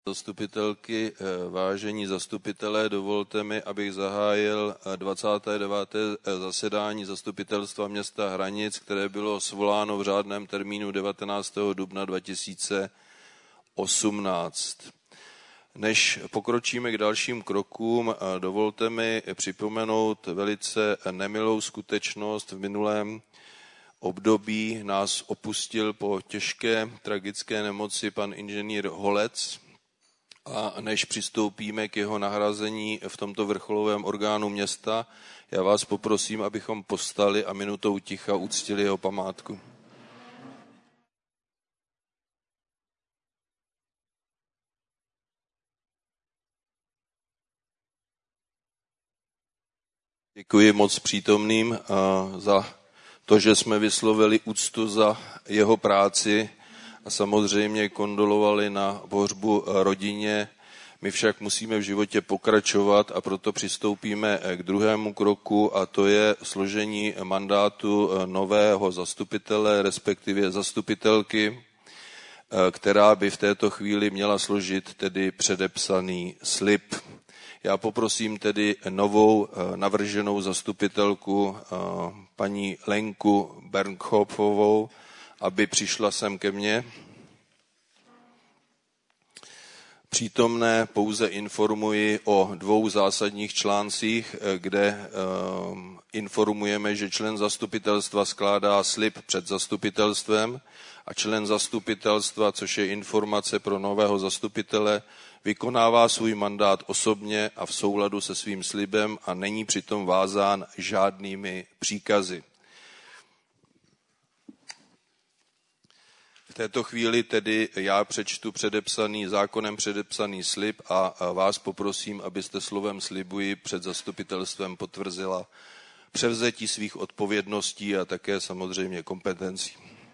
Zastupitelky, vážení zastupitelé, dovolte mi, abych zahájil 29. zasedání Zastupitelstva města Hranic, které bylo svoláno v řádném termínu 19. dubna 2018. Než pokročíme k dalším krokům, dovolte mi připomenout velice nemilou skutečnost. V minulém období nás opustil po těžké tragické nemoci pan inženýr Holec. A než přistoupíme k jeho nahrazení v tomto vrcholovém orgánu města, já vás poprosím, abychom povstali a minutou ticha uctili jeho památku. Děkuji moc přítomným za to, že jsme vyslovili úctu za jeho práci a samozřejmě kondolovali na pohřbu rodině. My však musíme v životě pokračovat a proto přistoupíme k druhému kroku, a to je složení mandátu nového zastupitele, respektive zastupitelky, která by v této chvíli měla složit tedy předepsaný slib. Já poprosím tedy novou navrženou zastupitelku, paní Lenku Bernkopfovou, aby přišla sem ke mně. Přítomné pouze informuji o dvou zásadních článcích, kde informujeme, že člen zastupitelstva skládá slib před zastupitelstvem a člen zastupitelstva, což je informace pro nového zastupitele, vykonává svůj mandát osobně a v souladu se svým slibem a není přitom vázán žádnými příkazy. V této chvíli tedy já přečtu zákonem předepsaný slib a vás poprosím, abyste slovem slibuji před zastupitelstvem potvrzila převzetí svých odpovědností a také samozřejmě kompetencí.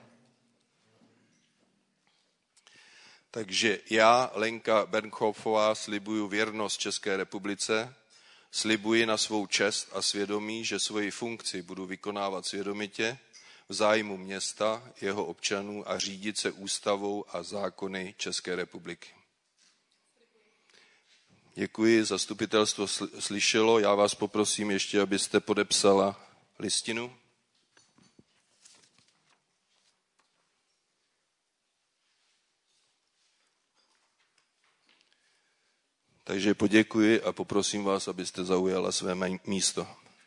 Takže já, Lenka Bernkopfová, slibuju věrnost České republice, slibuji na svou čest a svědomí, že svoji funkci budu vykonávat svědomitě, v zájmu města, jeho občanů a řídit se ústavou a zákony České republiky. Děkuji, zastupitelstvo slyšelo. Já vás poprosím ještě, abyste podepsala listinu. Takže poděkuji a poprosím vás, abyste zaujala své místo.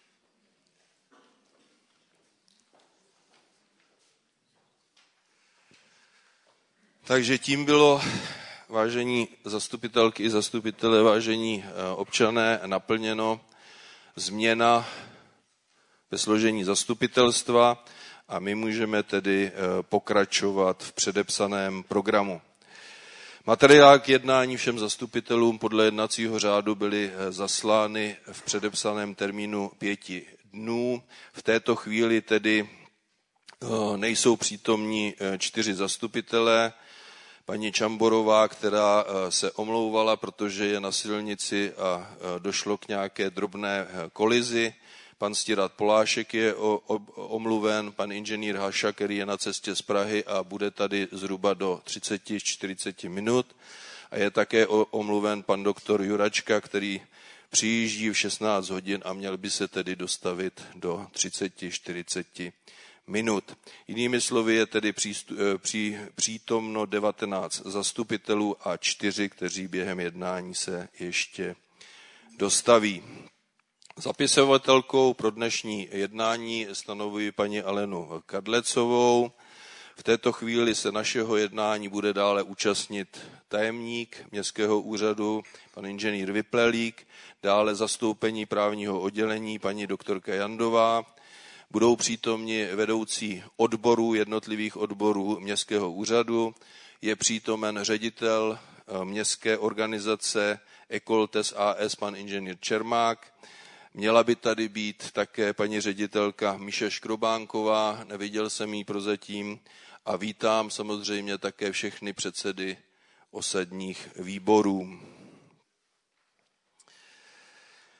Takže tím bylo, vážení zastupitelky i zastupitelé, vážení občané, naplněno změna ve složení zastupitelstva a my můžeme tedy pokračovat v předepsaném programu. Materiál k jednání všem zastupitelům podle jednacího řádu byly zaslány v předepsaném termínu 5 dnů. V této chvíli tedy nejsou přítomní 4 zastupitelé. Paní Čamborová, která se omlouvala, protože je na silnici a došlo k nějaké drobné kolizi. Pan Stirad Polášek je omluven, pan inženýr Haša, který je na cestě z Prahy a bude tady zhruba do 30-40 minut. A je také omluven pan doktor Juračka, který přijíždí v 16 hodin a měl by se tedy dostavit do 30-40 minut. Jinými slovy je tedy přítomno 19 zastupitelů a 4, kteří během jednání se ještě dostaví. Zapisovatelkou pro dnešní jednání stanovuji paní Alenu Kadlecovou. V této chvíli se našeho jednání bude dále účastnit tajemník městského úřadu, pan inženýr Vyplelík, dále zastoupení právního oddělení paní doktorka Jandová. Budou přítomni vedoucí odborů, jednotlivých odborů městského úřadu. Je přítomen ředitel městské organizace Ecoltes AS, pan inženýr Čermák. Měla by tady být také paní ředitelka Míša Škrobánková, neviděl jsem ji prozatím. A vítám samozřejmě také všechny předsedy osadních výborů.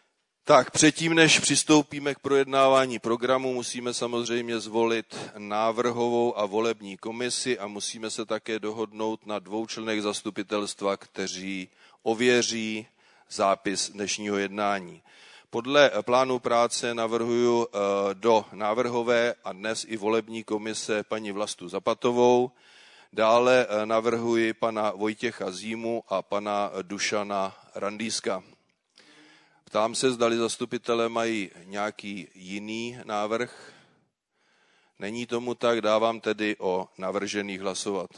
Tak, předtím, než přistoupíme k projednávání programu, musíme samozřejmě zvolit návrhovou a volební komisi a musíme se také dohodnout na 2 členech zastupitelstva, kteří ověří zápis dnešního jednání. Podle plánu práce navrhuji do návrhové a dnes i volební komise paní Vlastu Zapatovou, dále navrhuji pana Vojtěcha Zímu a pana Dušana Randýska. Ptám se, zdali zastupitelé mají nějaký jiný návrh. Není tomu tak, dávám tedy o navržených hlasovat.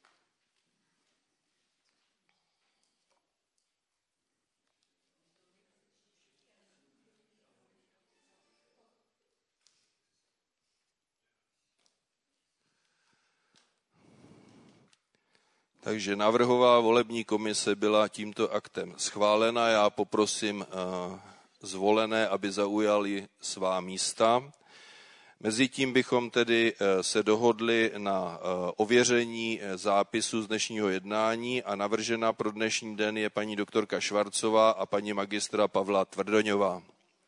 Takže návrhová volební komise byla tímto aktem schválena. Já poprosím zvolené, aby zaujali svá místa. Mezitím bychom tedy se dohodli na ověření zápisu z dnešního jednání a navržena pro dnešní den je paní doktorka Švarcová a paní magistra Pavla Tvrdoňová.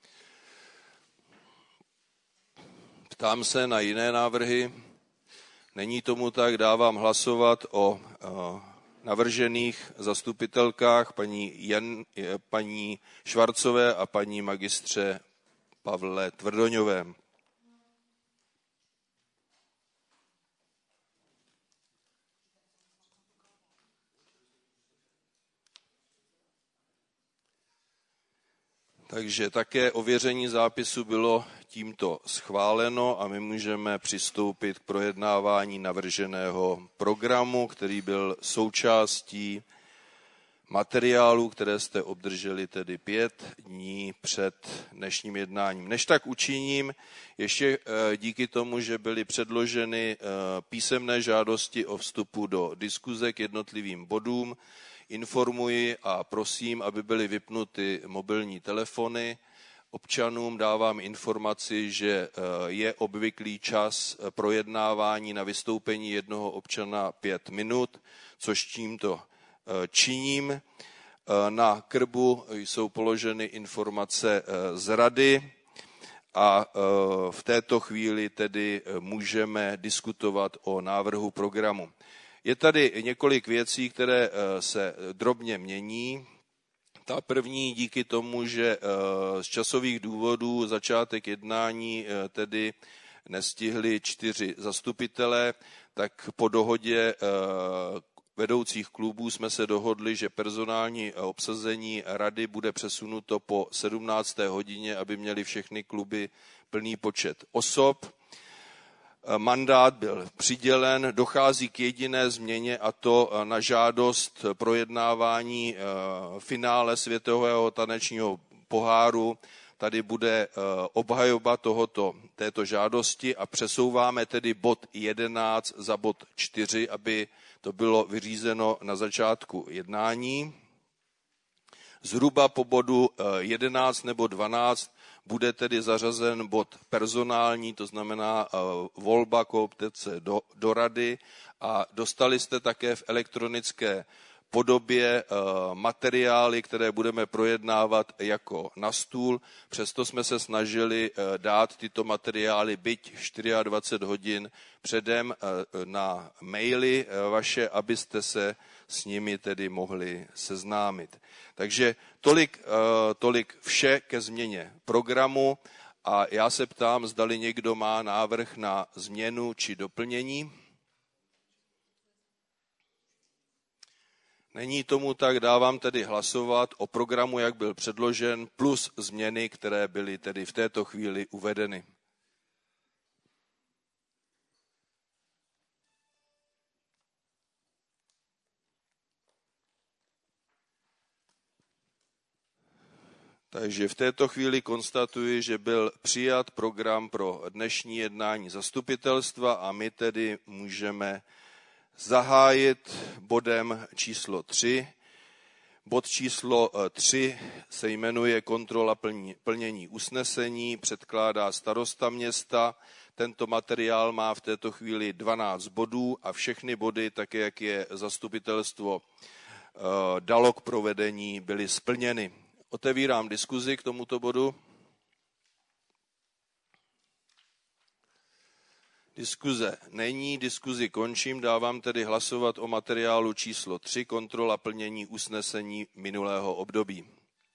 Ptám se na jiné návrhy. Není tomu tak, dávám hlasovat o navržených zastupitelkách paní Švarcové a paní magistře Pavle Tvrdoňové. Takže také ověření zápisu bylo tímto schváleno a my můžeme přistoupit k projednávání navrženého programu, který byl součástí materiálu, které jste obdrželi tedy 5 dní před dnešním jednáním. Než tak učiním, ještě díky tomu, že byly předloženy písemné žádosti o vstupu do diskuze k jednotlivým bodům, informuji a prosím, aby byly vypnuty mobilní telefony. Občanům dávám informaci, že je obvyklý čas projednávání na vystoupení jednoho občana 5 minut, což tímto činím. Na krbu jsou položeny informace z rady a v této chvíli tedy můžeme diskutovat o návrhu programu. Je tady několik věcí, které se drobně mění. Ta první díky tomu, že z časových důvodů začátek jednání tedy nestihli 4 zastupitelé, tak po dohodě vedoucích klubů jsme se dohodli, že personální obsazení rady bude přesunuto po 17. hodině, aby měly všechny kluby plný počet osob. Mandát byl přidělen, dochází k jediné změně a to na žádost projednávání finále světového tanečního poháru. Tady bude obhajoba této žádosti a přesouváme tedy bod 11 za bod 4, aby to bylo vyřízeno na začátku jednání. Zhruba po bodu 11 nebo 12 bude tedy zařazen bod personální, to znamená volba kooptace do rady a dostali jste také v elektronické podobě materiály, které budeme projednávat jako na stůl. Přesto jsme se snažili dát tyto materiály byť 24 hodin předem na maily vaše, abyste se s nimi tedy mohli seznámit. Takže tolik vše ke změně programu a já se ptám, zdali někdo má návrh na změnu či doplnění. Není tomu tak, dávám tedy hlasovat o programu, jak byl předložen, plus změny, které byly tedy v této chvíli uvedeny. Takže v této chvíli konstatuji, že byl přijat program pro dnešní jednání zastupitelstva a my tedy můžeme zahájit bodem číslo 3. Bod číslo 3 se jmenuje kontrola plnění usnesení, předkládá starosta města. Tento materiál má v této chvíli 12 bodů a všechny body, tak jak je zastupitelstvo dalo k provedení, byly splněny. Otevírám diskuzi k tomuto bodu. Diskuze není, diskuzi končím, dávám tedy hlasovat o materiálu číslo 3, kontrola plnění usnesení minulého období.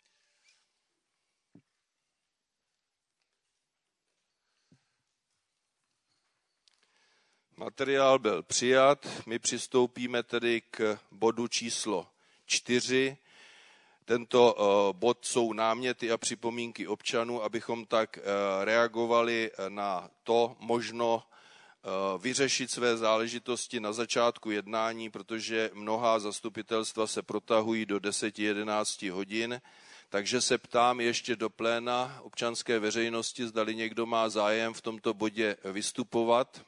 Materiál byl přijat, my přistoupíme tedy k bodu číslo 4. Tento bod jsou náměty a připomínky občanů, abychom tak reagovali na to možno vyřešit své záležitosti na začátku jednání, protože mnohá zastupitelstva se protahují do 10-11 hodin, takže se ptám ještě do pléna občanské veřejnosti, zdali někdo má zájem v tomto bodě vystupovat.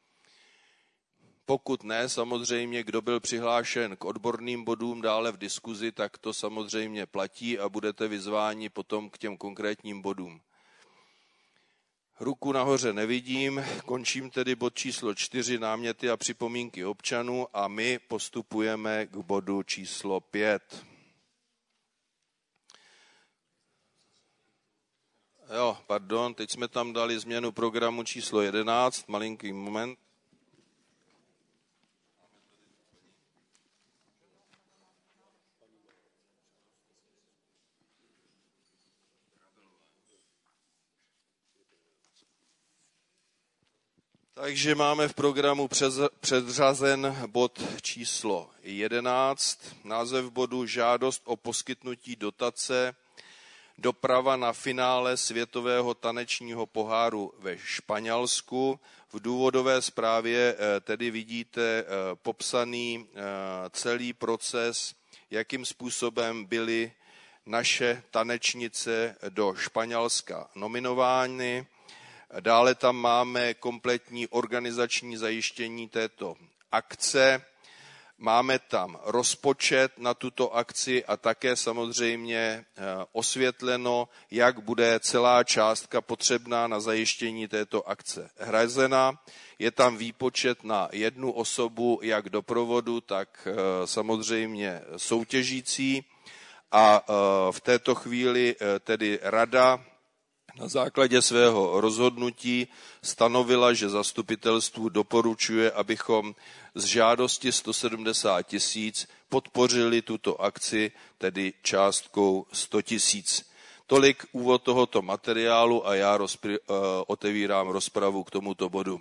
Pokud ne, samozřejmě, kdo byl přihlášen k odborným bodům dále v diskuzi, tak to samozřejmě platí a budete vyzváni potom k těm konkrétním bodům. Ruku nahoře nevidím, končím tedy bod číslo 4, náměty a připomínky občanů a my postupujeme k bodu číslo 5. Teď jsme tam dali změnu programu číslo 11, malinký moment. Takže máme v programu předřazen bod číslo 11, název bodu Žádost o poskytnutí dotace doprava na finále světového tanečního poháru ve Španělsku. V důvodové zprávě tedy vidíte popsaný celý proces, jakým způsobem byly naše tanečnice do Španělska nominovány. Dále tam máme kompletní organizační zajištění této akce. Máme tam rozpočet na tuto akci a také samozřejmě osvětleno, jak bude celá částka potřebná na zajištění této akce hrazena. Je tam výpočet na jednu osobu, jak doprovodu, tak samozřejmě soutěžící. A v této chvíli tedy rada na základě svého rozhodnutí stanovila, že zastupitelstvu doporučuje, abychom z žádosti 170 000 podpořili tuto akci, tedy částkou 100 000. Tolik úvod tohoto materiálu a já otevírám rozpravu k tomuto bodu.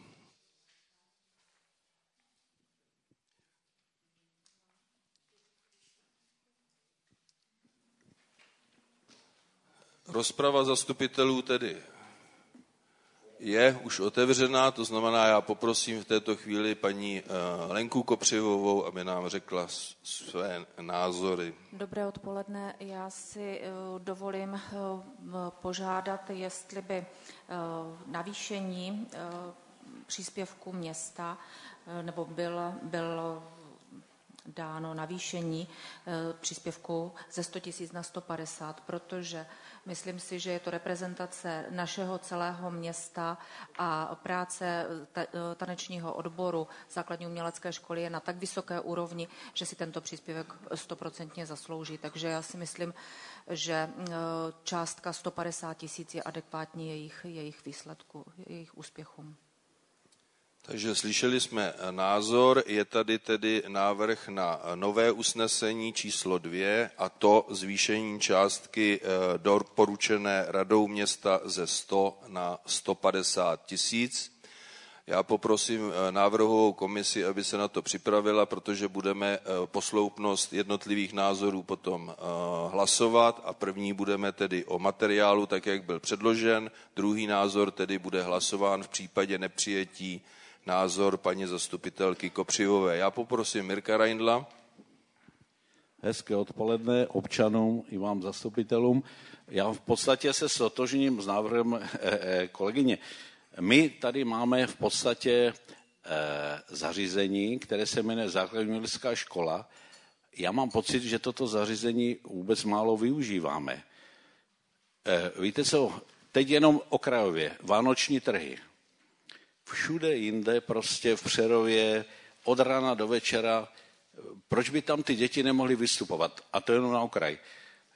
Rozprava zastupitelů tedy je už otevřená, to znamená, já poprosím v této chvíli paní Lenku Kopřivovou, aby nám řekla své názory. Dobré odpoledne, já si dovolím požádat, jestli by navýšení příspěvku města, nebo byl dáno navýšení příspěvku ze 100 000 na 150, protože myslím si, že je to reprezentace našeho celého města a práce tanečního odboru základní umělecké školy je na tak vysoké úrovni, že si tento příspěvek 100% zaslouží. Takže já si myslím, že částka 150 000 je adekvátní jejich výsledku, jejich úspěchům. Takže slyšeli jsme názor, je tady tedy návrh na nové usnesení číslo 2 a to zvýšení částky doporučené radou města ze 100 na 150 000. Já poprosím návrhovou komisi, aby se na to připravila, protože budeme posloupnost jednotlivých názorů potom hlasovat a první budeme tedy o materiálu, tak jak byl předložen, druhý názor tedy bude hlasován v případě nepřijetí názor paní zastupitelky Kopřivové. Já poprosím Mirka Reindla. Hezké odpoledne občanům i vám zastupitelům. Já v podstatě se stotožním s návrhem kolegyně. My tady máme v podstatě zařízení, které se jmenuje Základní umělecká škola. Já mám pocit, že toto zařízení vůbec málo využíváme. Víte co, teď jenom okrajově, vánoční trhy. Všude jinde, prostě v Přerově, od rána do večera, proč by tam ty děti nemohly vystupovat? A to jenom na okraj.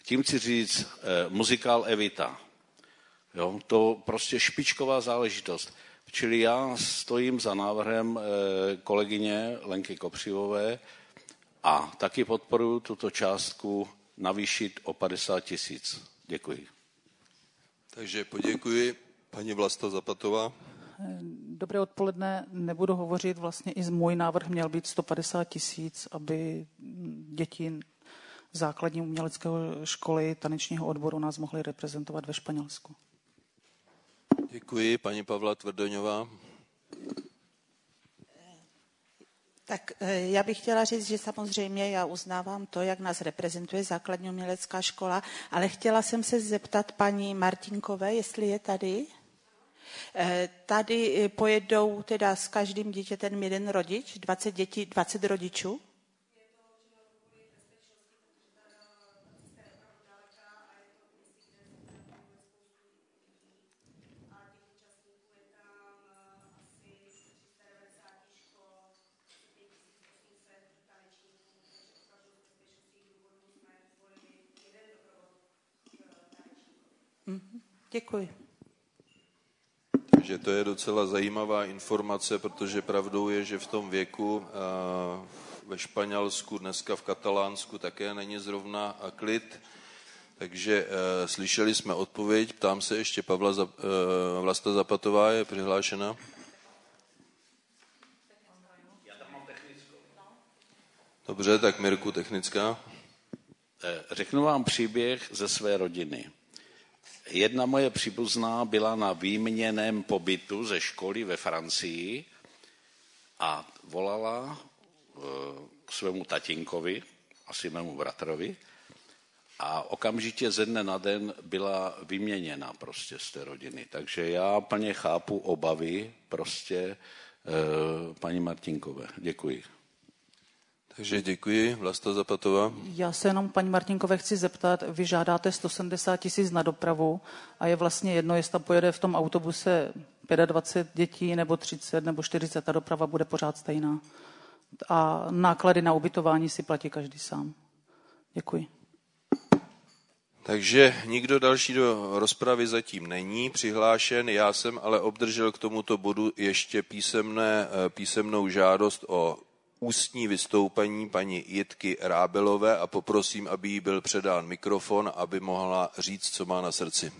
Tím chci říct muzikál Evita. Jo, to prostě špičková záležitost. Čili já stojím za návrhem kolegyně Lenky Kopřivové a taky podporuji tuto částku navýšit o 50 000. Děkuji. Takže poděkuji. Paní Vlasta Zapatová. Dobré odpoledne, nebudu hovořit, vlastně i můj návrh měl být 150 000, aby děti základní umělecké školy tanečního odboru nás mohly reprezentovat ve Španělsku. Děkuji. Paní Pavla Tvrdoňová. Tak já bych chtěla říct, že samozřejmě já uznávám to, jak nás reprezentuje základní umělecká škola, ale chtěla jsem se zeptat paní Martinkové, jestli je tady. Tady pojedou teda s každým dítětem jeden rodič, 20 dětí, 20 rodičů? Děkuji. Takže to je docela zajímavá informace, protože pravdou je, že v tom věku ve Španělsku, dneska v Katalánsku také není zrovna klid. Takže slyšeli jsme odpověď. Ptám se ještě, Vlasta Zapatová je přihlášena. Já tam mám technickou. Dobře, tak Mirku, technická. Řeknu vám příběh ze své rodiny. Jedna moje příbuzná byla na výměnném pobytu ze školy ve Francii a volala k svému tatínkovi, asi mému bratrovi, a okamžitě ze dne na den byla vyměněna prostě z té rodiny. Takže já plně chápu obavy prostě paní Martinkové. Děkuji. Takže děkuji. Vlasta Zapatová. Já se jenom paní Martinkové chci zeptat, vy žádáte 170 000 na dopravu a je vlastně jedno, jestli tam pojede v tom autobuse 25 dětí nebo 30 nebo 40, ta doprava bude pořád stejná. A náklady na ubytování si platí každý sám. Děkuji. Takže nikdo další do rozpravy zatím není přihlášen. Já jsem ale obdržel k tomuto bodu ještě písemnou žádost o ústní vystoupení paní Jitky Rábelové a poprosím, aby jí byl předán mikrofon, aby mohla říct, co má na srdci.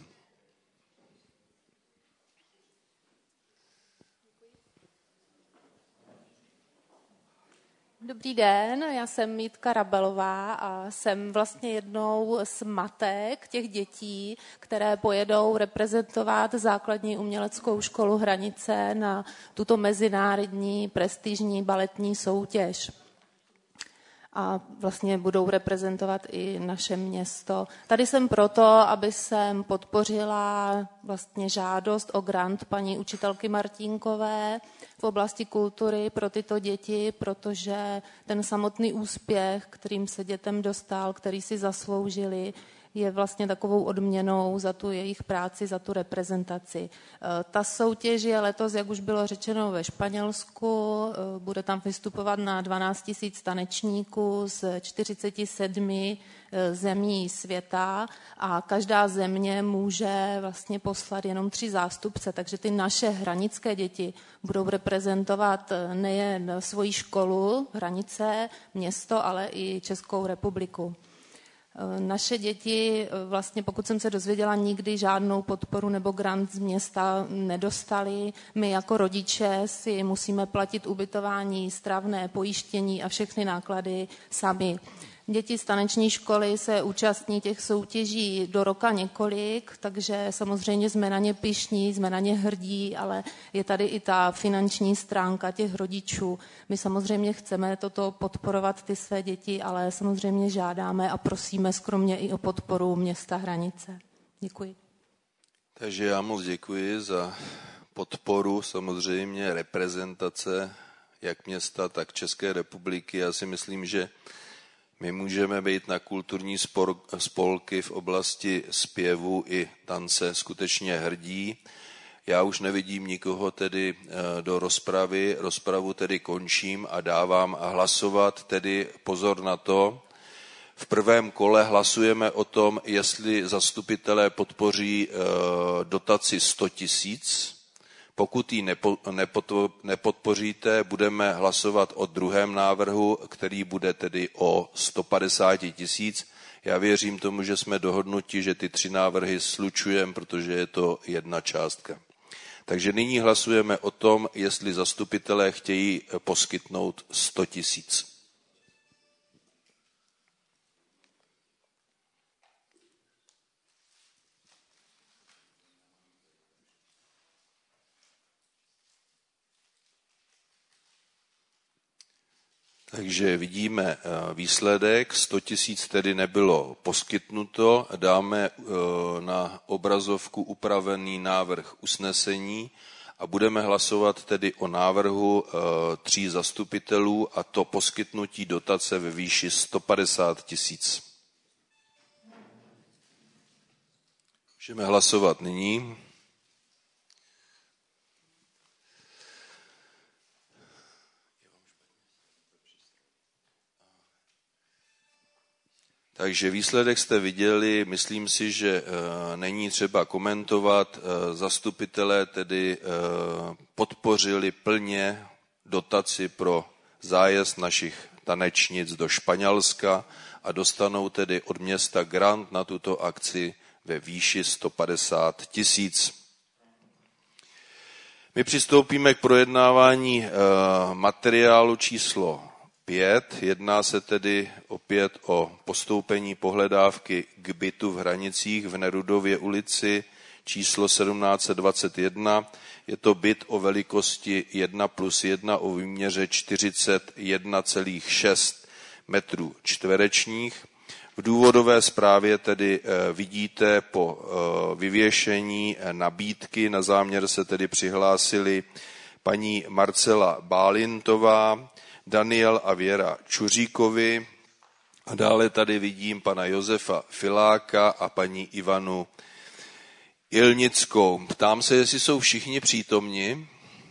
Dobrý den, já jsem Jitka Rabelová a jsem vlastně jednou z matek těch dětí, které pojedou reprezentovat základní uměleckou školu Hranice na tuto mezinárodní prestižní baletní soutěž. A vlastně budou reprezentovat i naše město. Tady jsem proto, aby jsem podpořila vlastně žádost o grant paní učitelky Martínkové v oblasti kultury pro tyto děti, protože ten samotný úspěch, kterým se dětem dostal, který si zasloužili, je vlastně takovou odměnou za tu jejich práci, za tu reprezentaci. Ta soutěž je letos, jak už bylo řečeno, ve Španělsku. Bude tam vystupovat na 12 000 tanečníků z 47 zemí světa a každá země může vlastně poslat jenom 3 zástupce, takže ty naše hranické děti budou reprezentovat nejen svoji školu, Hranice, město, ale i Českou republiku. Naše děti, vlastně pokud jsem se dozvěděla, nikdy žádnou podporu nebo grant z města nedostali. My jako rodiče si musíme platit ubytování, stravné, pojištění a všechny náklady sami. Děti z taneční školy se účastní těch soutěží do roka několik, takže samozřejmě jsme na ně pyšní, jsme na ně hrdí, ale je tady i ta finanční stránka těch rodičů. My samozřejmě chceme toto podporovat ty své děti, ale samozřejmě žádáme a prosíme skromně i o podporu města Hranice. Děkuji. Takže já moc děkuji za podporu, samozřejmě reprezentace jak města, tak České republiky. Já si myslím, že my můžeme být na kulturní spolky v oblasti zpěvu i tance skutečně hrdí. Já už nevidím nikoho tedy do rozpravy. Rozpravu tedy končím a dávám hlasovat tedy pozor na to. v prvém kole hlasujeme o tom, jestli zastupitelé podpoří dotaci 100 000. Pokud ji nepodpoříte, budeme hlasovat o druhém návrhu, který bude tedy o 150 000. Já věřím tomu, že jsme dohodnuti, že ty 3 návrhy slučujeme, protože je to jedna částka. Takže nyní hlasujeme o tom, jestli zastupitelé chtějí poskytnout 100 000. Takže vidíme výsledek, 100 000 tedy nebylo poskytnuto, dáme na obrazovku upravený návrh usnesení a budeme hlasovat tedy o návrhu 3 zastupitelů a to poskytnutí dotace ve výši 150 000. Můžeme hlasovat nyní. Takže výsledek jste viděli, myslím si, že není třeba komentovat. Zastupitelé tedy podpořili plně dotaci pro zájezd našich tanečnic do Španělska a dostanou tedy od města grant na tuto akci ve výši 150 000. My přistoupíme k projednávání materiálu číslo 5. Jedná se tedy opět o postoupení pohledávky k bytu v Hranicích v Nerudově ulici číslo 1721. Je to byt o velikosti 1+1 o výměře 41,6 metrů čtverečních. V důvodové zprávě tedy vidíte po vyvěšení nabídky, na záměr se tedy přihlásili paní Marcela Bálintová, Daniel a Věra Čuříkovi a dále tady vidím pana Josefa Filáka a paní Ivanu Ilnickou. Ptám se, jestli jsou všichni přítomni.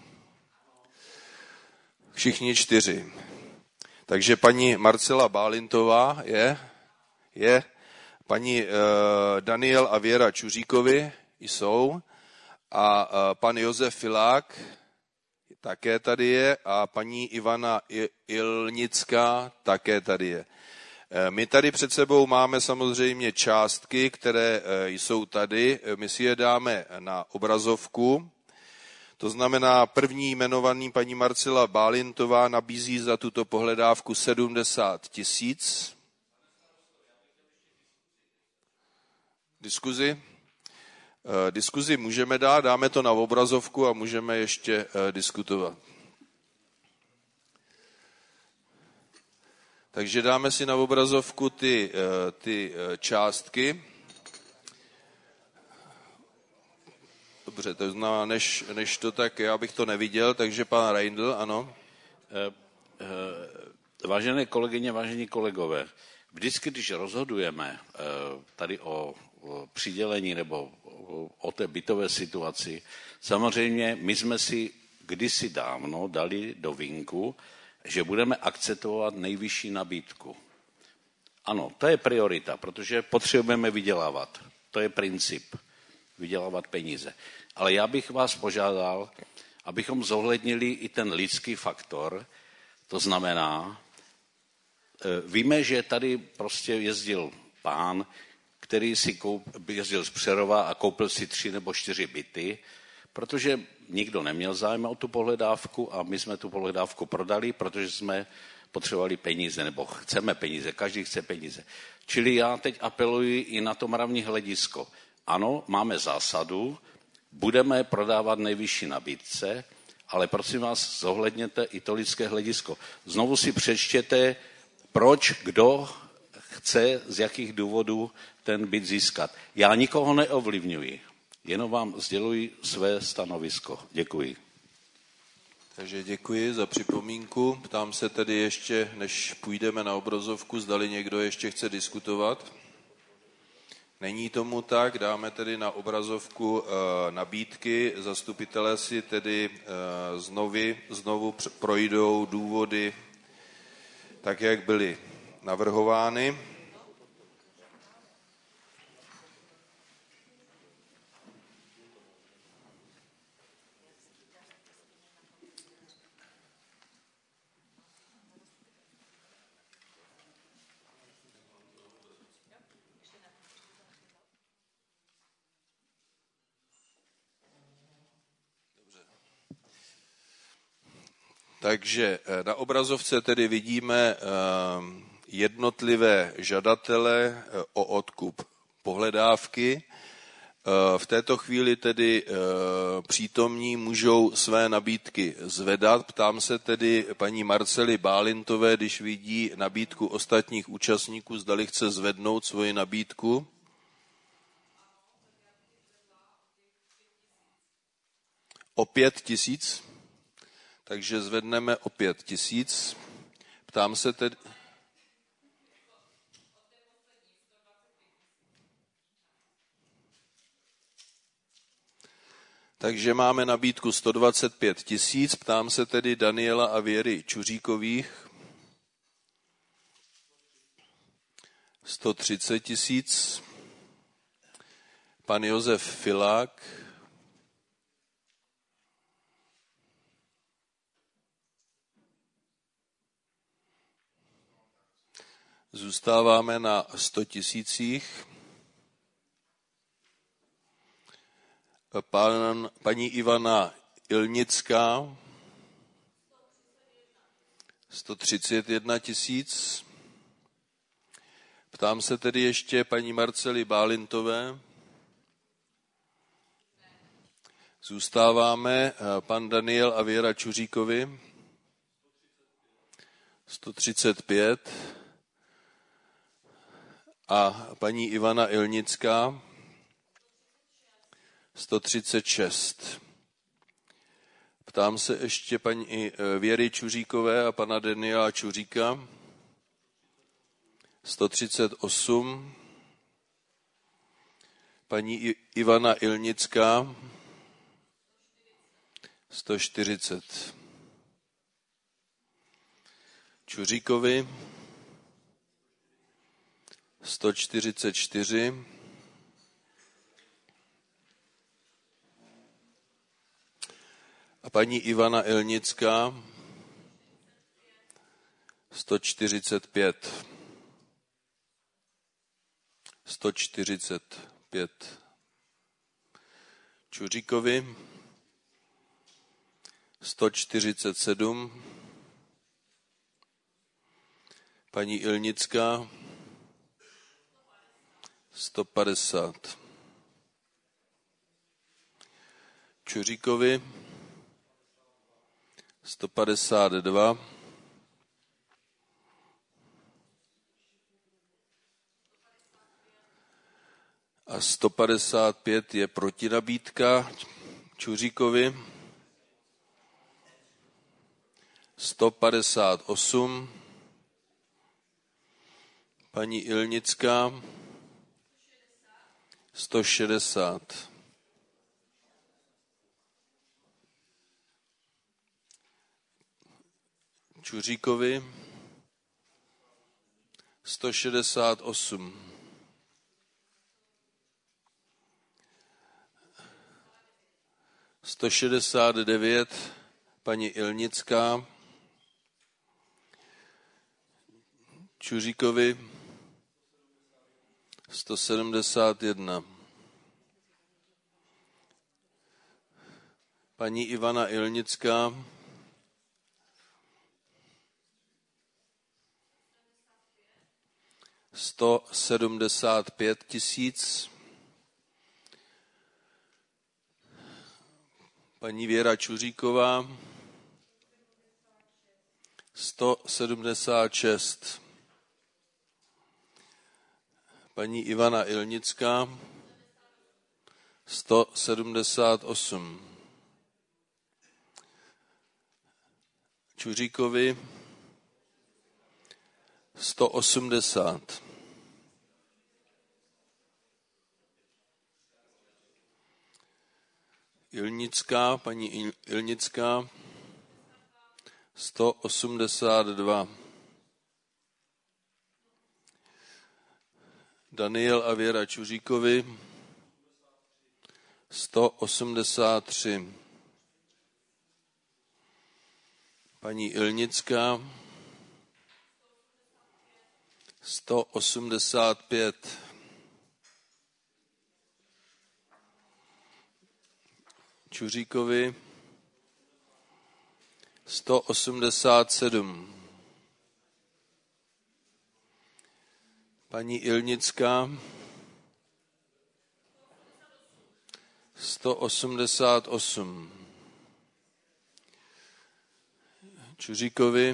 Všichni 4. Takže paní Marcela Bálintová je. Paní Daniel a Věra Čuříkovi jsou a pan Josef Filák také tady je a paní Ivana Ilnická také tady je. My tady před sebou máme samozřejmě částky, které jsou tady. My si je dáme na obrazovku. To znamená, první jmenovaný paní Marcela Bálintová nabízí za tuto pohledávku 70 000. Diskuzi můžeme dát, dáme to na obrazovku a můžeme ještě diskutovat. Takže dáme si na obrazovku ty částky. Dobře, to znamená, než to tak, já bych to neviděl, takže pan Reindl, ano. Vážené kolegyně, vážení kolegové, vždycky, když rozhodujeme tady o přidělení nebo o té bytové situaci, samozřejmě my jsme si kdysi dávno dali do vínku, že budeme akceptovat nejvyšší nabídku. Ano, to je priorita, protože potřebujeme vydělávat. To je princip, vydělávat peníze. Ale já bych vás požádal, abychom zohlednili i ten lidský faktor, to znamená, víme, že tady prostě jezdil pán, který si jezdil z Přerova a koupil si 3 nebo 4 byty, protože nikdo neměl zájem o tu pohledávku a my jsme tu pohledávku prodali, protože jsme potřebovali peníze, nebo chceme peníze, každý chce peníze. Čili já teď apeluji i na to mravní hledisko. Ano, máme zásadu, budeme prodávat nejvyšší nabídce, ale prosím vás, zohledněte i to lidské hledisko. Znovu si přečtěte, proč, kdo chce, z jakých důvodů ten byt získat. Já nikoho neovlivňuji, jenom vám sděluji své stanovisko. Děkuji. Takže děkuji za připomínku. Ptám se tedy ještě, než půjdeme na obrazovku, zdali někdo ještě chce diskutovat. Není tomu tak, dáme tedy na obrazovku nabídky. Zastupitelé si tedy znovu projdou důvody tak, jak byly navrhovány. Takže na obrazovce tedy vidíme jednotlivé žadatele o odkup pohledávky. V této chvíli tedy přítomní můžou své nabídky zvedat. Ptám se tedy paní Marcely Bálintové, když vidí nabídku ostatních účastníků, zdali chce zvednout svoji nabídku. O 5 000, takže zvedneme o 5 000. Ptám se tedy... Takže máme nabídku 125 000. Ptám se tedy Daniela a Věry Čuříkových. 130 000. Pan Josef Filák. Zůstáváme na 100 000. Paní Ivana Ilnická, 131 000. Ptám se tedy ještě paní Marcely Bálintové. Zůstáváme pan Daniel a Věra Čuříkovi, 135. A paní Ivana Ilnická, 136. Ptám se ještě paní Věry Čuříkové a pana Daniela Čuříka. 138. Paní Ivana Ilnická. 140. Čuříkovi. 144. A paní Ivana Ilnická 145. 145. Čuříkovi 147. Paní Ilnická 150. Čuříkovi 152. A 155 je protinabídka Čuříkovi. 158. Paní Ilnická 160. Čuříkovi 168. $169 paní Ilnická, Čuříkovi 171. Paní Ivana Ilnická 175 000. Paní Věra Čuříková 176. Paní Ivana Ilnická 178. Čuříkovi 180. Ilnická, paní Ilnická 182. Daniel a Věra Čuříkovi 183. Paní Ilnická 185. Čuříkovi 187. Paní Ilnická. 188. Čuříkovi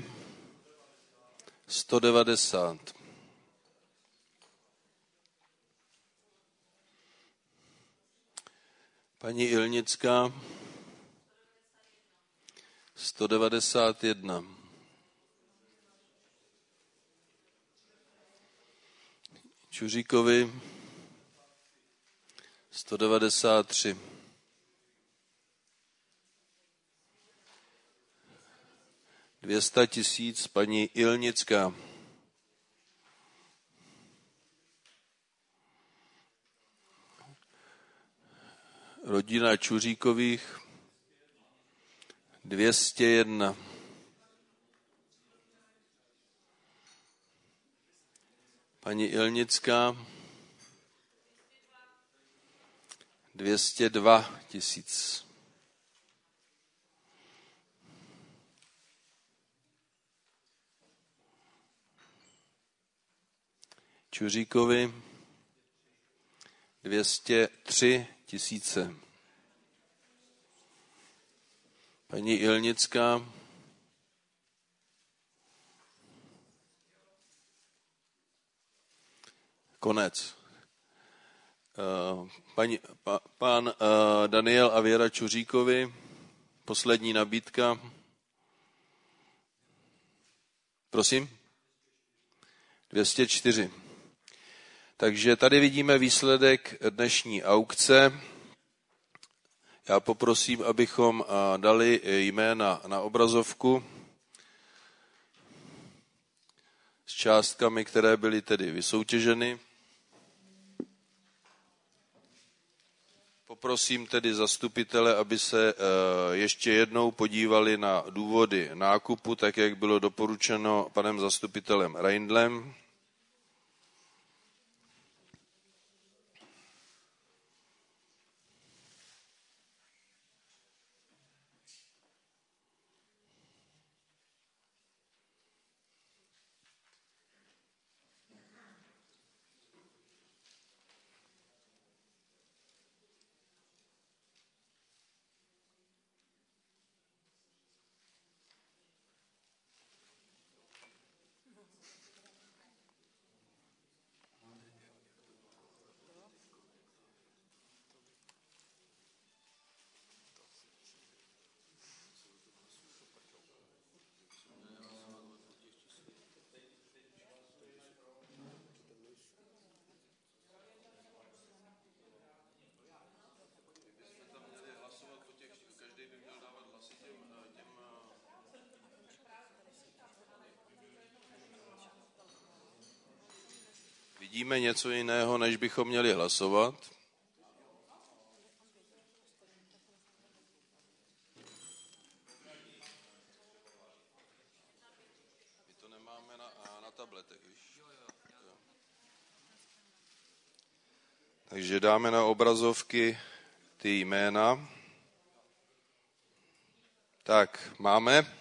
190. Paní Ilnická 191. Čuříkovi 193. $200 000 paní Ilnická. Rodina Čuříkových 201. Paní Ilnická 202 000. Čuříkovi 203 000. Paní Ilnická konec. Pán Daniel a Věra Čuříkovi, poslední nabídka. Prosím? 204. Takže tady vidíme výsledek dnešní aukce. Já poprosím, abychom dali jména na obrazovku s částkami, které byly tedy vysoutěženy. Poprosím tedy zastupitele, aby se ještě jednou podívali na důvody nákupu, tak jak bylo doporučeno panem zastupitelem Reindlem. Vidíme něco jiného, než bychom měli hlasovat. My to nemáme na tabletech, víš? Takže dáme na obrazovky ty jména. Tak, máme.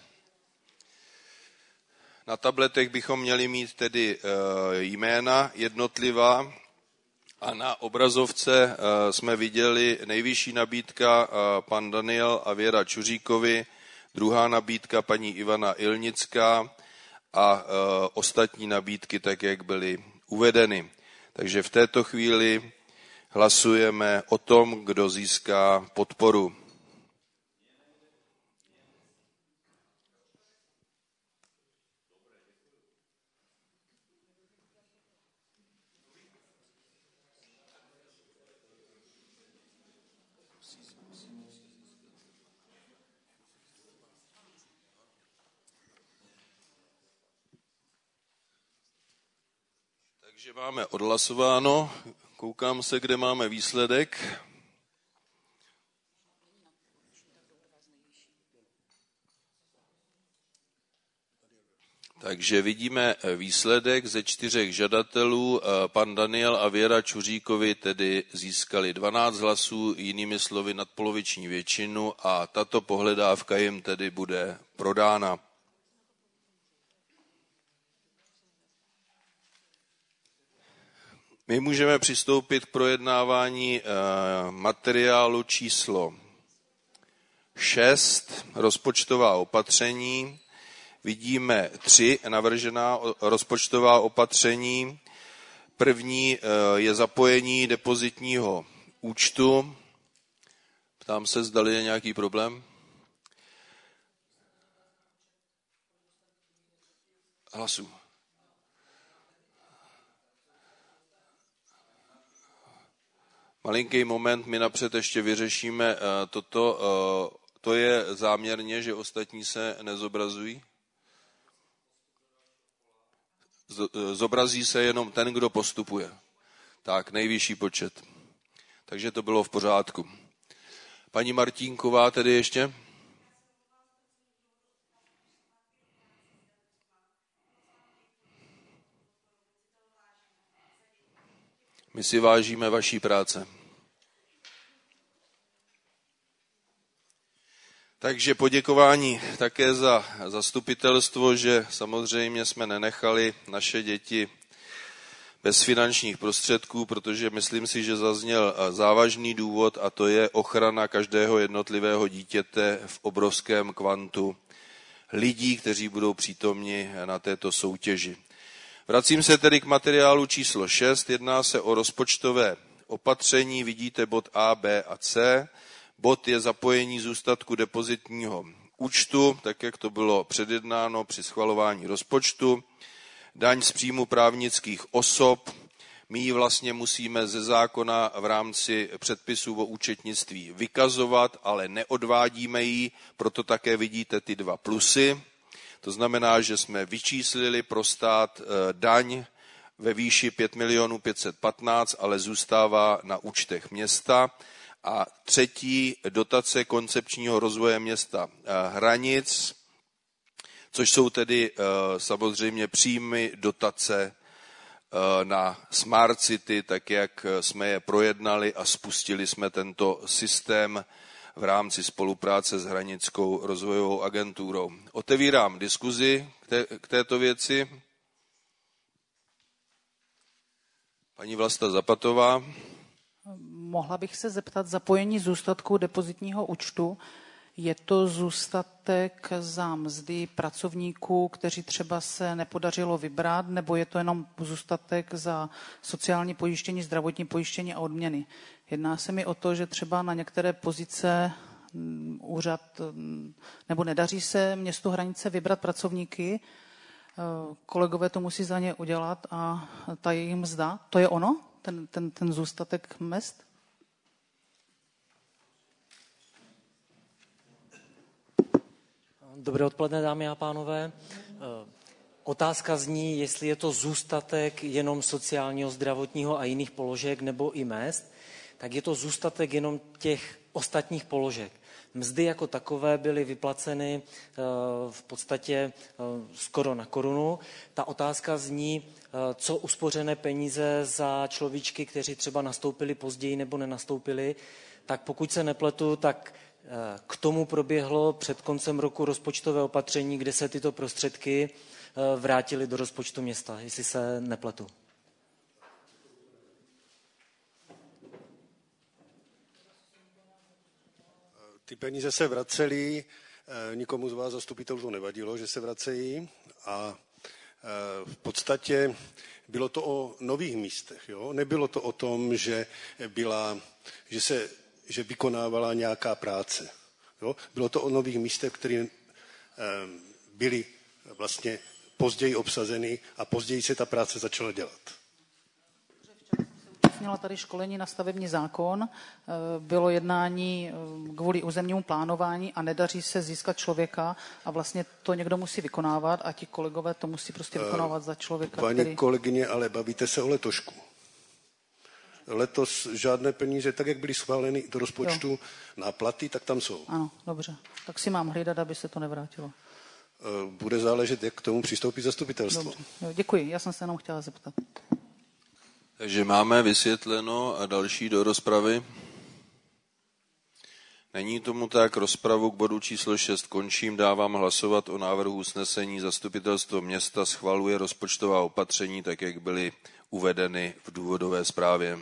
Na tabletech bychom měli mít tedy jména jednotlivá a na obrazovce jsme viděli nejvyšší nabídka pan Daniel a Věra Čuříkovi, druhá nabídka paní Ivana Ilnická a ostatní nabídky tak, jak byly uvedeny. Takže v této chvíli hlasujeme o tom, kdo získá podporu. Takže máme odhlasováno, koukám se, kde máme výsledek. Takže vidíme výsledek ze 4 žadatelů. Pan Daniel a Věra Čuříkovi tedy získali 12 hlasů, jinými slovy nadpoloviční většinu, a tato pohledávka jim tedy bude prodána. My můžeme přistoupit k projednávání materiálu číslo 6, rozpočtová opatření. Vidíme 3 navržená rozpočtová opatření. První je zapojení depozitního účtu. Ptám se, zdali je nějaký problém. Hlasu. Malinký moment, my napřed ještě vyřešíme toto. To je záměrně, že ostatní se nezobrazují? Zobrazí se jenom ten, kdo postupuje. Tak, nejvyšší počet. Takže to bylo v pořádku. Paní Martínková tedy ještě? My si vážíme vaší práce. Takže poděkování také za zastupitelstvo, že samozřejmě jsme nenechali naše děti bez finančních prostředků, protože myslím si, že zazněl závažný důvod, a to je ochrana každého jednotlivého dítěte v obrovském kvantu lidí, kteří budou přítomni na této soutěži. Vracím se tedy k materiálu číslo 6, jedná se o rozpočtové opatření, vidíte bod A, B a C. Bod je zapojení zůstatku depozitního účtu, tak jak to bylo předjednáno při schvalování rozpočtu. Daň z příjmu právnických osob, my ji vlastně musíme ze zákona v rámci předpisů o účetnictví vykazovat, ale neodvádíme ji, proto také vidíte ty 2 plusy. To znamená, že jsme vyčíslili pro stát daň ve výši 5 515 000, ale zůstává na účtech města. A třetí, dotace koncepčního rozvoje města Hranic, což jsou tedy samozřejmě příjmy dotace na Smart City, tak jak jsme je projednali a spustili jsme tento systém v rámci spolupráce s Hranickou rozvojovou agenturou. Otevírám diskuzi k této věci. Paní Vlasta Zapatová. Mohla bych se zeptat, zapojení zůstatku depozitního účtu, je to zůstatek za mzdy pracovníků, kteří třeba se nepodařilo vybrat, nebo je to jenom zůstatek za sociální pojištění, zdravotní pojištění a odměny? Jedná se mi o to, že třeba na některé pozice úřad, nebo nedaří se městu Hranice vybrat pracovníky, kolegové to musí za ně udělat a ta jejich mzda, to je ono? Ten zůstatek mezd? Dobré odpoledne, dámy a pánové. Otázka zní, jestli je to zůstatek jenom sociálního, zdravotního a jiných položek nebo i mezd, tak je to zůstatek jenom těch ostatních položek. Mzdy jako takové byly vyplaceny v podstatě skoro na korunu. Ta otázka zní, co uspořené peníze za človíčky, kteří třeba nastoupili později nebo nenastoupili, tak pokud se nepletu, tak k tomu proběhlo před koncem roku rozpočtové opatření, kde se tyto prostředky vrátily do rozpočtu města, jestli se nepletu. Ty peníze se vracely, nikomu z vás zastupitelů to nevadilo, že se vracejí, a v podstatě bylo to o nových místech. Jo? Nebylo to o tom, že vykonávala nějaká práce. Jo? Bylo to o nových místech, které byly vlastně později obsazeny a později se ta práce začala dělat. Měla tady školení na stavební zákon, bylo jednání kvůli územnímu plánování a nedaří se získat člověka a vlastně to někdo musí vykonávat a ti kolegové to musí prostě vykonávat za člověka, Paní kolegyně, ale bavíte se o letošku. Letos žádné peníze, tak jak byly schváleny do rozpočtu na platy, tak tam jsou. Ano, dobře. Tak si mám hlídat, aby se to nevrátilo. bude záležet, jak k tomu přistoupí zastupitelstvo. Dobře. Jo, děkuji, já jsem se jenom chtěla zeptat. Takže máme vysvětleno a další do rozpravy. Není tomu tak, rozpravu k bodu číslo 6 končím, dávám hlasovat o návrhu usnesení. Zastupitelstvo města schvaluje rozpočtová opatření, tak jak byly uvedeny v důvodové zprávě.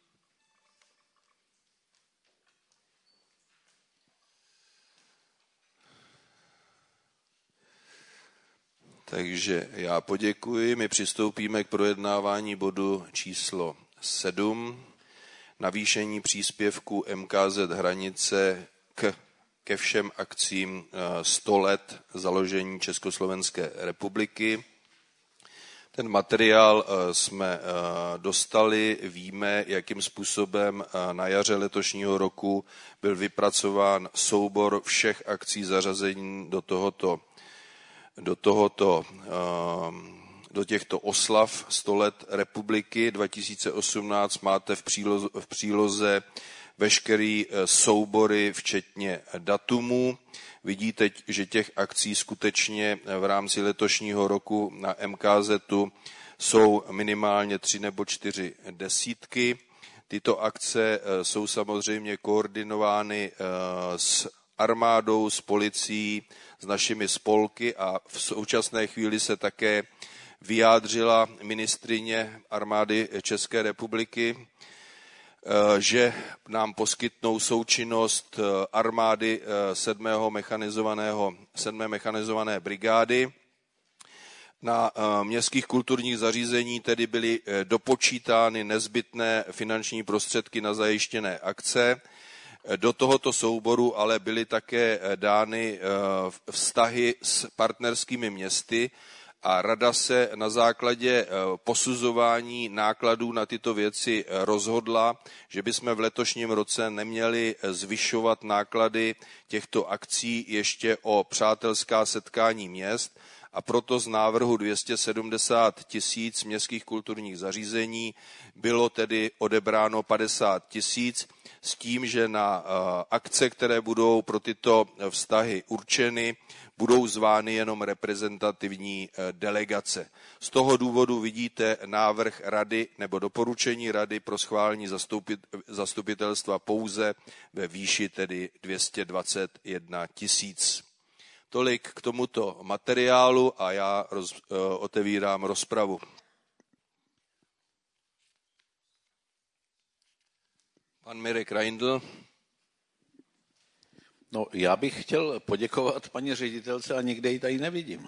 Takže já poděkuji. My přistoupíme k projednávání bodu číslo 7. Navýšení příspěvku MKZ Hranice ke všem akcím 100 let založení Československé republiky. Ten materiál jsme dostali, víme, jakým způsobem na jaře letošního roku byl vypracován soubor všech akcí zařazení do těchto oslav 100 let republiky 2018. Máte v příloze veškerý soubory, včetně datumů. Vidíte, že těch akcí skutečně v rámci letošního roku na MKZu jsou minimálně 3 nebo 4 desítky. Tyto akce jsou samozřejmě koordinovány s armádou, s policií, s našimi spolky a v současné chvíli se také vyjádřila ministryně armády České republiky, že nám poskytnou součinnost armády 7. mechanizované brigády. Na městských kulturních zařízení tedy byly dopočítány nezbytné finanční prostředky na zajištěné akce. Do tohoto souboru ale byly také dány vztahy s partnerskými městy a rada se na základě posuzování nákladů na tyto věci rozhodla, že bychom v letošním roce neměli zvyšovat náklady těchto akcí ještě o přátelská setkání měst, a proto z návrhu 270 000 městských kulturních zařízení bylo tedy odebráno 50 000 s tím, že na akce, které budou pro tyto vztahy určeny, budou zvány jenom reprezentativní delegace. Z toho důvodu vidíte návrh rady nebo doporučení rady pro schválení zastupitelstva pouze ve výši tedy 221 000. Tolik k tomuto materiálu a já otevírám rozpravu. Pan Mirek Reindl. No, já bych chtěl poděkovat paní ředitelce a nikde ji tady nevidím.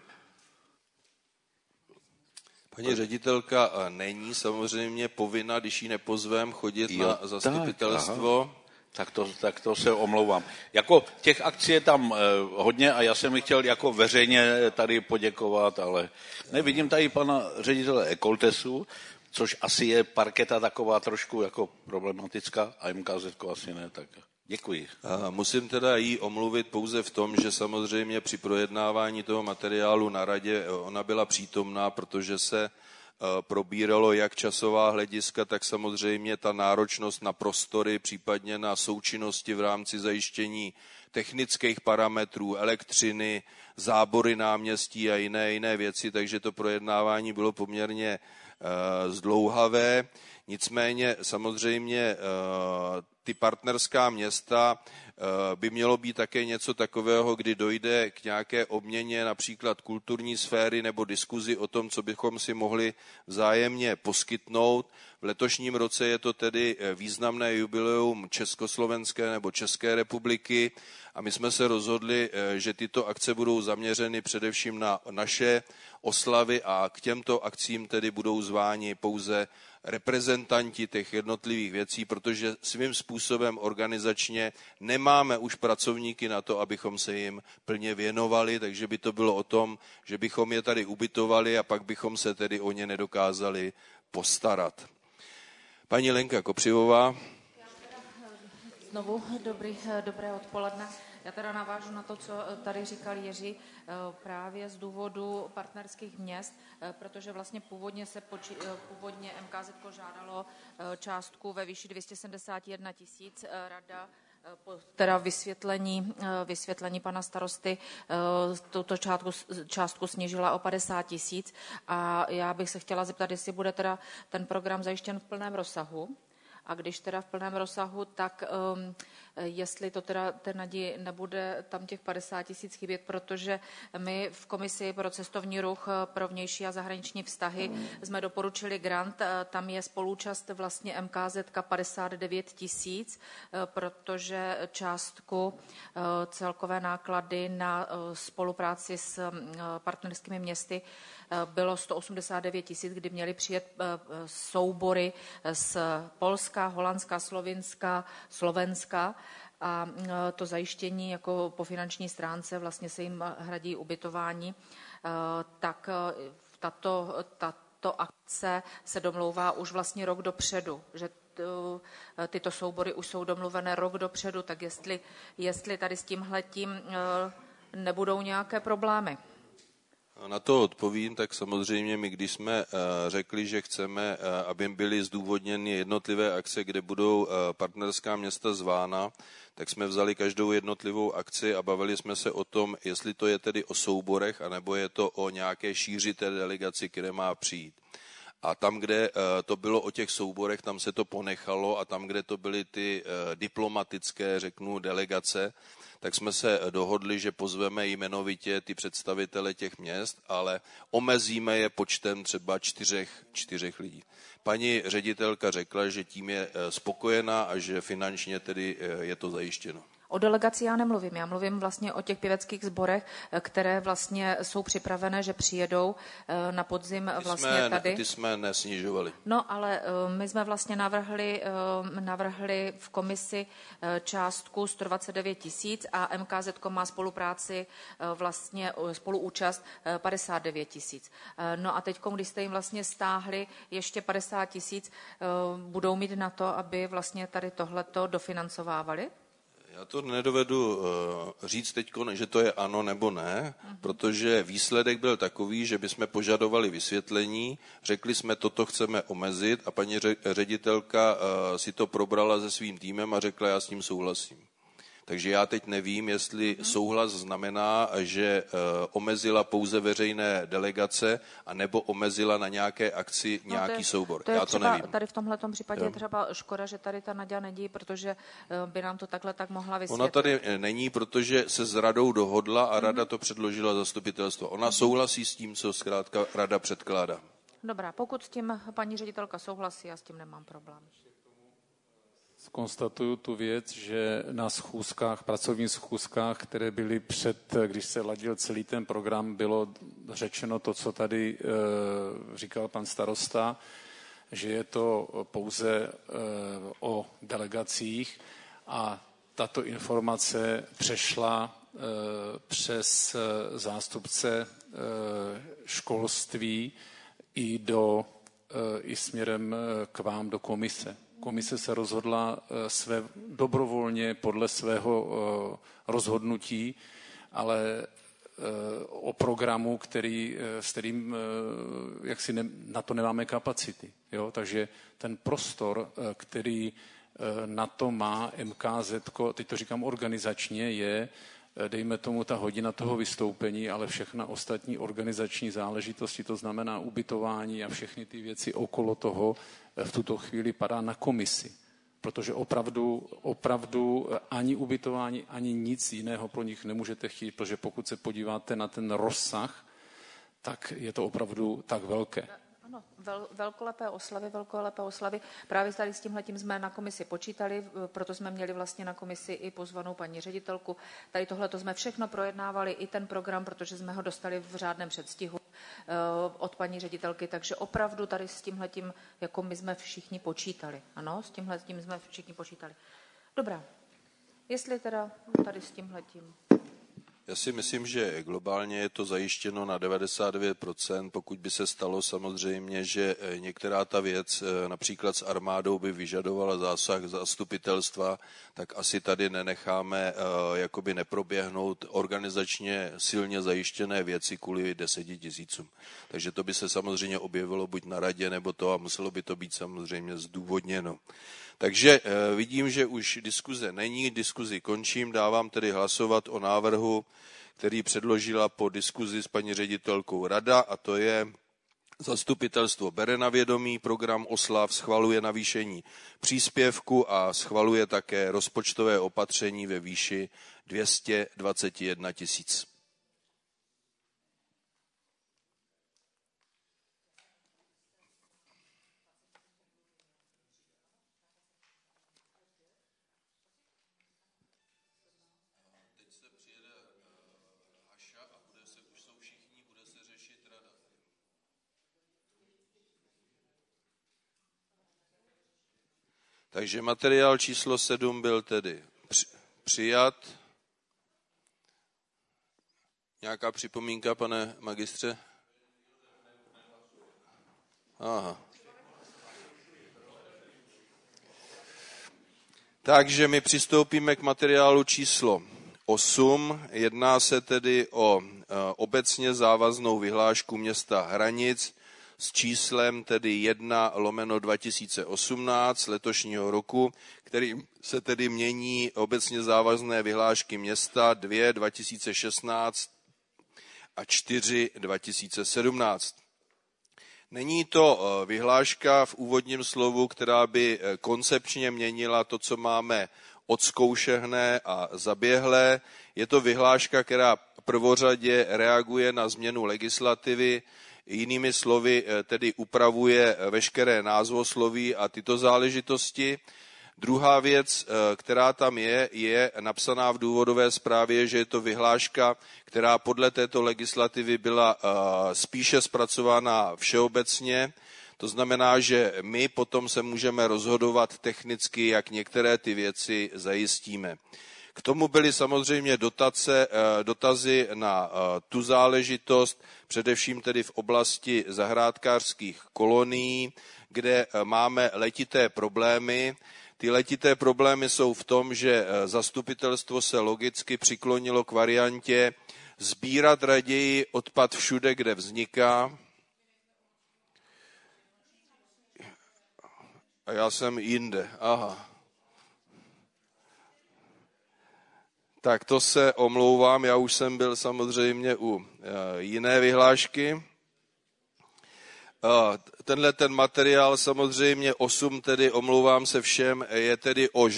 Paní ředitelka není samozřejmě povinna, když ji nepozvem, chodit na zastupitelstvo. Tak to se omlouvám. Jako těch akcí je tam hodně a já jsem mi chtěl jako veřejně tady poděkovat, ale nevidím tady pana ředitele Ekoltesu, což asi je parketa taková trošku jako problematická a MKZ asi ne, tak děkuji. Musím teda jí omluvit pouze v tom, že samozřejmě při projednávání toho materiálu na radě ona byla přítomná, protože se probíralo jak časová hlediska, tak samozřejmě ta náročnost na prostory, případně na součinnosti v rámci zajištění technických parametrů, elektřiny, zábory náměstí a jiné věci, takže to projednávání bylo poměrně zdlouhavé. Nicméně samozřejmě ty partnerská města by mělo být také něco takového, kdy dojde k nějaké obměně například kulturní sféry nebo diskuzi o tom, co bychom si mohli vzájemně poskytnout. V letošním roce je to tedy významné jubileum Československé nebo České republiky a my jsme se rozhodli, že tyto akce budou zaměřeny především na naše oslavy a k těmto akcím tedy budou zváni pouze reprezentanti těch jednotlivých věcí, protože svým způsobem organizačně nemáme už pracovníky na to, abychom se jim plně věnovali, takže by to bylo o tom, že bychom je tady ubytovali a pak bychom se tedy o ně nedokázali postarat. Paní Lenka Kopřivová. Znovu dobré odpoledne. Já teda navážu na to, co tady říkal Jiří, právě z důvodu partnerských měst, protože vlastně původně MKZ žádalo částku ve výši 271 000, rada teda vysvětlení pana starosty tuto částku snížila o 50 000 a já bych se chtěla zeptat, jestli bude teda ten program zajištěn v plném rozsahu. A když teda v plném rozsahu, tak jestli to teda té naději nebude tam těch 50 000 chybět, protože my v Komisi pro cestovní ruch pro vnější a zahraniční vztahy jsme doporučili grant, tam je spolúčast vlastně MKZ 59 000, protože částku celkové náklady na spolupráci s partnerskými městy bylo 189 000, kdy měli přijet soubory z Polska, Holandska, Slovenska a to zajištění jako po finanční stránce vlastně se jim hradí ubytování, tak tato akce se domlouvá už vlastně rok dopředu, že tyto soubory už jsou domluvené rok dopředu, tak jestli tady s tímhletím nebudou nějaké problémy. Na to odpovím, tak samozřejmě my, když jsme řekli, že chceme, aby byly zdůvodněny jednotlivé akce, kde budou partnerská města zvána, tak jsme vzali každou jednotlivou akci a bavili jsme se o tom, jestli to je tedy o souborech, anebo je to o nějaké šíři té delegaci, které má přijít. A tam, kde to bylo o těch souborech, tam se to ponechalo a tam, kde to byly ty diplomatické, řeknu, delegace, tak jsme se dohodli, že pozveme jmenovitě ty představitele těch měst, ale omezíme je počtem třeba čtyřech lidí. Paní ředitelka řekla, že tím je spokojená a že finančně tedy je to zajištěno. O delegaci já nemluvím, já mluvím vlastně o těch pěveckých sborech, které vlastně jsou připravené, že přijedou na podzim vlastně tady. Ty jsme nesnižovali. No, ale my jsme vlastně navrhli v komisi částku 129 000 a MKZ má spolupráci vlastně spoluúčast 59 000. No a teď, když jste jim vlastně stáhli ještě 50 000, budou mít na to, aby vlastně tady tohleto dofinancovávali? Já to nedovedu říct teď, že to je ano nebo ne, protože výsledek byl takový, že bychom požadovali vysvětlení, řekli jsme, toto chceme omezit a paní ředitelka si to probrala se svým týmem a řekla, já s tím souhlasím. Takže já teď nevím, jestli souhlas znamená, že omezila pouze veřejné delegace a nebo omezila na nějaké akci nějaký soubor. Já to nevím. Tady v tomhletom případě je třeba škoda, že tady ta Naďa nedí, protože by nám to takhle tak mohla vysvětlit. Ona tady není, protože se s radou dohodla a rada to předložila zastupitelstvo. Ona souhlasí s tím, co zkrátka rada předkládá. Dobrá, pokud s tím paní ředitelka souhlasí, já s tím nemám problém. Konstatuju tu věc, že na schůzkách, pracovních schůzkách, které byly když se ladil celý ten program, bylo řečeno to, co tady říkal pan starosta, že je to pouze o delegacích a tato informace přešla přes zástupce školství i směrem k vám do komise. Komise se rozhodla dobrovolně podle svého rozhodnutí, ale o programu, s kterým jaksi na to nemáme kapacity. Jo? Takže ten prostor, který na to má MKZ, teď to říkám organizačně, je, dejme tomu, ta hodina toho vystoupení, ale všechna ostatní organizační záležitosti, to znamená ubytování a všechny ty věci okolo toho, v tuto chvíli padá na komisi. Protože opravdu ani ubytování, ani nic jiného pro nich nemůžete chtít, protože pokud se podíváte na ten rozsah, tak je to opravdu tak velké. Ano, velkolepé oslavy. Právě tady s tímhletím jsme na komisi počítali, proto jsme měli vlastně na komisi i pozvanou paní ředitelku. Tady tohleto jsme všechno projednávali, i ten program, protože jsme ho dostali v řádném předstihu od paní ředitelky, takže opravdu tady s tímhletím, jako my jsme všichni počítali. Ano, s tímhletím jsme všichni počítali. Dobrá, jestli teda tady s tímhletím... Já si myslím, že globálně je to zajištěno na 99%, pokud by se stalo samozřejmě, že některá ta věc, například s armádou, by vyžadovala zásah zastupitelstva, tak asi tady nenecháme jakoby neproběhnout organizačně silně zajištěné věci kvůli 10 000. Takže to by se samozřejmě objevilo buď na radě, nebo to a muselo by to být samozřejmě zdůvodněno. Takže vidím, že už diskuze není, diskuzi končím, dávám tedy hlasovat o návrhu, který předložila po diskuzi s paní ředitelkou rada, a to je: zastupitelstvo bere na vědomí program oslav, schvaluje navýšení příspěvku a schvaluje také rozpočtové opatření ve výši 221 000. Takže materiál číslo 7 byl tedy přijat. Nějaká připomínka, pane magistře? Aha. Takže my přistoupíme k materiálu číslo 8. Jedná se tedy o obecně závaznou vyhlášku města Hranic s číslem tedy 1/2018 letošního roku, kterým se tedy mění obecně závazné vyhlášky města 2 2016 a 4 2017. Není to vyhláška v úvodním slovu, která by koncepčně měnila to, co máme odzkoušené a zaběhlé. Je to vyhláška, která prvořadě reaguje na změnu legislativy, jinými slovy tedy upravuje veškeré názvosloví a tyto záležitosti. Druhá věc, která tam je napsaná v důvodové zprávě, že je to vyhláška, která podle této legislativy byla spíše zpracována všeobecně. To znamená, že my potom se můžeme rozhodovat technicky, jak některé ty věci zajistíme. K tomu byly samozřejmě dotazy na tu záležitost, především tedy v oblasti zahrádkářských kolonií, kde máme letité problémy. Ty letité problémy jsou v tom, že zastupitelstvo se logicky přiklonilo k variantě sbírat raději odpad všude, kde vzniká. A já jsem jinde. Aha. Tak to se omlouvám, já už jsem byl samozřejmě u jiné vyhlášky. Tenhle ten materiál samozřejmě 8, tedy omlouvám se všem, je tedy o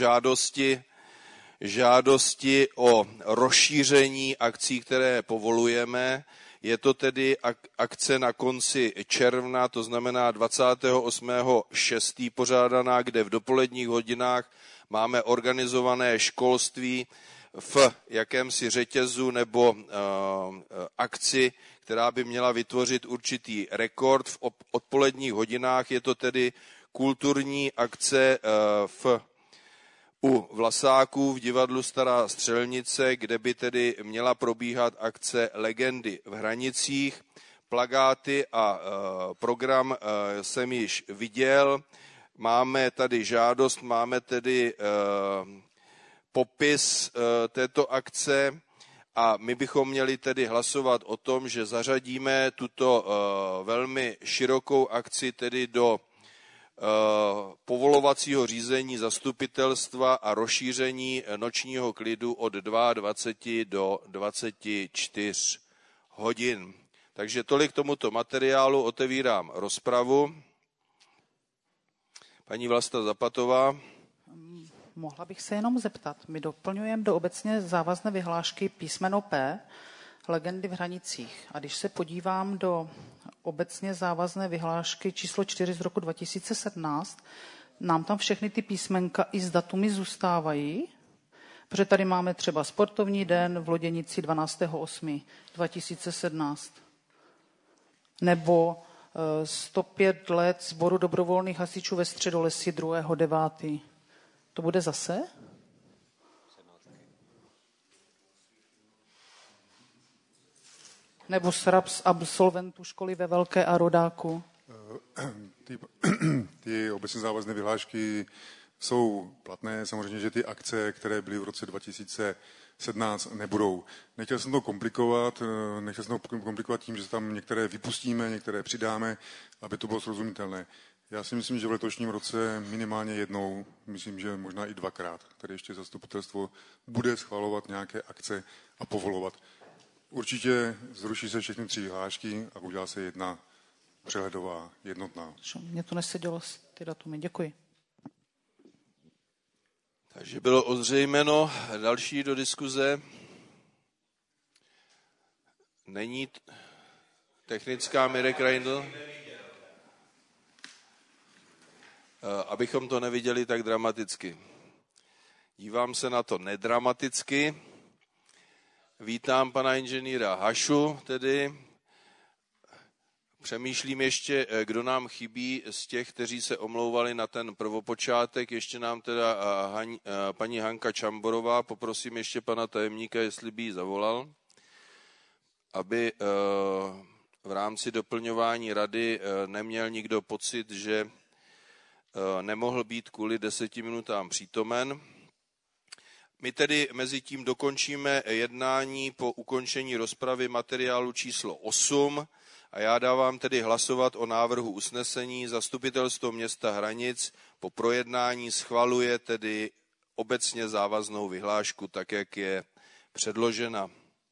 žádosti o rozšíření akcí, které povolujeme. Je to tedy akce na konci června, to znamená 28.6. pořádaná, kde v dopoledních hodinách máme organizované školství v jakémsi řetězu nebo akci, která by měla vytvořit určitý rekord. V odpoledních hodinách je to tedy kulturní akce u Vlasáků v divadlu Stará Střelnice, kde by tedy měla probíhat akce Legendy v Hranicích. Plakáty a program jsem již viděl. Máme tady žádost, máme tedy popis této akce a my bychom měli tedy hlasovat o tom, že zařadíme tuto velmi širokou akci tedy do povolovacího řízení zastupitelstva a rozšíření nočního klidu od 22 do 24 hodin. Takže tolik k tomuto materiálu, otevírám rozpravu. Paní Vlasta Zapatová. Mohla bych se jenom zeptat. My doplňujeme do obecně závazné vyhlášky písmeno P, Legendy v Hranicích. A když se podívám do obecně závazné vyhlášky číslo 4 z roku 2017, nám tam všechny ty písmenka i s datumy zůstávají, protože tady máme třeba sportovní den v Loděnici 12.8.2017. Nebo 105 let sboru dobrovolných hasičů ve Středolesí 2.9. To bude zase? Nebo sraps absolventů školy ve Velké a rodáku? Ty obecně závazné vyhlášky jsou platné. Samozřejmě, že ty akce, které byly v roce 2017, nebudou. Nechtěl jsem to komplikovat tím, že tam některé vypustíme, některé přidáme, aby to bylo srozumitelné. Já si myslím, že v letošním roce minimálně jednou, myslím, že možná i dvakrát, tady ještě zastupitelstvo bude schvalovat nějaké akce a povolovat. Určitě zruší se všechny 3 vyhlášky a udělá se jedna přehledová, jednotná. Mně to nesedělo s ty datumy. Děkuji. Takže bylo ozřejmeno. Další do diskuze. Není technická Mirek Reindl? Abychom to neviděli tak dramaticky. Dívám se na to nedramaticky. Vítám pana inženýra Hašu tedy. Přemýšlím ještě, kdo nám chybí z těch, kteří se omlouvali na ten prvopočátek. Ještě nám teda paní Hanka Čamborová. Poprosím ještě pana tajemníka, jestli by ji zavolal, aby v rámci doplňování rady neměl nikdo pocit, že nemohl být kvůli 10 minutám přítomen. My tedy mezi tím dokončíme jednání po ukončení rozpravy materiálu číslo 8 a já dávám tedy hlasovat o návrhu usnesení. Zastupitelstvo města Hranic po projednání schvaluje tedy obecně závaznou vyhlášku, tak jak je předložena.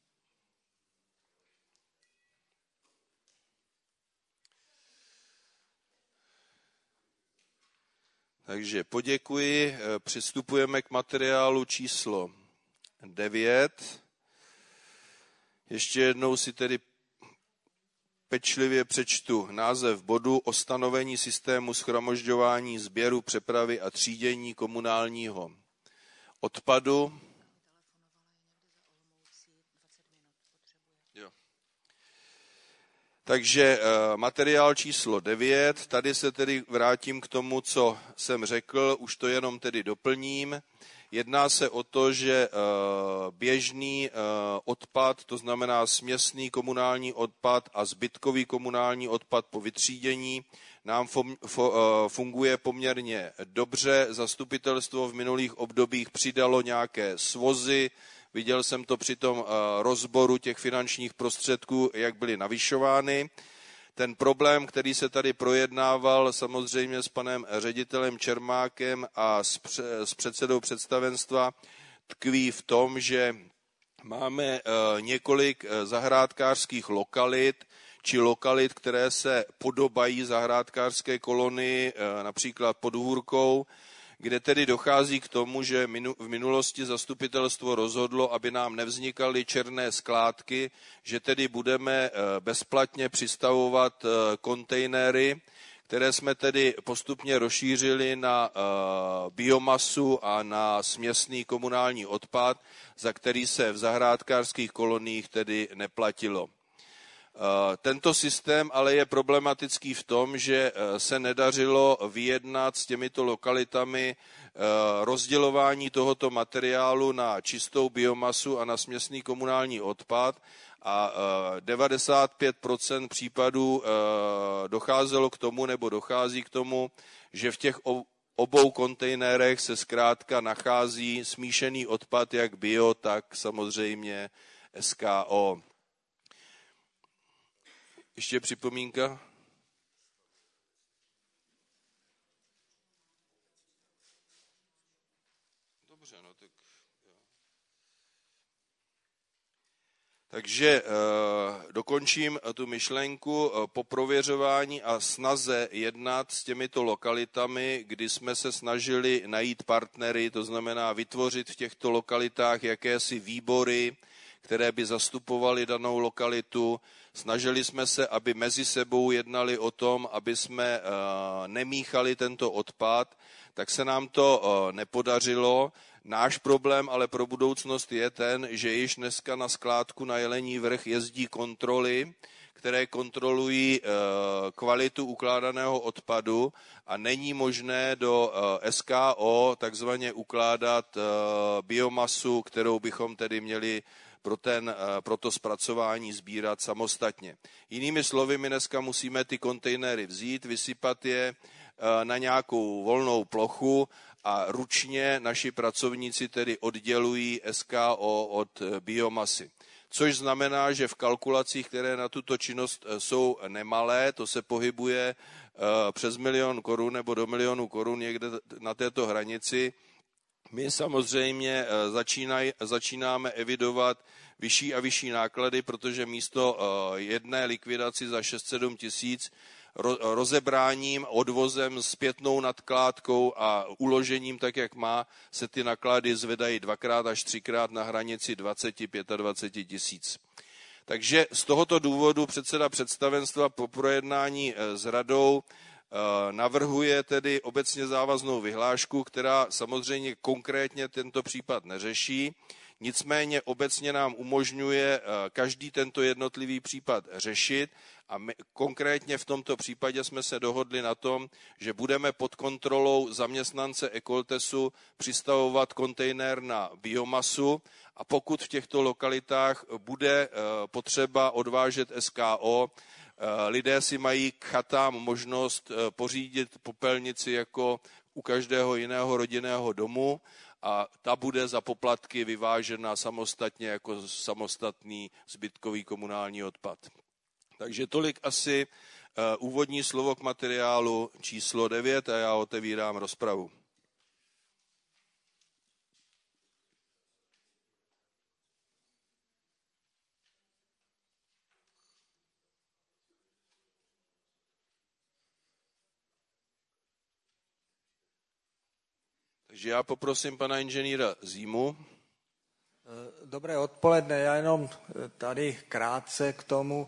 Takže poděkuji, přistupujeme k materiálu číslo 9. Ještě jednou si tedy pečlivě přečtu název bodu o stanovení systému shromažďování, sběru, přepravy a třídění komunálního odpadu. Takže materiál číslo 9, tady se tedy vrátím k tomu, co jsem řekl, už to jenom tedy doplním. Jedná se o to, že běžný odpad, to znamená směsný komunální odpad a zbytkový komunální odpad po vytřídění, nám funguje poměrně dobře. Zastupitelstvo v minulých obdobích přidalo nějaké svozy. Viděl jsem to při tom rozboru těch finančních prostředků, jak byly navyšovány. Ten problém, který se tady projednával samozřejmě s panem ředitelem Čermákem a s předsedou představenstva, tkví v tom, že máme několik zahrádkářských lokalit, či lokalit, které se podobají zahrádkářské kolonii, například pod Hůrkou, kde tedy dochází k tomu, že v minulosti zastupitelstvo rozhodlo, aby nám nevznikaly černé skládky, že tedy budeme bezplatně přistavovat kontejnery, které jsme tedy postupně rozšířili na biomasu a na směsný komunální odpad, za který se v zahrádkářských koloniích tedy neplatilo. Tento systém ale je problematický v tom, že se nedařilo vyjednat s těmito lokalitami rozdělování tohoto materiálu na čistou biomasu a na směsný komunální odpad a 95% případů docházelo k tomu nebo dochází k tomu, že v těch obou kontejnerech se zkrátka nachází smíšený odpad, jak bio, tak samozřejmě SKO. Ještě připomínka? Dobře, no tak jo. Takže dokončím tu myšlenku. Po prověřování a snaze jednat s těmito lokalitami, kdy jsme se snažili najít partnery, to znamená vytvořit v těchto lokalitách jakési výbory, které by zastupovaly danou lokalitu. Snažili jsme se, aby mezi sebou jednali o tom, aby jsme nemíchali tento odpad, tak se nám to nepodařilo. Náš problém ale pro budoucnost je ten, že již dneska na skládku na Jelení Vrch jezdí kontroly, které kontrolují kvalitu ukládaného odpadu a není možné do SKO takzvaně ukládat biomasu, kterou bychom tedy měli pro to zpracování sbírat samostatně. Jinými slovy, my dneska musíme ty kontejnery vzít, vysypat je na nějakou volnou plochu a ručně naši pracovníci tedy oddělují SKO od biomasy. Což znamená, že v kalkulacích, které na tuto činnost jsou nemalé, to se pohybuje přes 1 000 000 korun nebo do 1 000 000 korun někde na této hranici. My samozřejmě začínáme evidovat vyšší a vyšší náklady, protože místo jedné likvidaci za 6-7 tisíc rozebráním, odvozem, zpětnou nadkládkou a uložením tak, jak má, se ty náklady zvedají 2x až 3x na hranici 20-25 tisíc. Takže z tohoto důvodu předseda představenstva po projednání s radou navrhuje tedy obecně závaznou vyhlášku, která samozřejmě konkrétně tento případ neřeší, nicméně obecně nám umožňuje každý tento jednotlivý případ řešit a my konkrétně v tomto případě jsme se dohodli na tom, že budeme pod kontrolou zaměstnance Ecoltesu přistavovat kontejner na biomasu a pokud v těchto lokalitách bude potřeba odvážet SKO, lidé si mají k chatám možnost pořídit popelnici jako u každého jiného rodinného domu a ta bude za poplatky vyvážena samostatně jako samostatný zbytkový komunální odpad. Takže tolik asi úvodní slovo k materiálu číslo 9 a já otevírám rozpravu. Takže já poprosím pana inženýra Zímu. Dobré odpoledne, já jenom tady krátce k tomu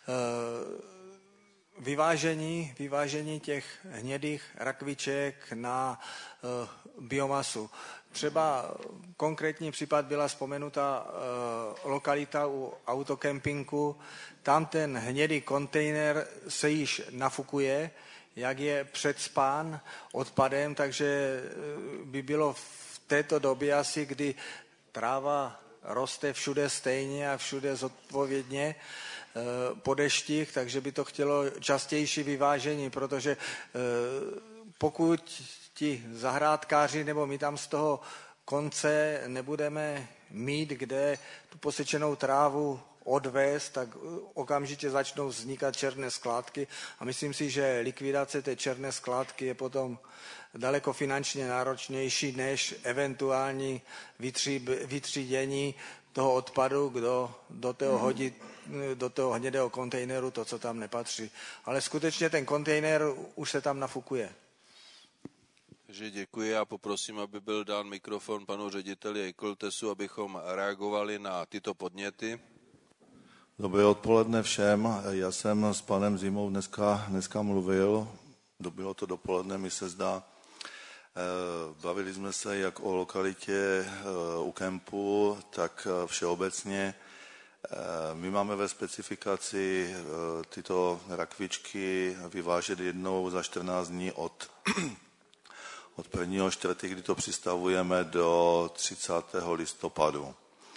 vyvážení těch hnědých rakviček na biomasu. Třeba konkrétní případ byla vzpomenuta lokalita u autokempinku, tam ten hnědý kontejner se již nafukuje, jak je předspán odpadem, takže by bylo v této době asi, kdy tráva roste všude stejně a všude zodpovědně po deštích, takže by to chtělo častější vyvážení, protože pokud ti zahrádkáři nebo my tam z toho konce nebudeme mít, kde tu posečenou trávu odvést, tak okamžitě začnou vznikat černé skládky a myslím si, že likvidace té černé skládky je potom daleko finančně náročnější než eventuální vytřídění toho odpadu, kdo do toho hodí do toho hnědého kontejneru to, co tam nepatří. Ale skutečně ten kontejner už se tam nafukuje. Takže děkuji a poprosím, aby byl dán mikrofon panu řediteli Ecoltesu, abychom reagovali na tyto podněty. Dobré odpoledne všem. Já jsem s panem Zimou dneska mluvil. Bylo to dopoledne, mi se zdá. Bavili jsme se jak o lokalitě u kempu, tak všeobecně. My máme ve specifikaci tyto rakvičky vyvážet jednou za 14 dní od 1.4., kdy to přistavujeme, do 30. listopadu.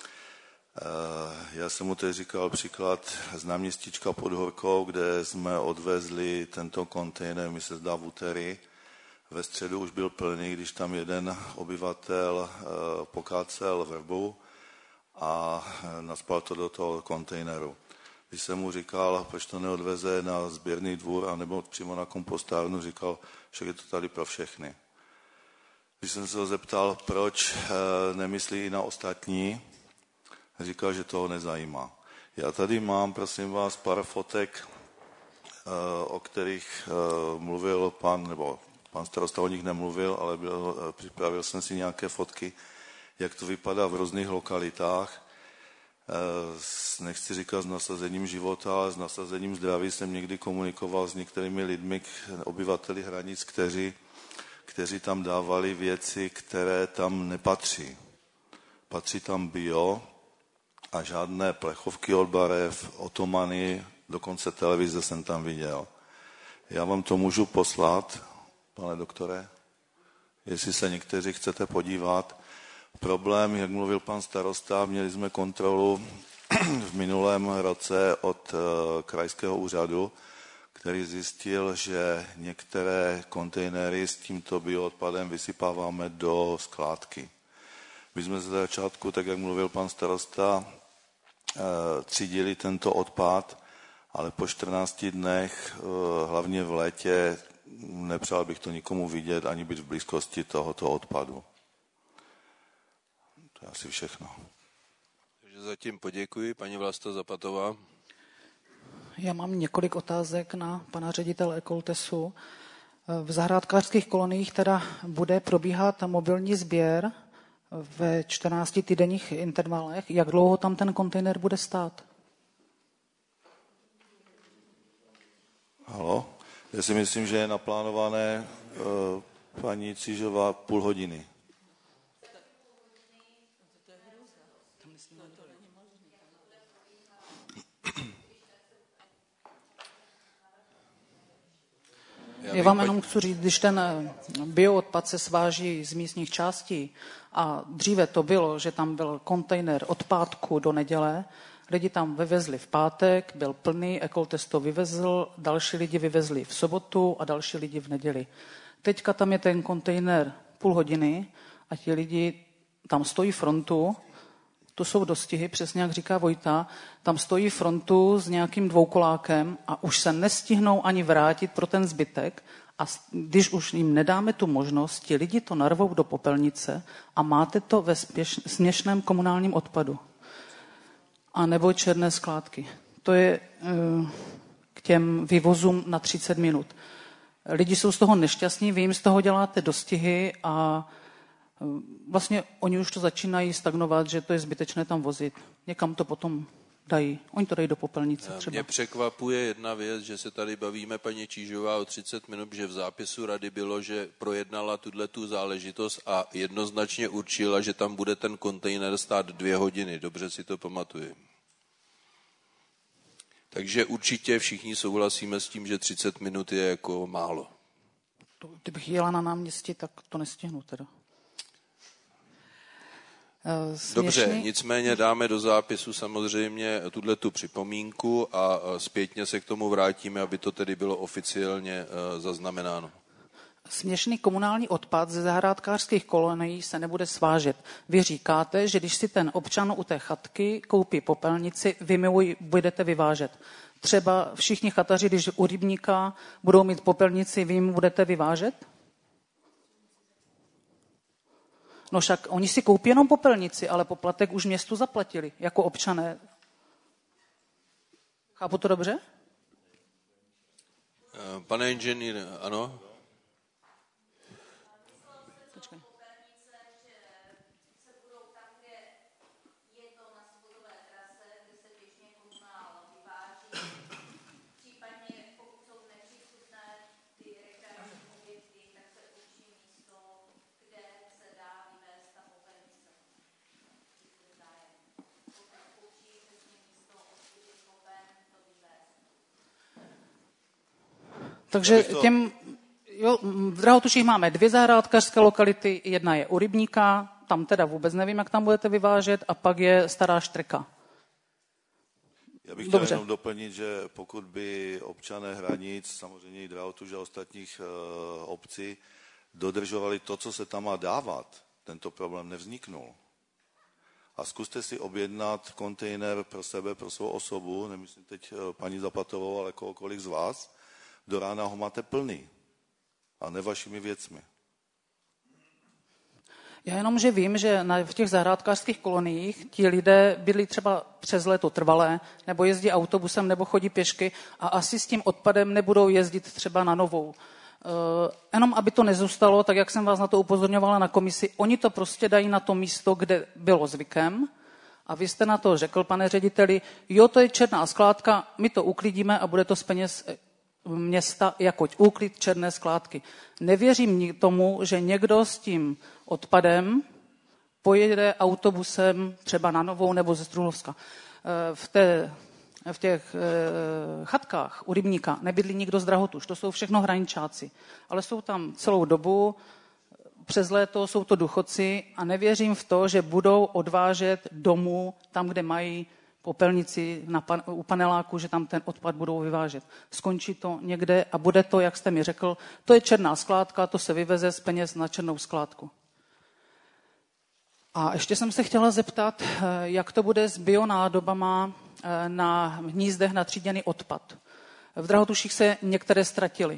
Já jsem mu teď říkal příklad z náměstíčka pod Horkou, kde jsme odvezli tento kontejner, mi se zdá v úterý. Ve středu už byl plný, když tam jeden obyvatel pokácel vrbu a naspal to do toho kontejneru. Když jsem mu říkal, proč to neodveze na sběrný dvůr anebo přímo na kompostárnu, říkal, že je to tady pro všechny. Když jsem se ho zeptal, proč nemyslí i na ostatní, říkal, že toho nezajímá. Já tady mám, prosím vás, pár fotek, o kterých mluvil pan starosta o nich nemluvil, ale připravil jsem si nějaké fotky, jak to vypadá v různých lokalitách. Nechci říkat s nasazením života, ale s nasazením zdraví jsem někdy komunikoval s některými lidmi, obyvateli hranic, kteří tam dávali věci, které tam nepatří. Patří tam bio a žádné plechovky od barev, otomany, dokonce televize jsem tam viděl. Já vám to můžu poslat, pane doktore, jestli se někteří chcete podívat. Problém, jak mluvil pan starosta, měli jsme kontrolu v minulém roce od krajského úřadu, který zjistil, že některé kontejnery s tímto bioodpadem vysypáváme do skládky. My jsme ze začátku, tak jak mluvil pan starosta, třídili tento odpad ale po 14 dnech, hlavně v létě, nepřál bych to nikomu vidět, ani být v blízkosti tohoto odpadu. To je asi všechno. Takže zatím poděkuji. Paní Vlasta Zapatová. Já mám několik otázek na pana ředitele Ekoltesu. V zahrádkářských koloniích teda bude probíhat mobilní sběr ve 14 týdenních intervalech. Jak dlouho tam ten kontejner bude stát? Halo? Já si myslím, že je naplánované paní Cížová půl hodiny. Já vám jenom chci říct, když ten bioodpad se sváží z místních částí a dříve to bylo, že tam byl kontejner od pátku do neděle, lidi tam vyvezli v pátek, byl plný, Ekoltest to vyvezl, další lidi vyvezli v sobotu a další lidi v neděli. Teďka tam je ten kontejner půl hodiny a ti lidi tam stojí frontu, to jsou dostihy, přesně jak říká Vojta, tam stojí frontu s nějakým dvoukolákem a už se nestihnou ani vrátit pro ten zbytek a když už jim nedáme tu možnost, ti lidi to narvou do popelnice a máte to ve směšném komunálním odpadu. A nebo černé skládky. To je k těm vývozům na 30 minut. Lidi jsou z toho nešťastní, vy jim z toho děláte dostihy a vlastně oni už to začínají stagnovat, že to je zbytečné tam vozit. Někam to potom dají. Oni to dají do popelnice třeba. Mě překvapuje jedna věc, že se tady bavíme, paní Čížová, o 30 minut, že v zápisu rady bylo, že projednala tu záležitost a jednoznačně určila, že tam bude ten kontejner stát 2 hodiny. Dobře si to pamatuji. Takže určitě všichni souhlasíme s tím, že 30 minut je jako málo. Kdybych jela na náměstí, tak to nestihnu teda. Dobře, nicméně dáme do zápisu samozřejmě tu připomínku a zpětně se k tomu vrátíme, aby to tedy bylo oficiálně zaznamenáno. Směšný komunální odpad ze zahrádkářských kolonií se nebude svážet. Vy říkáte, že když si ten občan u té chatky koupí popelnici, vy mi budete vyvážet. Třeba všichni chataři, když u rybníka budou mít popelnici, vy jim budete vyvážet? No však oni si koupí jenom popelnici, ale poplatek už městu zaplatili, jako občané. Chápu to dobře? Pane inženýr, ano? Počkej. Takže v Drahotuších máme 2 zahrádkářské lokality, jedna je u rybníka, tam teda vůbec nevím, jak tam budete vyvážet, a pak je Stará Štreka. Já bych chtěl jenom doplnit, že pokud by občané Hranic, samozřejmě i Drahotuš a ostatních obcí, dodržovali to, co se tam má dávat, tento problém nevzniknul. A zkuste si objednat kontejner pro sebe, pro svou osobu, nemyslím teď paní Zapatovou, ale kohokoliv z vás, do rána ho máte plný a ne vašimi věcmi. Já jenom, že vím, že v těch zahrádkářských koloniích ti lidé bydlí třeba přes léto trvalé, nebo jezdí autobusem, nebo chodí pěšky a asi s tím odpadem nebudou jezdit třeba na Novou. Jenom aby to nezůstalo, tak jak jsem vás na to upozorňovala na komisi, oni to prostě dají na to místo, kde bylo zvykem a vy jste na to řekl, pane řediteli, jo, to je černá skládka, my to uklidíme a bude to z peněz města jako úklid černé skládky. Nevěřím tomu, že někdo s tím odpadem pojede autobusem třeba na Novou nebo ze Struhovska. V těch chatkách u rybníka nebydlí nikdo z Drahotuš, to jsou všechno hraničáci, ale jsou tam celou dobu, přes léto jsou to důchodci a nevěřím v to, že budou odvážet domů tam, kde mají popelnici u paneláku, že tam ten odpad budou vyvážet. Skončí to někde a bude to, jak jste mi řekl, to je černá skládka, to se vyveze z peněz na černou skládku. A ještě jsem se chtěla zeptat, jak to bude s bionádobama na hnízdech na tříděný odpad. V Drahotuších se některé ztratily.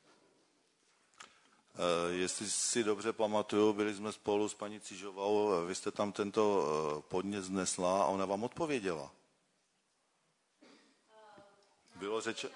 Jestli si dobře pamatuju, byli jsme spolu s paní Cižovou, vy jste tam tento podnět znesla a ona vám odpověděla. Bylo řečeno...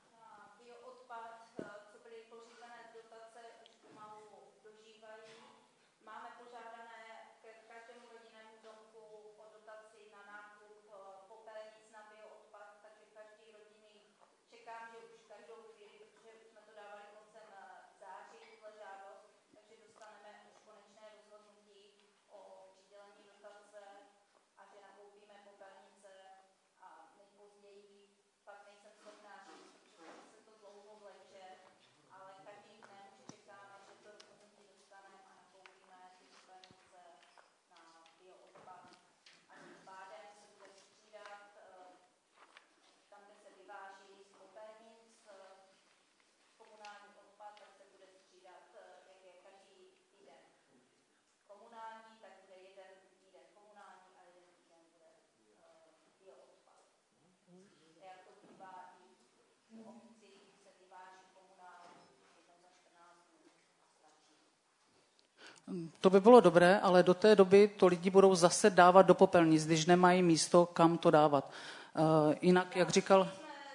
To by bylo dobré, ale do té doby to lidi budou zase dávat do popelnic, když nemají místo, kam to dávat. Jinak, jak říkal...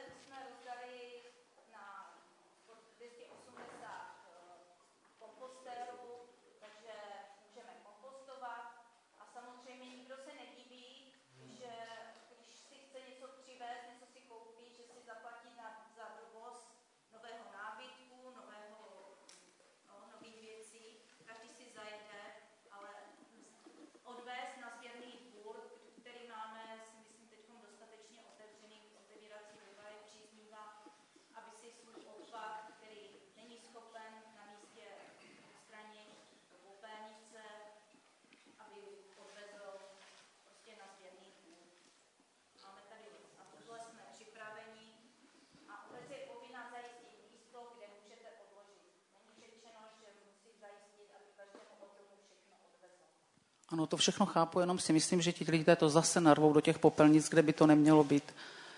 Ano, to všechno chápu, jenom si myslím, že ti lidé to zase narvou do těch popelnic, kde by to nemělo být.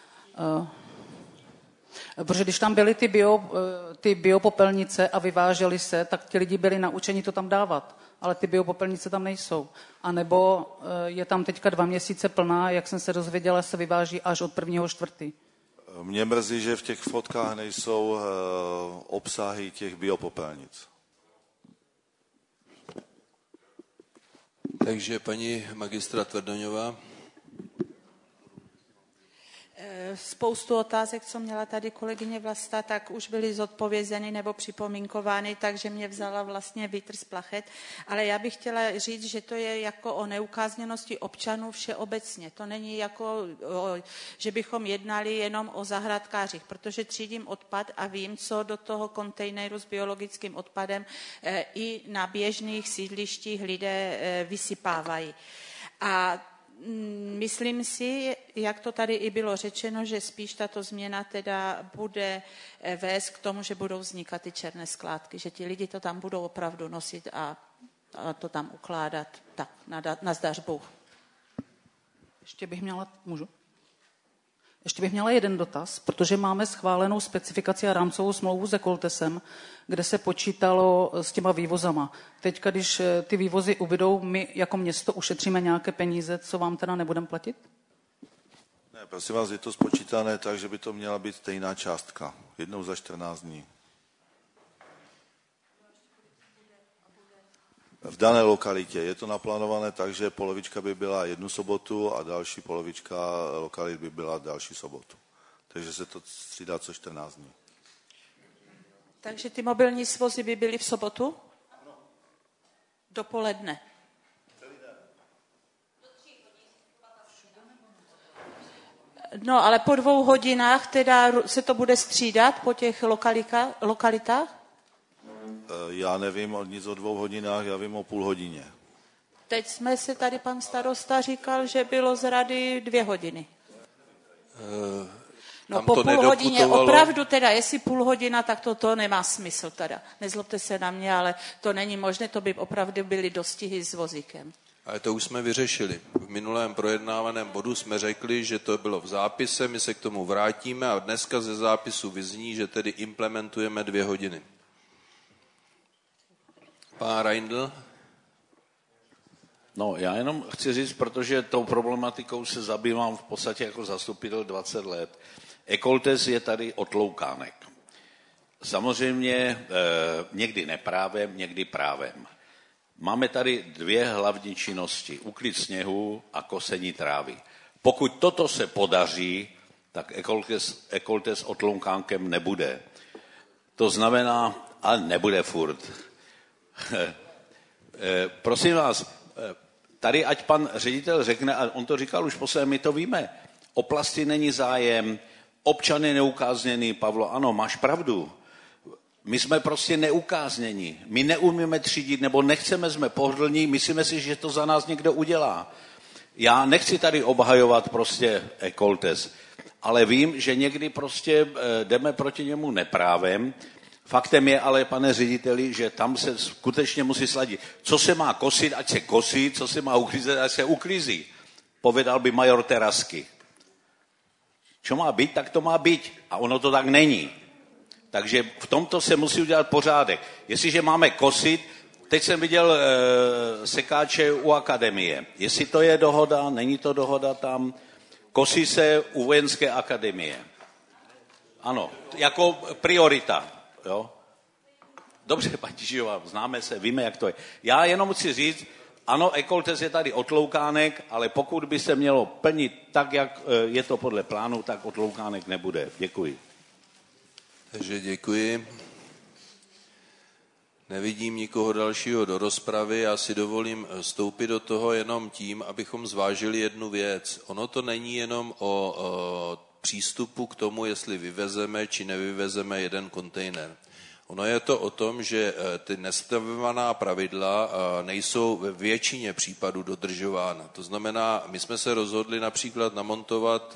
Protože když tam byly ty biopopelnice a vyvážely se, tak ti lidi byli naučeni to tam dávat, ale ty biopopelnice tam nejsou. A nebo je tam teďka 2 měsíce plná, jak jsem se dozvěděla, se vyváží až od 1.4. Mě mrzí, že v těch fotkách nejsou obsahy těch biopopelnic. Takže paní magistra Tvrdoňová. Spoustu otázek, co měla tady kolegyně Vlasta, tak už byly zodpovězeny nebo připomínkovány, takže mě vzala vlastně vítr z plachet. Ale já bych chtěla říct, že to je jako o neukázněnosti občanů všeobecně. To není jako, že bychom jednali jenom o zahrádkářích, protože třídím odpad a vím, co do toho kontejneru s biologickým odpadem i na běžných sídlištích lidé vysypávají. A myslím si, jak to tady i bylo řečeno, že spíš tato změna teda bude vést k tomu, že budou vznikat ty černé skládky, že ti lidi to tam budou opravdu nosit a to tam ukládat. Tak, na zdař Bůh. Ještě bych měla jeden dotaz, protože máme schválenou specifikaci a rámcovou smlouvu s Ekoltesem, kde se počítalo s těma vývozama. Teď, když ty vývozy ubydou, my jako město ušetříme nějaké peníze, co vám teda nebudeme platit? Ne, prosím vás, je to spočítané tak, že by to měla být stejná částka. Jednou za 14 dní. V dané lokalitě je to naplánované tak, že polovička by byla jednu sobotu a další polovička lokalit by byla další sobotu. Takže se to střídá co 14 dní. Takže ty mobilní svozy by byly v sobotu? Dopoledne. No, ale po 2 hodinách teda se to bude střídat po těch lokalitách? Já nevím nic o 2 hodinách, já vím o půl hodině. Teď jsme si tady, pan starosta říkal, že bylo z rady 2 hodiny. No po půl hodině, opravdu teda, jestli půl hodina, tak to nemá smysl teda. Nezlobte se na mě, ale to není možné, to by opravdu byly dostihy s vozíkem. Ale to už jsme vyřešili. V minulém projednávaném bodu jsme řekli, že to bylo v zápise, my se k tomu vrátíme a dneska ze zápisu vyzní, že tedy implementujeme 2 hodiny. Pán Reindl? No, já jenom chci říct, protože tou problematikou se zabývám v podstatě jako zastupitel 20 let. Ekoltes je tady otloukánek. Samozřejmě někdy neprávem, někdy právem. Máme tady 2 hlavní činnosti, úklid sněhu a kosení trávy. Pokud toto se podaří, tak ekoltes otloukánkem nebude. To znamená, ale nebude furt. Prosím vás, tady ať pan ředitel řekne, a on to říkal už posledně, my to víme, o plasty není zájem, občany neukázněný, Pavlo, ano, máš pravdu. My jsme prostě neukáznění. My neumíme třídit, nebo nechceme, jsme pohodlní, myslíme si, že to za nás někdo udělá. Já nechci tady obhajovat prostě ekoltes, ale vím, že někdy prostě jdeme proti němu neprávem. Faktem je ale, pane řediteli, že tam se skutečně musí sladit. Co se má kosit, ať se kosí, co se má uklízet, ať se uklízí. Povedal by major Terasky. Co má být, tak to má být. A ono to tak není. Takže v tomto se musí udělat pořádek. Jestliže máme kosit, teď jsem viděl sekáče u akademie. Jestli to je dohoda, není to dohoda tam, kosí se u vojenské akademie. Ano, jako priorita. Jo? Dobře, paní Žižová, známe se, víme, jak to je. Já jenom chci říct, ano, ekoltes je tady otloukánek, ale pokud by se mělo plnit tak, jak je to podle plánu, tak otloukánek nebude. Děkuji. Takže děkuji. Nevidím nikoho dalšího do rozpravy, já si dovolím vstoupit do toho jenom tím, abychom zvážili jednu věc. Ono to není jenom o přístupu k tomu, jestli vyvezeme či nevyvezeme jeden kontejner. Ono je to o tom, že ty nastavovaná pravidla nejsou ve většině případů dodržována. To znamená, my jsme se rozhodli například namontovat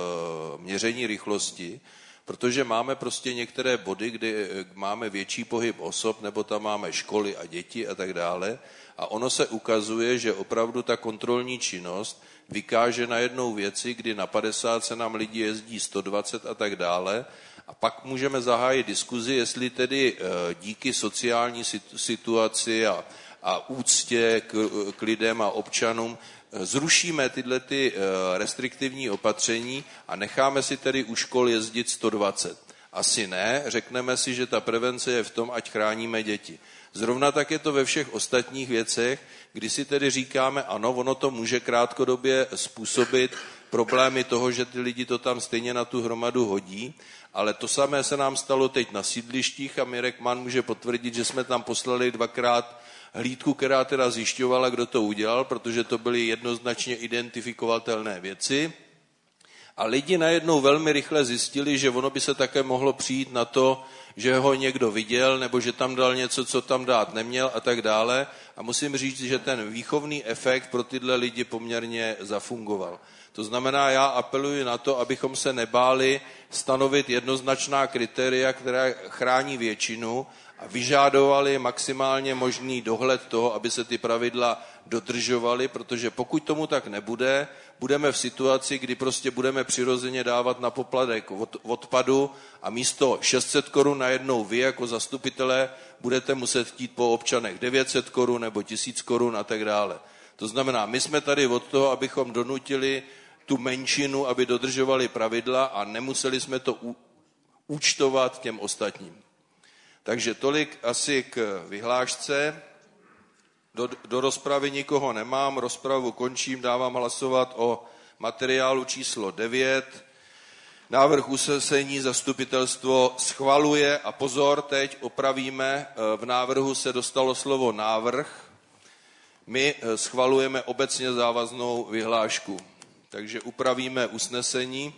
měření rychlosti, protože máme prostě některé body, kdy máme větší pohyb osob, nebo tam máme školy a děti a tak dále. A ono se ukazuje, že opravdu ta kontrolní činnost vykáže najednou věci, kdy na 50 se nám lidi jezdí 120 a tak dále. A pak můžeme zahájit diskuzi, jestli tedy díky sociální situaci a úctě k lidem a občanům zrušíme tyhle ty restriktivní opatření a necháme si tedy u škol jezdit 120. Asi ne, řekneme si, že ta prevence je v tom, ať chráníme děti. Zrovna tak je to ve všech ostatních věcech, kdy si tedy říkáme, ano, ono to může krátkodobě způsobit problémy toho, že ty lidi to tam stejně na tu hromadu hodí, ale to samé se nám stalo teď na sídlištích a Mirek Mann může potvrdit, že jsme tam poslali 2krát hlídku, která teda zjišťovala, kdo to udělal, protože to byly jednoznačně identifikovatelné věci. A lidi najednou velmi rychle zjistili, že ono by se také mohlo přijít na to, že ho někdo viděl, nebo že tam dal něco, co tam dát neměl a tak dále. A musím říct, že ten výchovný efekt pro tyhle lidi poměrně zafungoval. To znamená, já apeluji na to, abychom se nebáli stanovit jednoznačná kritéria, která chrání většinu, a vyžádovali maximálně možný dohled toho, aby se ty pravidla dodržovaly, protože pokud tomu tak nebude, budeme v situaci, kdy prostě budeme přirozeně dávat na poplatek odpadu a místo 600 korun najednou vy jako zastupitelé budete muset chtít po občanech 900 korun nebo 1000 korun a tak dále. To znamená, my jsme tady od toho, abychom donutili tu menšinu, aby dodržovali pravidla a nemuseli jsme to účtovat těm ostatním. Takže tolik asi k vyhlášce. Do rozpravy nikoho nemám, rozpravu končím, dávám hlasovat o materiálu číslo 9. Návrh usnesení zastupitelstvo schvaluje a pozor, teď opravíme, v návrhu se dostalo slovo návrh. My schvalujeme obecně závaznou vyhlášku, takže upravíme usnesení.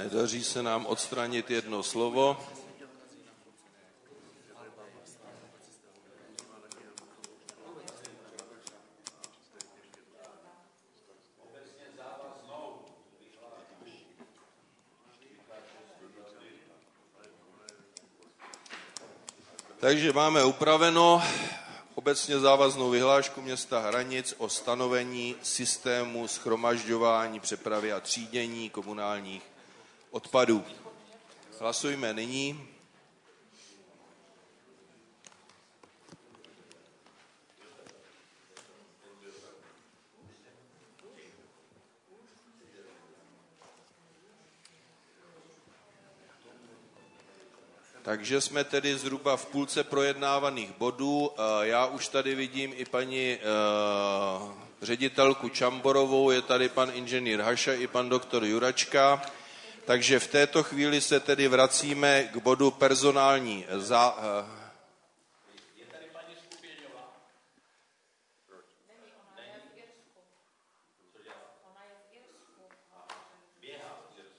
Nedaří se nám odstranit jedno slovo. Takže máme upraveno obecně závaznou vyhlášku města Hranic o stanovení systému shromažďování, přepravy a třídění komunálních odpadů. Hlasujme nyní. Takže jsme tedy zhruba v půlce projednávaných bodů. Já už tady vidím i paní ředitelku Čamborovou, je tady pan inženýr Haša i pan doktor Juračka. Takže v této chvíli se tedy vracíme k bodu personální Je tady paní Skupěňová? Ona je v Irsku. Co dělá? Ona je v Irsku. Běhá v Irsku.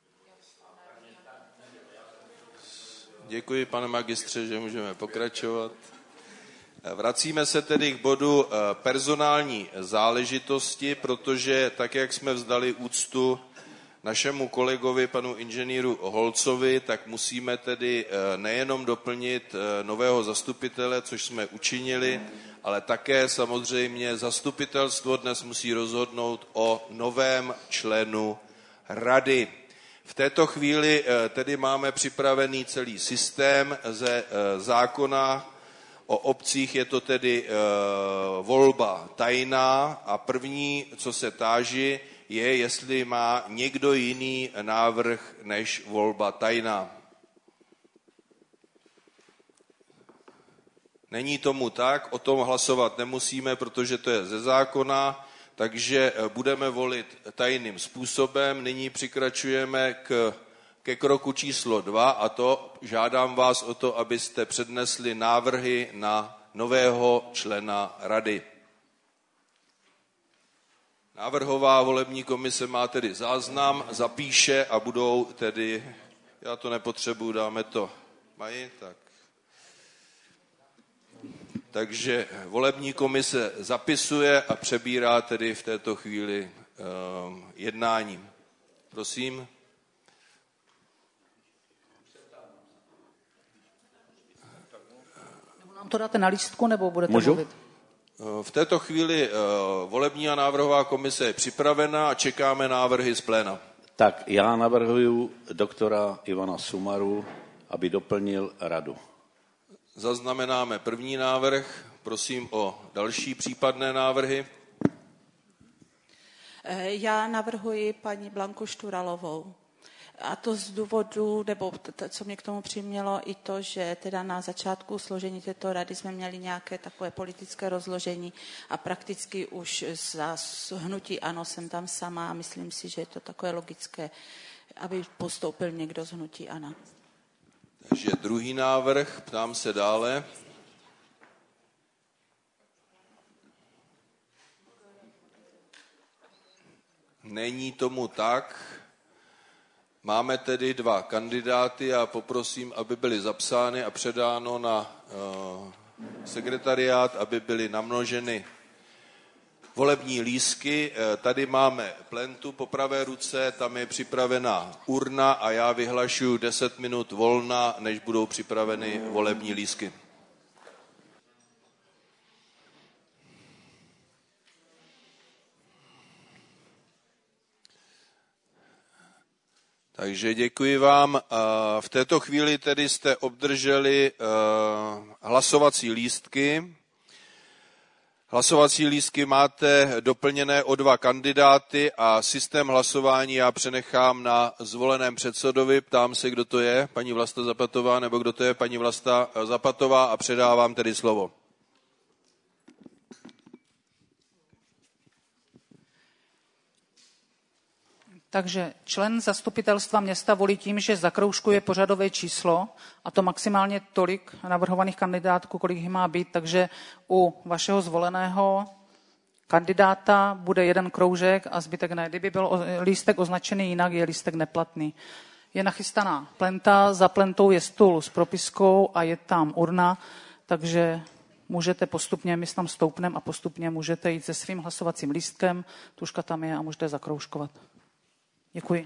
Děkuji, pane magistře, že můžeme pokračovat. Vracíme se tedy k bodu personální záležitosti, protože tak, jak jsme vzdali úctu našemu kolegovi, panu inženýru Holcovi, tak musíme tedy nejenom doplnit nového zastupitele, což jsme učinili, ale také samozřejmě zastupitelstvo dnes musí rozhodnout o novém členu rady. V této chvíli tedy máme připravený celý systém ze zákona o obcích, je to tedy volba tajná a první, co se táží, je, jestli má někdo jiný návrh než volba tajná. Není tomu tak, o tom hlasovat nemusíme, protože to je ze zákona, takže budeme volit tajným způsobem. Nyní přikračujeme ke kroku číslo 2 a to žádám vás o to, abyste přednesli návrhy na nového člena rady. Návrhová volební komise má tedy záznam, zapíše a budou tedy, já to nepotřebuji, dáme to, mají, tak. Takže volební komise zapisuje a přebírá tedy v této chvíli jednání. Prosím. Nám to dáte na lístku, nebo budete Můžu? mluvit? V této chvíli volební a návrhová komise je připravena a čekáme návrhy z pléna. Tak já navrhuji doktora Ivana Sumaru, aby doplnil radu. Zaznamenáme první návrh, prosím o další případné návrhy. Já navrhuji paní Blanku Šturálovou. A to z důvodu, nebo co mě k tomu přimělo, i to, že teda na začátku složení této rady jsme měli nějaké takové politické rozložení a prakticky už za hnutí ANO jsem tam sama a myslím si, že je to takové logické, aby postoupil někdo z hnutí ANO. Takže druhý návrh, ptám se dále. Není tomu tak. Máme tedy dva kandidáty a poprosím, aby byly zapsány a předáno na sekretariát, aby byly namnoženy volební lístky. Tady máme plentu po pravé ruce, tam je připravená urna a já vyhlašuju 10 minut volna, než budou připraveny volební lístky. Takže děkuji vám. V této chvíli tedy jste obdrželi hlasovací lístky. Hlasovací lístky máte doplněné o 2 kandidáty a systém hlasování já přenechám na zvoleném předsedovi. Ptám se, kdo to je, paní Vlasta Zapatová, nebo kdo to je paní Vlasta Zapatová a předávám tedy slovo. Takže člen zastupitelstva města volí tím, že zakroužkuje pořadové číslo, a to maximálně tolik navrhovaných kandidátů, kolik jich má být. Takže u vašeho zvoleného kandidáta, bude jeden kroužek a zbytek ne. Kdyby byl lístek označený jinak, je lístek neplatný. Je nachystaná plenta, za plentou je stůl s propiskou a je tam urna, takže můžete postupně, my tam stoupneme a postupně můžete jít se svým hlasovacím lístkem, tužka tam je a můžete zakroužkovat. Děkuji.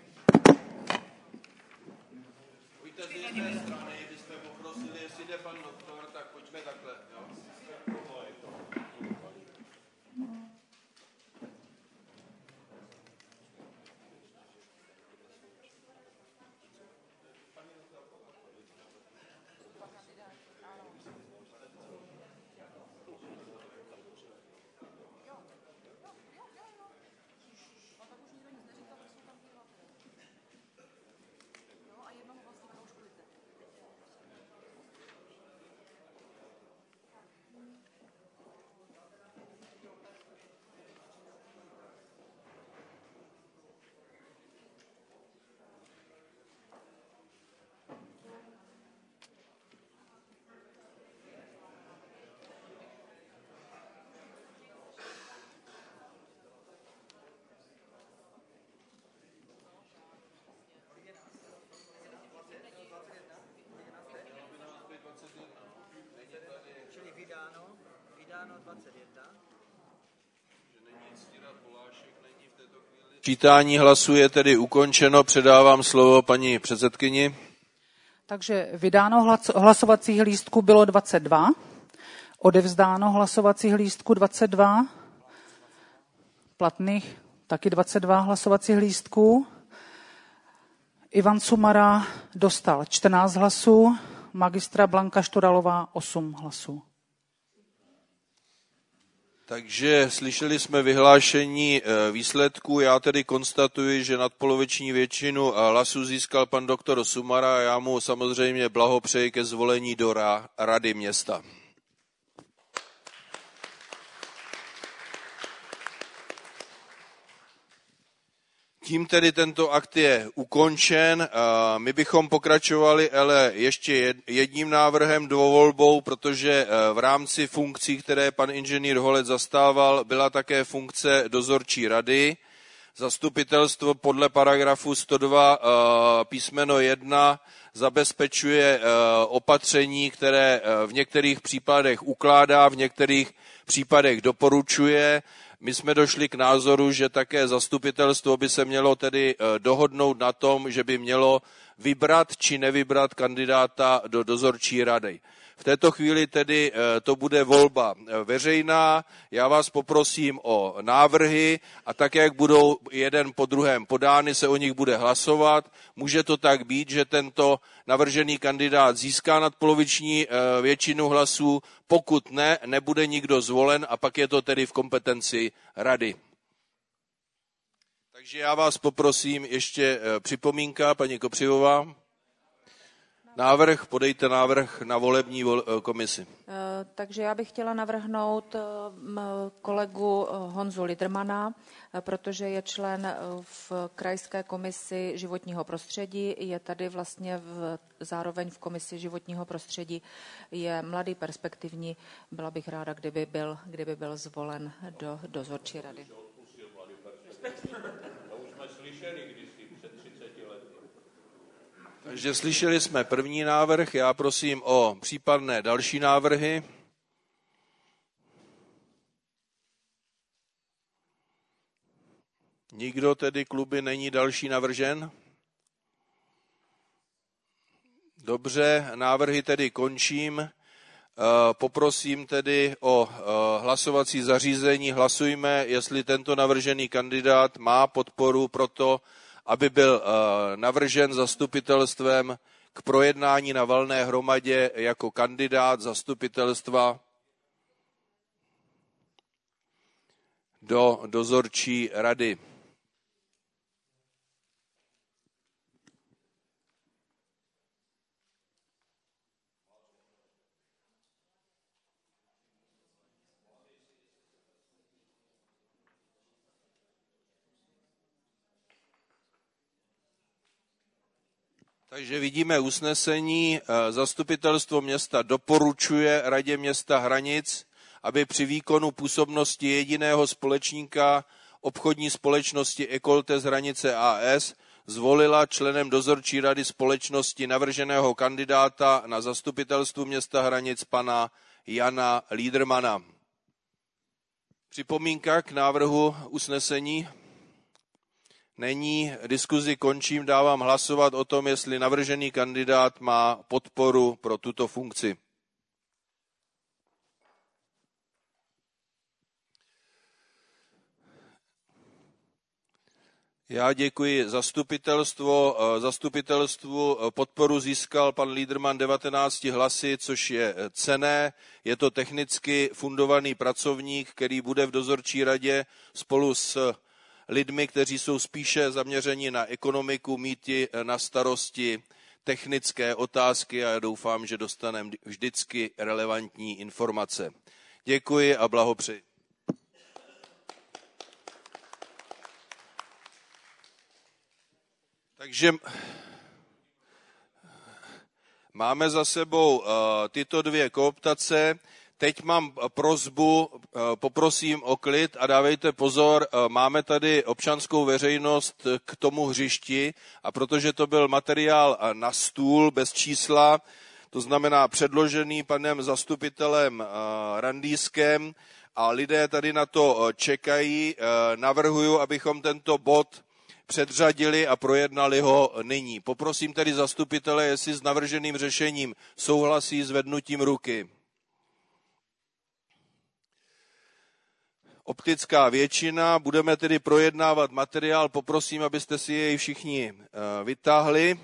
Čítání hlasů je tedy ukončeno, předávám slovo paní předsedkyni. Takže vydáno hlasovacích lístků bylo 22, odevzdáno hlasovacích lístků 22, platných taky 22 hlasovacích lístků. Ivan Sumara dostal 14 hlasů, magistra Blanka Štoralová 8 hlasů. Takže slyšeli jsme vyhlášení výsledků. Já tedy konstatuji, že nadpoloviční většinu hlasů získal pan doktor Sumara a já mu samozřejmě blahopřeji ke zvolení do Rady města. Tím tedy tento akt je ukončen. My bychom pokračovali ale ještě jedním návrhem dvovolbou, protože v rámci funkcí, které pan inženýr Holec zastával, byla také funkce dozorčí rady. Zastupitelstvo podle paragrafu 102 písmeno 1 zabezpečuje opatření, které v některých případech ukládá, v některých případech doporučuje. My jsme došli k názoru, že také zastupitelstvo by se mělo tedy dohodnout na tom, že by mělo vybrat či nevybrat kandidáta do dozorčí rady. V této chvíli tedy to bude volba veřejná. Já vás poprosím o návrhy a tak, jak budou jeden po druhém podány, se o nich bude hlasovat. Může to tak být, že tento navržený kandidát získá nadpoloviční většinu hlasů, pokud ne, nebude nikdo zvolen a pak je to tedy v kompetenci rady. Takže já vás poprosím ještě připomínka, paní Kopřivová. Podejte návrh na volební komisi. Takže já bych chtěla navrhnout kolegu Honzu Lidrmana, protože je člen v krajské komisi životního prostředí, je tady vlastně zároveň v komisi životního prostředí, je mladý, perspektivní. Byla bych ráda, kdyby byl zvolen do dozorčí rady. Takže slyšeli jsme první návrh, já prosím o případné další návrhy. Nikdo tedy kluby není další navržen? Dobře, návrhy tedy končím. Poprosím tedy o hlasovací zařízení. Hlasujme, jestli tento navržený kandidát má podporu pro to, aby byl navržen zastupitelstvem k projednání na valné hromadě jako kandidát zastupitelstva do dozorčí rady. Takže vidíme usnesení, zastupitelstvo města doporučuje radě města Hranic, aby při výkonu působnosti jediného společníka obchodní společnosti Ecoltes Hranice AS zvolila členem dozorčí rady společnosti navrženého kandidáta na zastupitelstvu města Hranic pana Jana Lídermana. Připomínka k návrhu usnesení? Není, diskuzi končím, dávám hlasovat o tom, jestli navržený kandidát má podporu pro tuto funkci. Já děkuji zastupitelstvu. Podporu získal pan Líderman 19 hlasy, což je cenné. Je to technicky fundovaný pracovník, který bude v dozorčí radě spolu s lidmi, kteří jsou spíše zaměřeni na ekonomiku, mít na starosti technické otázky a já doufám, že dostaneme vždycky relevantní informace. Děkuji a blahopřeji. Takže máme za sebou tyto dvě kooptace. Teď mám prosbu, poprosím o klid a dávejte pozor, máme tady občanskou veřejnost k tomu hřišti a protože to byl materiál na stůl bez čísla, to znamená předložený panem zastupitelem Randýskem a lidé tady na to čekají, navrhuju, abychom tento bod předřadili a projednali ho nyní. Poprosím tedy zastupitele, jestli s navrženým řešením souhlasí zvednutím ruky. Optická většina, budeme tedy projednávat materiál, poprosím, abyste si jej všichni vytáhli.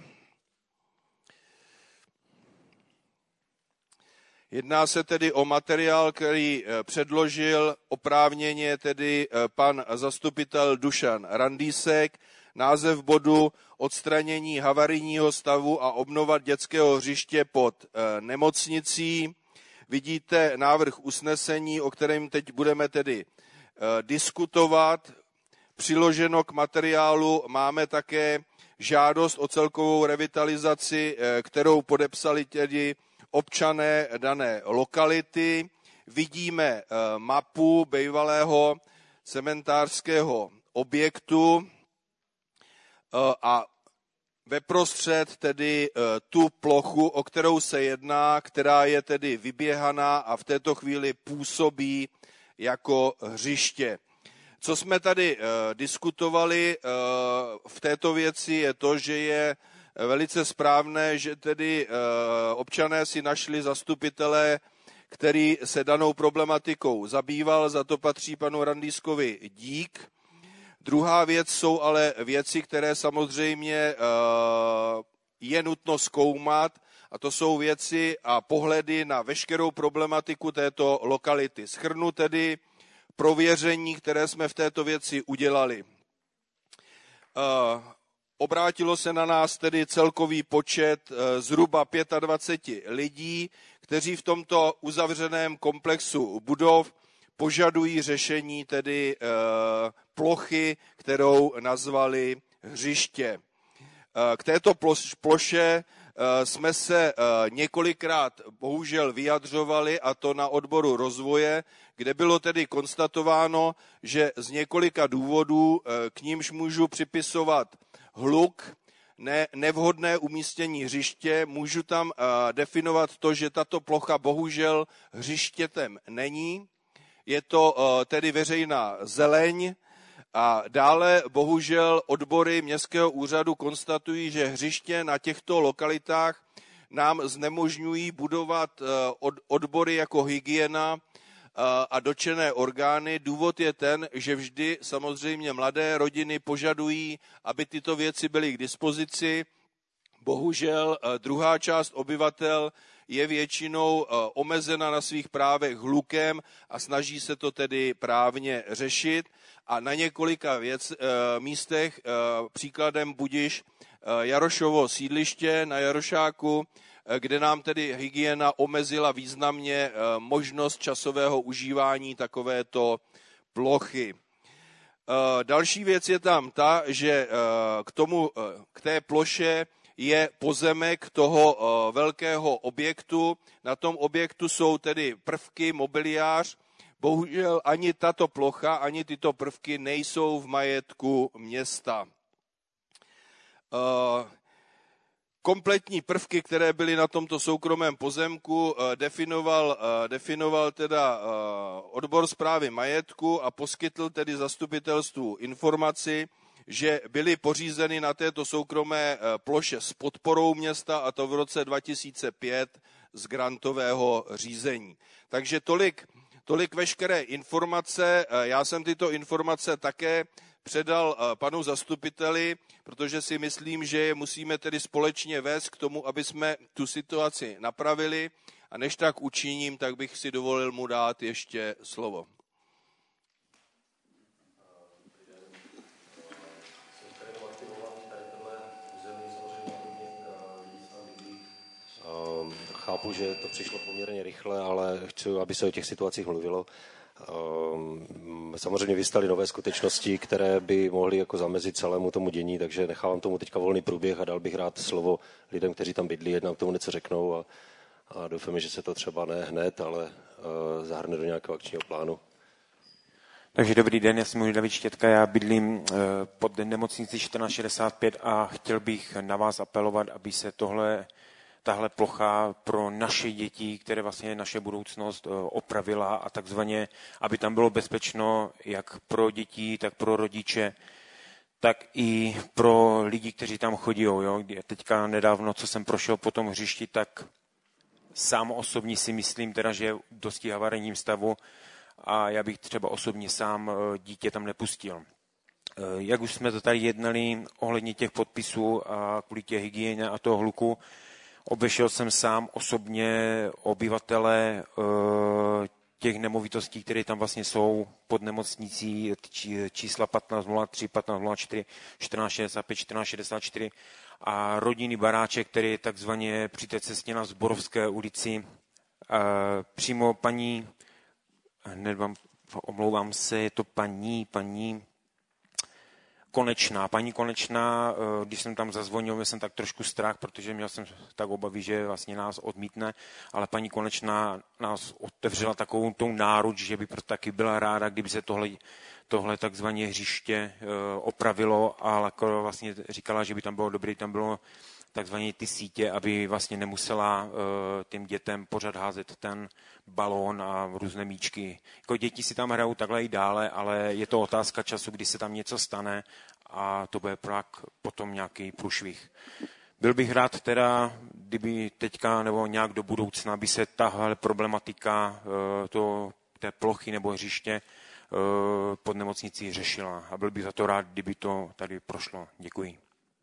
Jedná se tedy o materiál, který předložil oprávněně tedy pan zastupitel Dušan Randýsek. Název bodu odstranění havarijního stavu a obnova dětského hřiště pod nemocnicí. Vidíte návrh usnesení, o kterém teď budeme tedy diskutovat. Přiloženo k materiálu máme také žádost o celkovou revitalizaci, kterou podepsali tedy občané dané lokality. Vidíme mapu bývalého cementářského objektu a veprostřed tedy tu plochu, o kterou se jedná, která je tedy vyběhaná a v této chvíli působí jako hřiště. Co jsme tady diskutovali v této věci je to, že je velice správné, že tedy občané si našli zastupitele, který se danou problematikou zabýval, za to patří panu Randýskovi dík. Druhá věc jsou ale věci, které samozřejmě je nutno zkoumat, a to jsou věci a pohledy na veškerou problematiku této lokality. Shrnu tedy prověření, které jsme v této věci udělali. Obrátilo se na nás tedy celkový počet zhruba 25 lidí, kteří v tomto uzavřeném komplexu budov požadují řešení tedy plochy, kterou nazvali hřiště. K této ploše jsme se několikrát bohužel vyjadřovali, a to na odboru rozvoje, kde bylo tedy konstatováno, že z několika důvodů, k nímž můžu připisovat hluk, nevhodné umístění hřiště, můžu tam definovat to, že tato plocha bohužel hřištětem není. Je to tedy veřejná zeleň a dále bohužel odbory městského úřadu konstatují, že hřiště na těchto lokalitách nám znemožňují budovat odbory jako hygiena a dotčené orgány. Důvod je ten, že vždy samozřejmě mladé rodiny požadují, aby tyto věci byly k dispozici. Bohužel druhá část obyvatel je většinou omezena na svých právech hlukem a snaží se to tedy právně řešit. A na několika místech, příkladem budiž Jarošovo sídliště na Jarošáku, kde nám tedy hygiena omezila významně možnost časového užívání takovéto plochy. Další věc je tam ta, že k té ploše je pozemek toho velkého objektu. Na tom objektu jsou tedy prvky, mobiliář Bohužel ani tato plocha, ani tyto prvky nejsou v majetku města. Kompletní prvky, které byly na tomto soukromém pozemku, definoval teda odbor správy majetku a poskytl tedy zastupitelstvu informaci, že byly pořízeny na této soukromé ploše s podporou města, a to v roce 2005 z grantového řízení. Takže tolik veškeré informace. Já jsem tyto informace také předal panu zastupiteli, protože si myslím, že je musíme tedy společně vést k tomu, aby jsme tu situaci napravili. A než tak učiním, tak bych si dovolil mu dát ještě slovo. Chápu, že to přišlo poměrně rychle, ale chci, aby se o těch situacích mluvilo. Samozřejmě vystaly nové skutečnosti, které by mohly jako zamezit celému tomu dění, takže nechávám tomu teďka volný průběh a dal bych rád slovo lidem, kteří tam bydlí, jednou k tomu něco řeknou a doufáme, že se to třeba ne hned, ale zahrne do nějakého akčního plánu. Takže dobrý den, já jsem můj David Štětka, já bydlím pod nemocnicí 1465 a chtěl bych na vás apelovat, aby se tahle plocha pro naše děti, které vlastně je naše budoucnost, opravila a takzvaně, aby tam bylo bezpečno jak pro děti, tak pro rodiče, tak i pro lidi, kteří tam chodí. Jo. Teďka nedávno, co jsem prošel po tom hřišti, tak sám osobně si myslím, teda, že je v dosti havarijním stavu a já bych třeba osobně sám dítě tam nepustil. Jak už jsme to tady jednali ohledně těch podpisů a kvůli těch hygieně a toho hluku, obešel jsem sám osobně obyvatele těch nemovitostí, které tam vlastně jsou pod nemocnicí, čísla 1503, 1504, 1465, 1464 a rodinný baráček, který je takzvaně při té cestě na Zborovské ulici. Přímo paní, hned vám omlouvám se, je to paní Konečná. Paní Konečná, když jsem tam zazvonil, měl jsem tak trošku strach, protože měl jsem tak obavy, že vlastně nás odmítne, ale paní Konečná nás otevřela takovou tou náruč, že by taky byla ráda, kdyby se tohle takzvané hřiště opravilo, ale vlastně říkala, že by tam bylo dobré, tam bylo takzvané ty sítě, aby vlastně nemusela těm dětem pořád házet ten balón a různé míčky. Jako děti si tam hrajou takhle i dále, ale je to otázka času, kdy se tam něco stane a to bude potom nějaký průšvih. Byl bych rád teda, kdyby teďka nebo nějak do budoucna by se tahle problematika té plochy nebo hřiště pod nemocnicí řešila. A byl bych za to rád, kdyby to tady prošlo. Děkuji.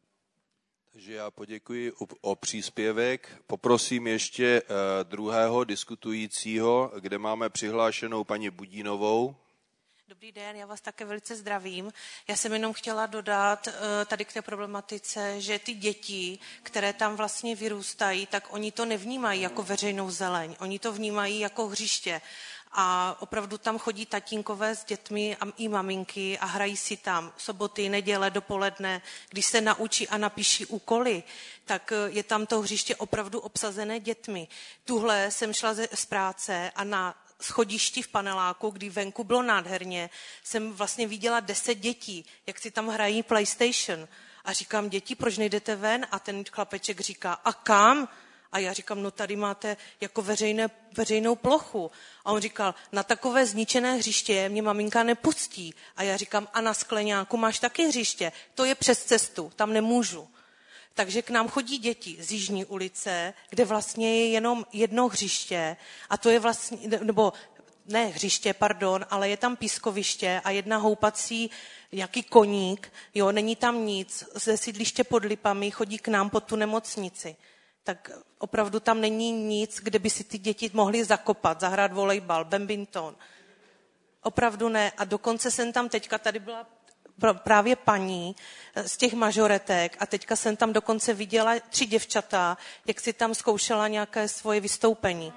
Takže já poděkuji o příspěvek. Poprosím ještě druhého diskutujícího, kde máme přihlášenou paní Budínovou. Dobrý den, já vás také velice zdravím. Já jsem jenom chtěla dodat tady k té problematice, že ty děti, které tam vlastně vyrůstají, tak oni to nevnímají jako veřejnou zeleň, oni to vnímají jako hřiště. A opravdu tam chodí tatínkové s dětmi a i maminky a hrají si tam soboty, neděle, dopoledne. Když se naučí a napíší úkoly, tak je tam to hřiště opravdu obsazené dětmi. Tuhle jsem šla z práce a na schodišti v paneláku, kdy venku bylo nádherně, jsem vlastně viděla 10 dětí, jak si tam hrají PlayStation. A říkám, děti, proč nejdete ven? A ten chlapeček říká, a kam? A já říkám, no tady máte jako veřejnou plochu. A on říkal, na takové zničené hřiště mě maminka nepustí. A já říkám, a na Skleňáku máš taky hřiště? To je přes cestu, tam nemůžu. Takže k nám chodí děti z Jižní ulice, kde vlastně je jenom jedno hřiště a to je vlastně, nebo ne hřiště, pardon, ale je tam pískoviště a jedna houpací nějaký koník, jo, není tam nic, ze sídliště pod Lipami chodí k nám pod tu nemocnici. Tak opravdu tam není nic, kde by si ty děti mohly zakopat, zahrát volejbal, badminton. Opravdu ne. A dokonce jsem tam teďka, tady byla právě paní z těch mažoretek a teďka jsem tam dokonce viděla 3 děvčata, jak si tam zkoušela nějaké svoje vystoupení.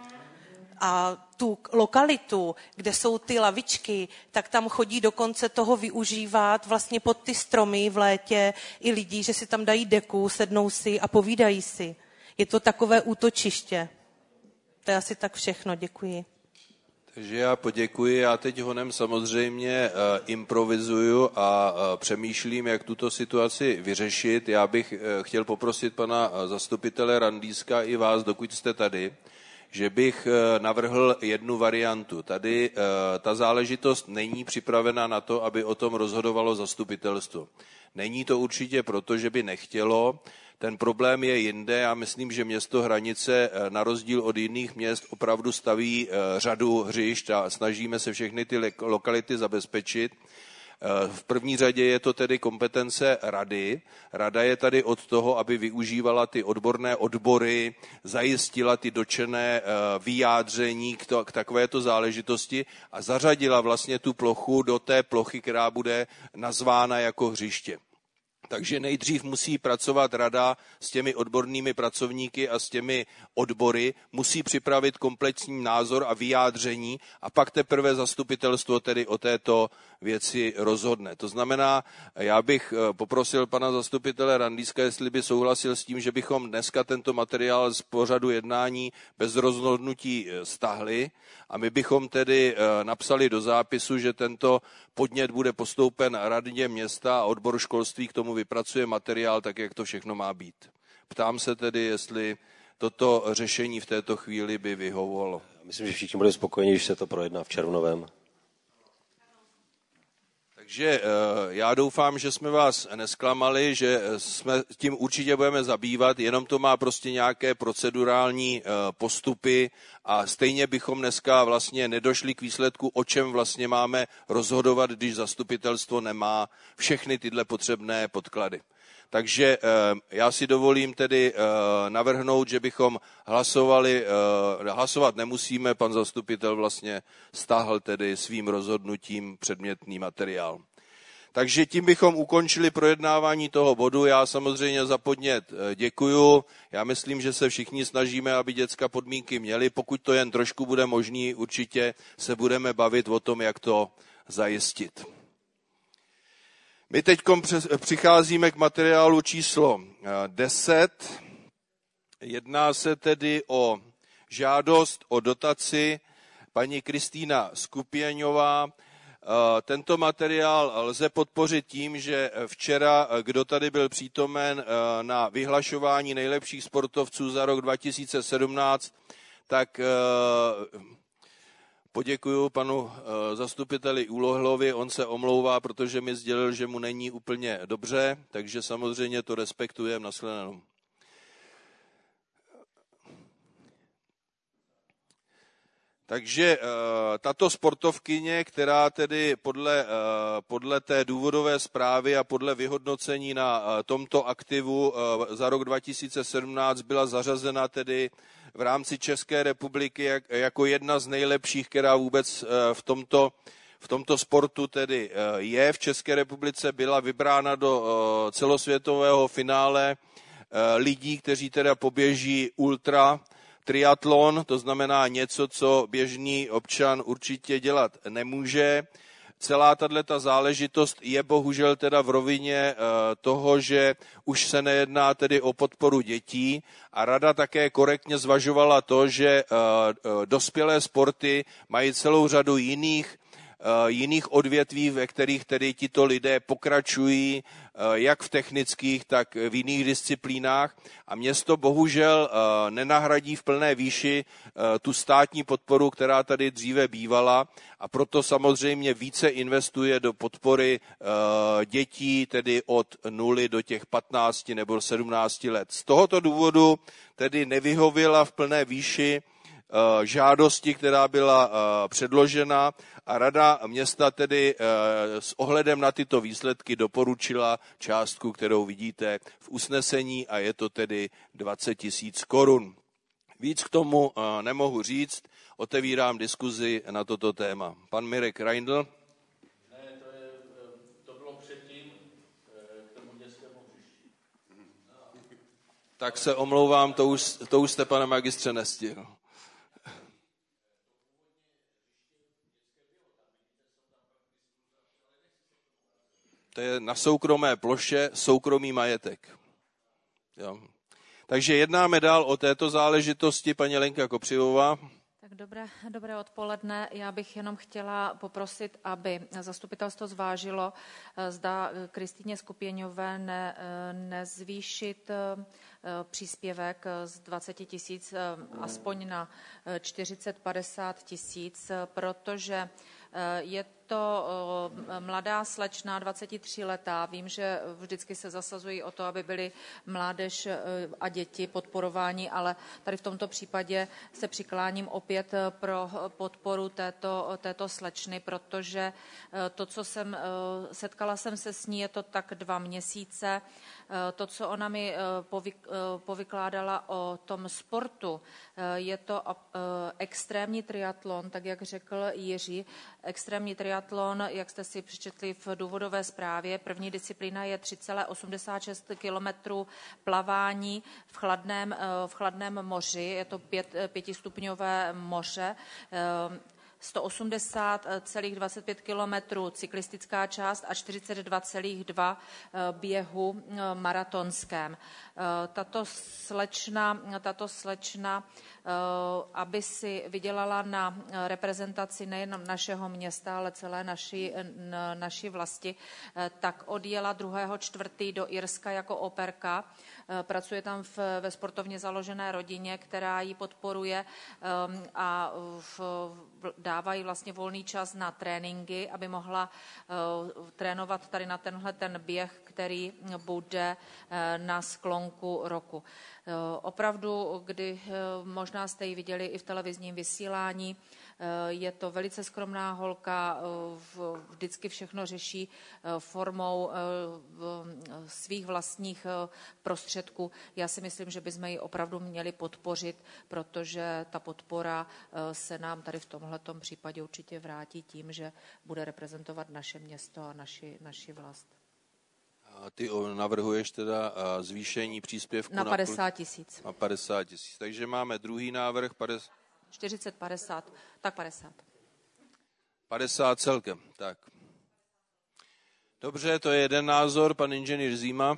A tu lokalitu, kde jsou ty lavičky, tak tam chodí dokonce toho využívat vlastně pod ty stromy v létě i lidi, že si tam dají deku, sednou si a povídají si. Je to takové útočiště. To je asi tak všechno, děkuji. Takže já poděkuji, já teď honem samozřejmě improvizuju a přemýšlím, jak tuto situaci vyřešit. Já bych chtěl poprosit pana zastupitele Randýska i vás, dokud jste tady, že bych navrhl jednu variantu. Tady ta záležitost není připravena na to, aby o tom rozhodovalo zastupitelstvo. Není to určitě proto, že by nechtělo. Ten problém je jinde. Já myslím, že město Hranice na rozdíl od jiných měst opravdu staví řadu hřišť a snažíme se všechny ty lokality zabezpečit. V první řadě je to tedy kompetence rady. Rada je tady od toho, aby využívala ty odborné odbory, zajistila ty dotčené vyjádření k takovéto záležitosti a zařadila vlastně tu plochu do té plochy, která bude nazvána jako hřiště. Takže nejdřív musí pracovat rada s těmi odbornými pracovníky a s těmi odbory, musí připravit komplexní názor a vyjádření a pak teprve zastupitelstvo tedy o této věci rozhodne. To znamená, já bych poprosil pana zastupitele Randýska, jestli by souhlasil s tím, že bychom dneska tento materiál z pořadu jednání bez rozhodnutí stáhli a my bychom tedy napsali do zápisu, že tento podnět bude postoupen radě města a odbor školství k tomu vypracuje materiál tak, jak to všechno má být. Ptám se tedy, jestli toto řešení v této chvíli by vyhovovalo. Myslím, že všichni budou spokojeni, když se to projedná v červnovém. Takže já doufám, že jsme vás nesklamali, že jsme tím určitě budeme zabývat, jenom to má prostě nějaké procedurální postupy a stejně bychom dneska vlastně nedošli k výsledku, o čem vlastně máme rozhodovat, když zastupitelstvo nemá všechny tyhle potřebné podklady. Takže já si dovolím tedy navrhnout, že bychom hlasovat nemusíme, pan zastupitel vlastně stáhl tedy svým rozhodnutím předmětný materiál. Takže tím bychom ukončili projednávání toho bodu. Já samozřejmě za podnět děkuju. Já myslím, že se všichni snažíme, aby děcka podmínky měly. Pokud to jen trošku bude možný, určitě se budeme bavit o tom, jak to zajistit. My teď přicházíme k materiálu číslo 10. Jedná se tedy o žádost o dotaci paní Kristýna Skupěňová. Tento materiál lze podpořit tím, že včera, kdo tady byl přítomen na vyhlašování nejlepších sportovců za rok 2017, tak poděkuju panu zastupiteli Úlohlovi, on se omlouvá, protože mi sdělil, že mu není úplně dobře, takže samozřejmě to respektujeme, nashledanou. Takže tato sportovkyně, která tedy podle té důvodové zprávy a podle vyhodnocení na tomto aktivu za rok 2017 byla zařazena tedy v rámci České republiky jako jedna z nejlepších, která vůbec v tomto sportu tedy je v České republice, byla vybrána do celosvětového finále lidí, kteří teda poběží ultra triatlon, to znamená něco, co běžný občan určitě dělat nemůže. Celá tato záležitost je bohužel teda v rovině toho, že už se nejedná tedy o podporu dětí a rada také korektně zvažovala to, že dospělé sporty mají celou řadu jiných odvětví, ve kterých tedy tito lidé pokračují, jak v technických, tak v jiných disciplínách a město bohužel nenahradí v plné výši tu státní podporu, která tady dříve bývala a proto samozřejmě více investuje do podpory dětí, tedy od 0 do těch 15 nebo 17 let. Z tohoto důvodu tedy nevyhověla v plné výši žádosti, která byla předložena a rada města tedy s ohledem na tyto výsledky doporučila částku, kterou vidíte v usnesení a je to tedy 20 000 korun. Víc k tomu nemohu říct, otevírám diskuzi na toto téma. Pan Mirek Reindl. Ne, to bylo předtím k tomu dětskému hřišti. Tak se omlouvám, to už jste, pane magistře, nestihl. To je na soukromé ploše soukromý majetek. Jo. Takže jednáme dál o této záležitosti, paní Lenka Kopřivová. Tak Tak dobré odpoledne. Já bych jenom chtěla poprosit, aby zastupitelstvo zvážilo, zda Kristýně Skupěňové nezvýšit příspěvek z 20 000 aspoň na 40-50 000, protože je to mladá slečna, 23 letá. Vím, že vždycky se zasazují o to, aby byly mládež a děti podporováni, ale tady v tomto případě se přikláním opět pro podporu této slečny, protože to, co setkala jsem se s ní, je to tak 2 měsíce. To, co ona mi povykládala o tom sportu, je to extrémní triatlon, tak jak řekl Jiří. Extrémní triatlon, jak jste si přečetli v důvodové zprávě, první disciplína je 3,86 kilometrů plavání v chladném moři, je to 5stupňové moře, 180,25 kilometrů cyklistická část a 42,2 běhu maratonském. Tato slečna, aby si vydělala na reprezentaci nejen našeho města, ale celé naší vlasti, tak odjela 2.4. do Irska jako operka. Pracuje tam ve sportovně založené rodině, která ji podporuje a dává jí vlastně volný čas na tréninky, aby mohla trénovat tady na ten běh, který bude na sklonku roku. Opravdu, kdy možná jste ji viděli i v televizním vysílání, je to velice skromná holka, vždycky všechno řeší formou svých vlastních prostředků. Já si myslím, že bychom ji opravdu měli podpořit, protože ta podpora se nám tady v tomhletom případě určitě vrátí tím, že bude reprezentovat naše město a naši vlast. A ty navrhuješ teda zvýšení příspěvku na 50 000. Na 50 000. Takže máme druhý návrh 40, 50, tak 50. 50 celkem, tak. Dobře, to je jeden názor, pan inženýr Zíma.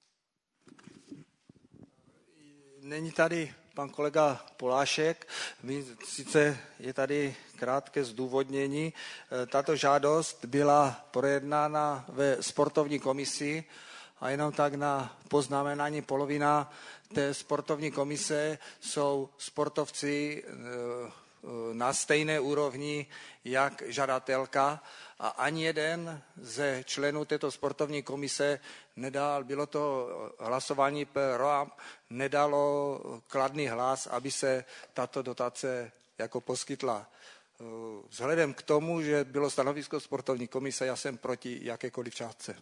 Není tady pan kolega Polášek, sice je tady krátké zdůvodnění. Tato žádost byla projednána ve sportovní komisi a jenom tak na poznamenání polovina té sportovní komise jsou sportovci na stejné úrovni jak žadatelka a ani jeden ze členů této sportovní komise nedal, bylo to hlasování pro, nedalo kladný hlas, aby se tato dotace jako poskytla. Vzhledem k tomu, že bylo stanovisko sportovní komise, já jsem proti jakékoliv částce.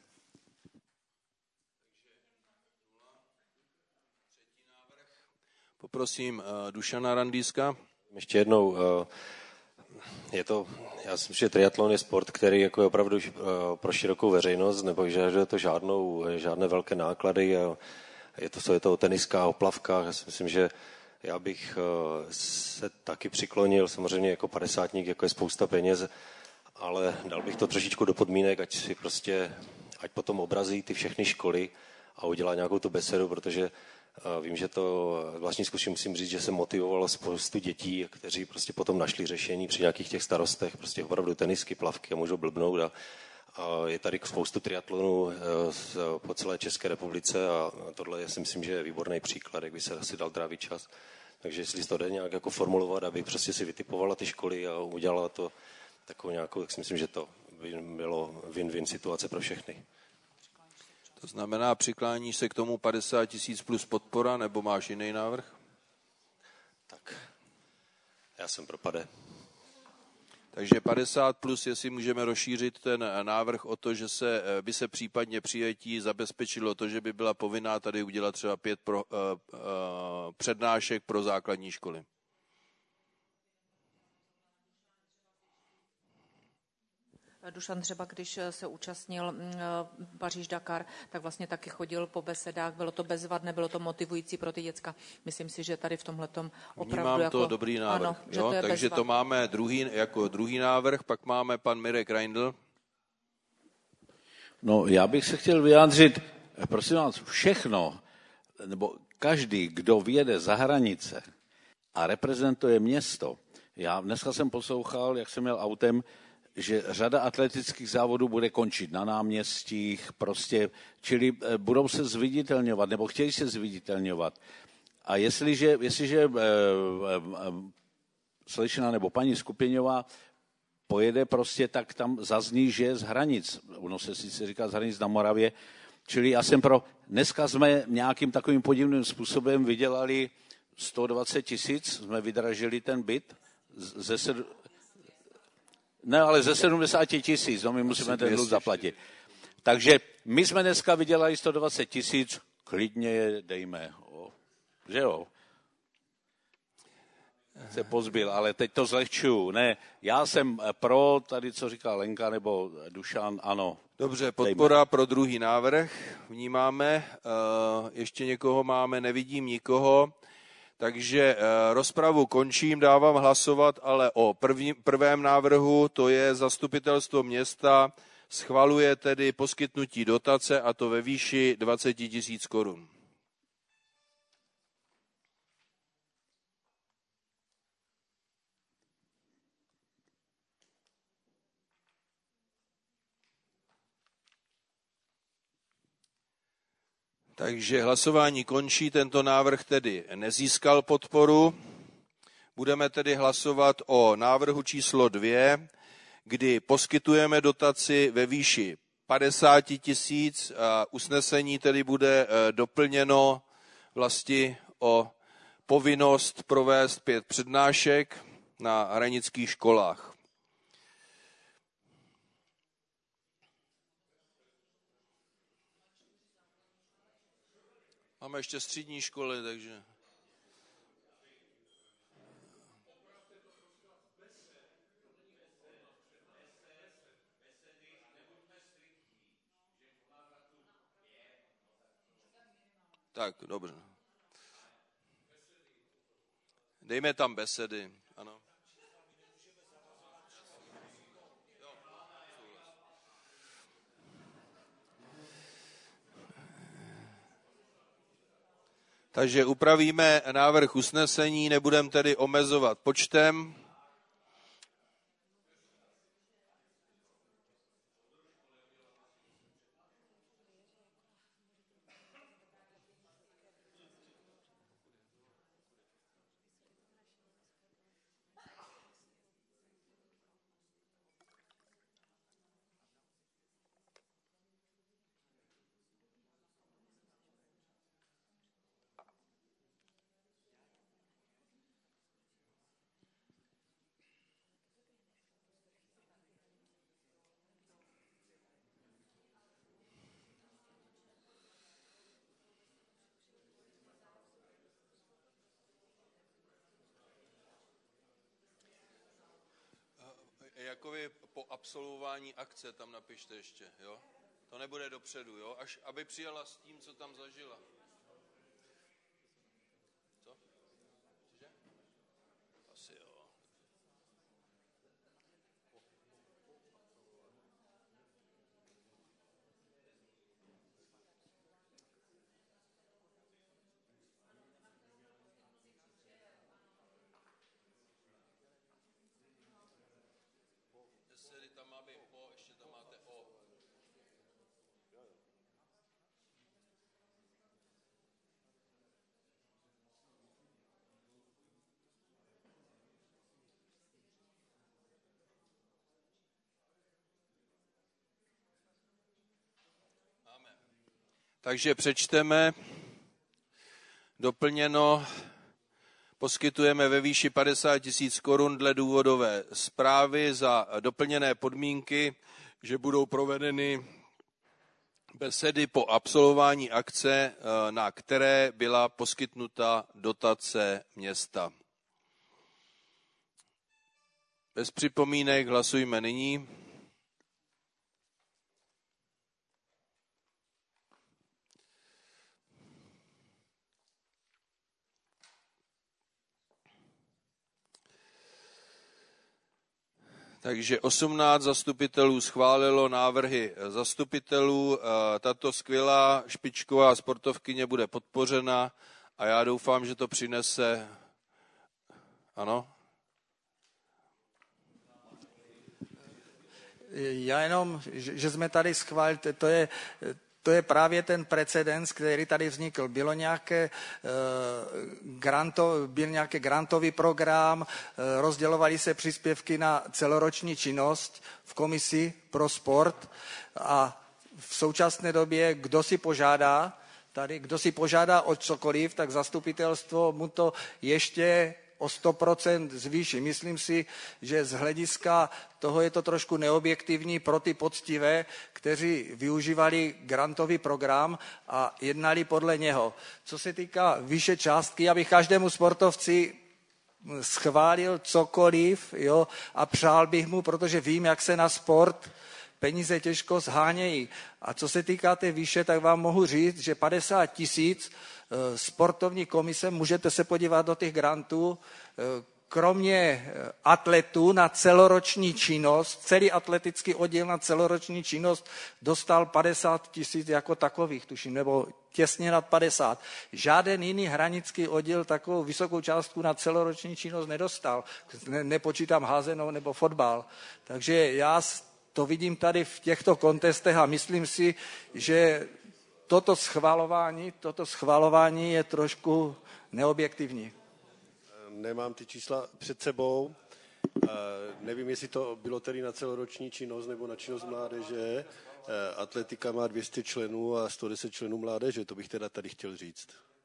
Poprosím Dušana Randýska. Ještě jednou, já si myslím, že triatlon je sport, který jako je opravdu pro širokou veřejnost, nebo že je to žádné velké náklady. Je to o teniskách, o plavkách. Já si myslím, že já bych se taky přiklonil, samozřejmě jako padesátník, jako je spousta peněz, ale dal bych to trošičku do podmínek, ať potom obrazí ty všechny školy a udělá nějakou tu besedu, protože vím, že to vlastní zkušenosti musím říct, že se motivovalo spoustu dětí, kteří prostě potom našli řešení při nějakých těch starostech, prostě opravdu tenisky, plavky a můžou blbnout a je tady spoustu triatlonů po celé České republice a tohle si myslím, že je výborný příklad, jak by se asi dal trávit čas. Takže jestli to jde nějak jako formulovat, aby prostě si vytipovala ty školy a udělala to takovou nějakou, tak si myslím, že to by bylo win-win situace pro všechny. To znamená, přikláníš se k tomu 50 000 plus podpora, nebo máš jiný návrh? Tak, já jsem propade. Takže 50 plus, jestli můžeme rozšířit ten návrh o to, že by se případně přijetí zabezpečilo to, že by byla povinná tady udělat třeba 5 přednášek pro základní školy. Dušan třeba, když se účastnil Paříž-Dakar, tak vlastně taky chodil po besedách, bylo to bezvadné, bylo to motivující pro ty děcka. Myslím si, že tady v tomhletom opravdu Vnímám to dobrý návrh. Ano, že jo? to je Takže bezvad. to máme druhý návrh, pak máme pan Mirek Reindl. No, já bych se chtěl vyjádřit, prosím vás, všechno, nebo každý, kdo vyjede za hranice a reprezentuje město, Já dneska jsem poslouchal, jak jsem měl autem, že řada atletických závodů bude končit na náměstích, prostě, čili budou se zviditelňovat, nebo chtějí se zviditelňovat. A jestliže slečna nebo paní Skupiňová pojede prostě, tak tam zazní, že je z hranic. Ono se sice říká z hranic na Moravě. Čili já jsem dneska jsme nějakým takovým podivným způsobem vydělali 120 000, jsme vydražili ten byt ale ze 70 000, no my musíme ten dluh zaplatit. Takže my jsme dneska vydělali 120 000, klidně je dejme. Že jo? Se pozbyl, ale teď to zlehčuju. Ne, já jsem pro, tady co říká Lenka nebo Dušan, ano. Dobře, podpora pro druhý návrh. Vnímáme, ještě někoho máme, nevidím nikoho. Takže rozpravu končím, dávám hlasovat, ale o prvém návrhu, to je zastupitelstvo města, schvaluje tedy poskytnutí dotace, a to ve výši 20 000 korun. Takže hlasování končí, tento návrh tedy nezískal podporu. Budeme tedy hlasovat o návrhu číslo 2, kdy poskytujeme dotaci ve výši 50 000 a usnesení tedy bude doplněno vlastně o povinnost provést 5 přednášek na hranických školách. Máme ještě střední školy, takže... Tak, dobře. Dejme tam besedy, ano. Takže upravíme návrh usnesení, nebudeme tedy omezovat počtem. Jakoby po absolvování akce tam napište ještě, jo? To nebude dopředu, jo? Až aby přijela s tím, co tam zažila. Co? Cože? Asi jo. Tam má být po, ještě tam máte o. Máme. Takže přečteme. Doplněno. Poskytujeme ve výši 50 000 korun dle důvodové zprávy za doplněné podmínky, že budou provedeny besedy po absolvování akce, na které byla poskytnuta dotace města. Bez připomínek hlasujme nyní. Takže 18 zastupitelů schválilo návrhy zastupitelů. Tato skvělá špičková sportovkyně bude podpořena a já doufám, že to přinese... Ano? Já jenom, že jsme tady schválili, to je právě ten precedens, který tady vznikl. Byl nějaký grantový program, rozdělovaly se příspěvky na celoroční činnost v komisi pro sport a v současné době, kdo si požádá o cokoliv, tak zastupitelstvo mu to ještě o 100% zvýší. Myslím si, že z hlediska toho je to trošku neobjektivní pro ty poctivé, kteří využívali grantový program a jednali podle něho. Co se týká výše částky, já bych každému sportovci schválil cokoliv, jo, a přál bych mu, protože vím, jak se na sport peníze těžko shánějí. A co se týká té výše, tak vám mohu říct, že 50 000 sportovní komise, můžete se podívat do těch grantů, kromě atletů na celoroční činnost, celý atletický oddíl na celoroční činnost dostal 50 000 jako takových, tuším, nebo těsně nad 50. Žáden jiný hranický oddíl takovou vysokou částku na celoroční činnost nedostal. Nepočítám házenou nebo fotbal. Takže já to vidím tady v těchto kontestech a myslím si, že toto schvalování je trošku neobjektivní. Nemám ty čísla před sebou. Nevím, jestli to bylo tedy na celoroční činnost nebo na činnost mládeže. Atletika má 200 členů a 110 členů mládeže. To bych teda tady chtěl říct.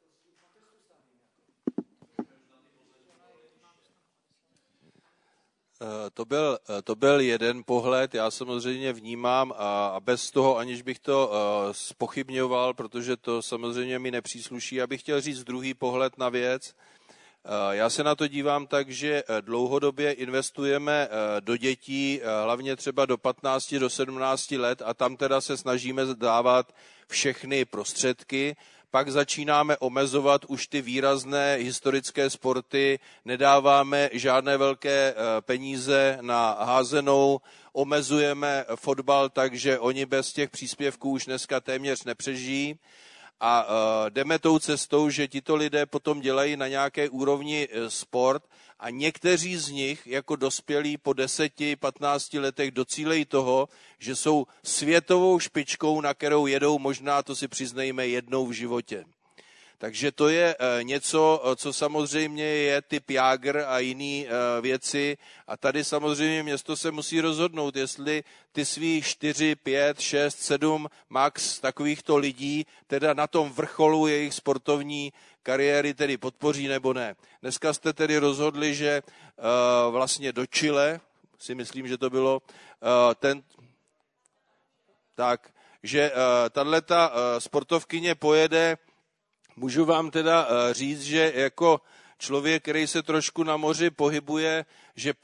To byl jeden pohled, já samozřejmě vnímám a bez toho, aniž bych to zpochybňoval, protože to samozřejmě mi nepřísluší, já bych chtěl říct druhý pohled na věc. Já se na to dívám tak, že dlouhodobě investujeme do dětí, hlavně třeba do 15, do 17 let a tam teda se snažíme dávat všechny prostředky. Pak začínáme omezovat už ty výrazné historické sporty, nedáváme žádné velké peníze na házenou, omezujeme fotbal, takže oni bez těch příspěvků už dneska téměř nepřežijí. A jdeme tou cestou, že tito lidé potom dělají na nějaké úrovni sport a někteří z nich jako dospělí po 10-15 letech docílejí toho, že jsou světovou špičkou, na kterou jedou možná, to si přiznejme, jednou v životě. Takže to je něco, co samozřejmě je typ Jágr a jiné věci. A tady samozřejmě město se musí rozhodnout, jestli ty svý 4, 5, 6, 7 max takovýchto lidí, teda na tom vrcholu jejich sportovní kariéry tedy podpoří nebo ne. Dneska jste tedy rozhodli, že vlastně do Chile, si myslím, že to bylo, že tato sportovkyně pojede. Můžu vám teda říct, že jako člověk, který se trošku na moři pohybuje, že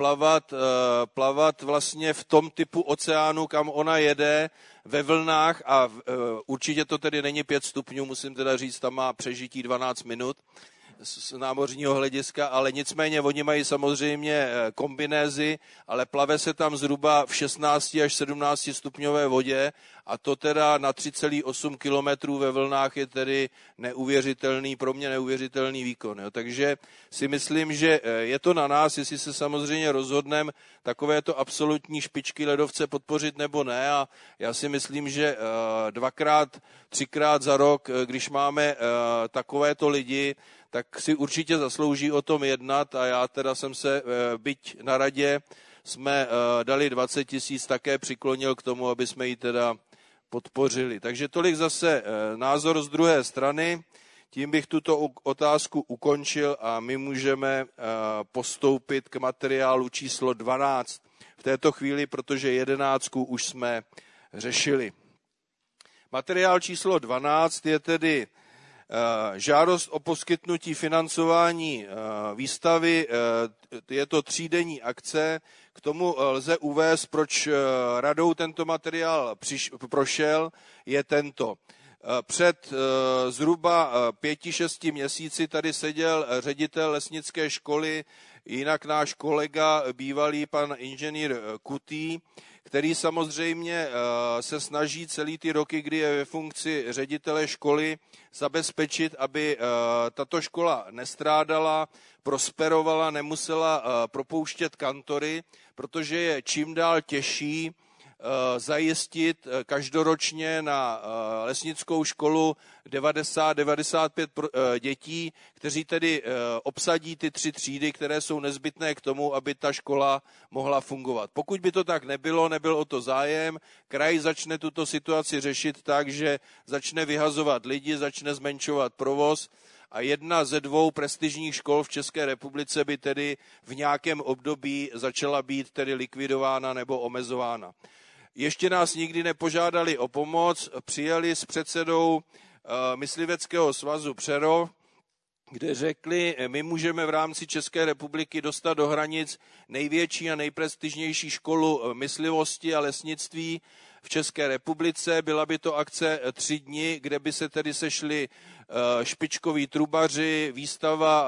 plavat vlastně v tom typu oceánu, kam ona jede, ve vlnách a určitě to tedy není 5 stupňů, musím teda říct, tam má přežití 12 minut z námořního hlediska, ale nicméně oni mají samozřejmě kombinézy, ale plave se tam zhruba v 16 až 17 stupňové vodě a to teda na 3,8 kilometrů ve vlnách je tedy neuvěřitelný, pro mě neuvěřitelný výkon. Jo. Takže si myslím, že je to na nás, jestli se samozřejmě rozhodneme takovéto absolutní špičky ledovce podpořit nebo ne a já si myslím, že 2x, 3x za rok, když máme takovéto lidi, tak si určitě zaslouží o tom jednat a já teda jsem se, byť na radě, jsme dali 20 000, také přiklonil k tomu, aby jsme ji teda podpořili. Takže tolik zase názor z druhé strany. Tím bych tuto otázku ukončil a my můžeme postoupit k materiálu číslo 12 v této chvíli, protože 11 už jsme řešili. Materiál číslo 12 je tedy žádost o poskytnutí financování výstavy, je to 3denní akce, k tomu lze uvést, proč radou tento materiál prošel, je tento. Před zhruba 5-6 měsíci tady seděl ředitel lesnické školy, jinak náš kolega, bývalý pan inženýr Kutý, který samozřejmě se snaží celý ty roky, kdy je ve funkci ředitele školy, zabezpečit, aby tato škola nestrádala, prosperovala, nemusela propouštět kantory, protože je čím dál těžší zajistit každoročně na lesnickou školu 90-95 dětí, kteří tedy obsadí ty 3 třídy, které jsou nezbytné k tomu, aby ta škola mohla fungovat. Pokud by to tak nebyl o to zájem, kraj začne tuto situaci řešit tak, že začne vyhazovat lidi, začne zmenšovat provoz a 1 ze 2 prestižních škol v České republice by tedy v nějakém období začala být tedy likvidována nebo omezována. Ještě nás nikdy nepožádali o pomoc, přijeli s předsedou Mysliveckého svazu Přerov, kde řekli, my můžeme v rámci České republiky dostat do hranic největší a nejprestižnější školu myslivosti a lesnictví v České republice. Byla by to akce 3 dny, kde by se tedy sešli špičkoví trubaři, výstava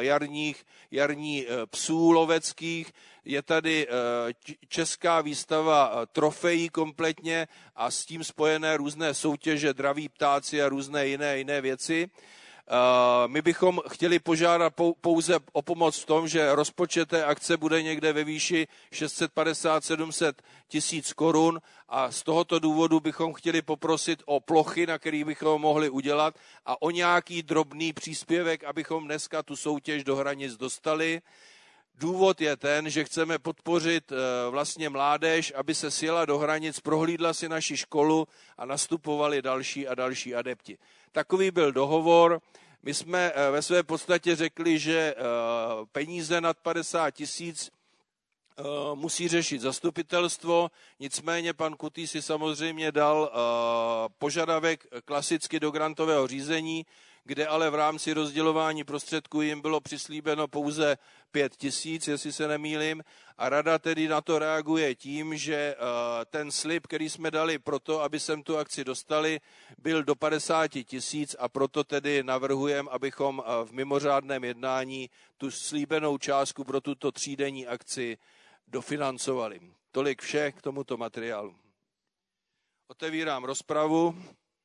jarní psů loveckých, je tady česká výstava trofejí kompletně a s tím spojené různé soutěže, draví ptáci a různé jiné věci. My bychom chtěli požádat pouze o pomoc v tom, že rozpočet té akce bude někde ve výši 650-700 tisíc korun a z tohoto důvodu bychom chtěli poprosit o plochy, na kterých bychom mohli udělat a o nějaký drobný příspěvek, abychom dneska tu soutěž do hranic dostali. Důvod je ten, že chceme podpořit vlastně mládež, aby se sjela do hranic, prohlídla si naši školu a nastupovali další a další adepti. Takový byl dohovor. My jsme ve své podstatě řekli, že peníze nad 50 tisíc musí řešit zastupitelstvo, nicméně pan Kutý si samozřejmě dal požadavek klasicky do grantového řízení, kde ale v rámci rozdělování prostředků jim bylo přislíbeno pouze 5 tisíc, jestli se nemýlím, a rada tedy na to reaguje tím, že ten slib, který jsme dali proto, aby sem tu akci dostali, byl do 50 tisíc a proto tedy navrhujeme, abychom v mimořádném jednání tu slíbenou částku pro tuto 3denní akci dofinancovali. Tolik vše k tomuto materiálu. Otevírám rozpravu.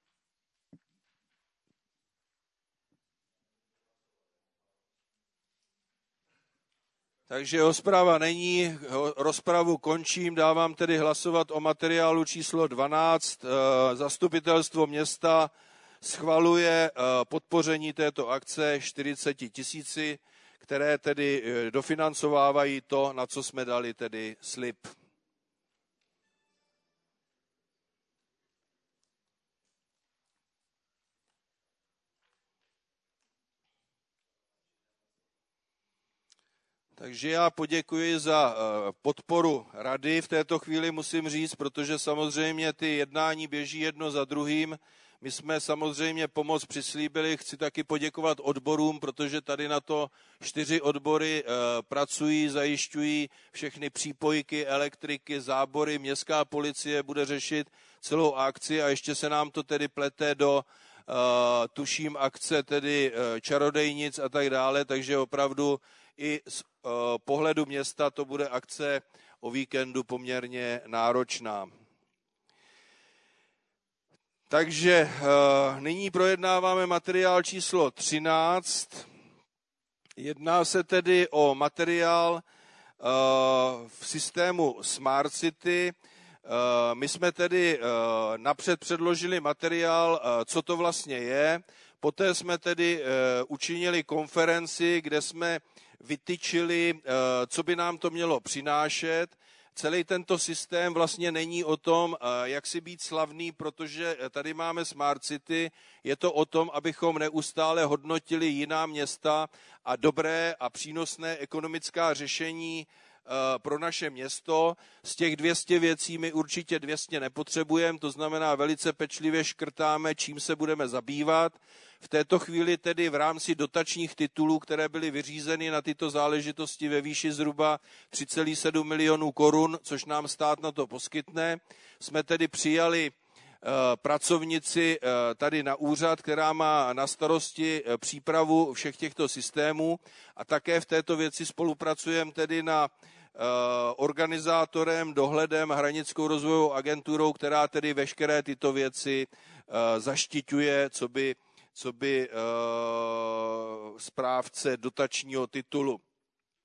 Takže rozprava není, rozpravu končím, dávám tedy hlasovat o materiálu číslo 12. Zastupitelstvo města schvaluje podpoření této akce 40 tisíci, které tedy dofinancovávají to, na co jsme dali tedy slib. Takže já poděkuji za podporu rady v této chvíli, musím říct, protože samozřejmě ty jednání běží jedno za druhým. My jsme samozřejmě pomoc přislíbili, chci taky poděkovat odborům, protože tady na to 4 odbory pracují, zajišťují všechny přípojky, elektriky, zábory, městská policie bude řešit celou akci a ještě se nám to tedy plete do tuším akce tedy čarodejnic a tak dále, takže opravdu i z pohledu města to bude akce o víkendu poměrně náročná. Takže nyní projednáváme materiál číslo 13. Jedná se tedy o materiál v systému Smart City. My jsme tedy napřed předložili materiál, co to vlastně je. Poté jsme tedy učinili konferenci, kde jsme vytyčili, co by nám to mělo přinášet. Celý tento systém vlastně není o tom, jak si být slavný, protože tady máme Smart City. Je to o tom, abychom neustále hodnotili jiná města a dobré a přínosné ekonomická řešení pro naše město. Z těch 200 věcí my určitě 200 nepotřebujeme, to znamená velice pečlivě škrtáme, čím se budeme zabývat. V této chvíli tedy v rámci dotačních titulů, které byly vyřízeny na tyto záležitosti ve výši zhruba 3,7 milionů korun, což nám stát na to poskytne, jsme tedy přijali pracovnici tady na úřad, která má na starosti přípravu všech těchto systémů a také v této věci spolupracujeme tedy na organizátorem, dohledem, Hranickou rozvojovou agenturou, která tedy veškeré tyto věci zaštiťuje, co by správce dotačního titulu.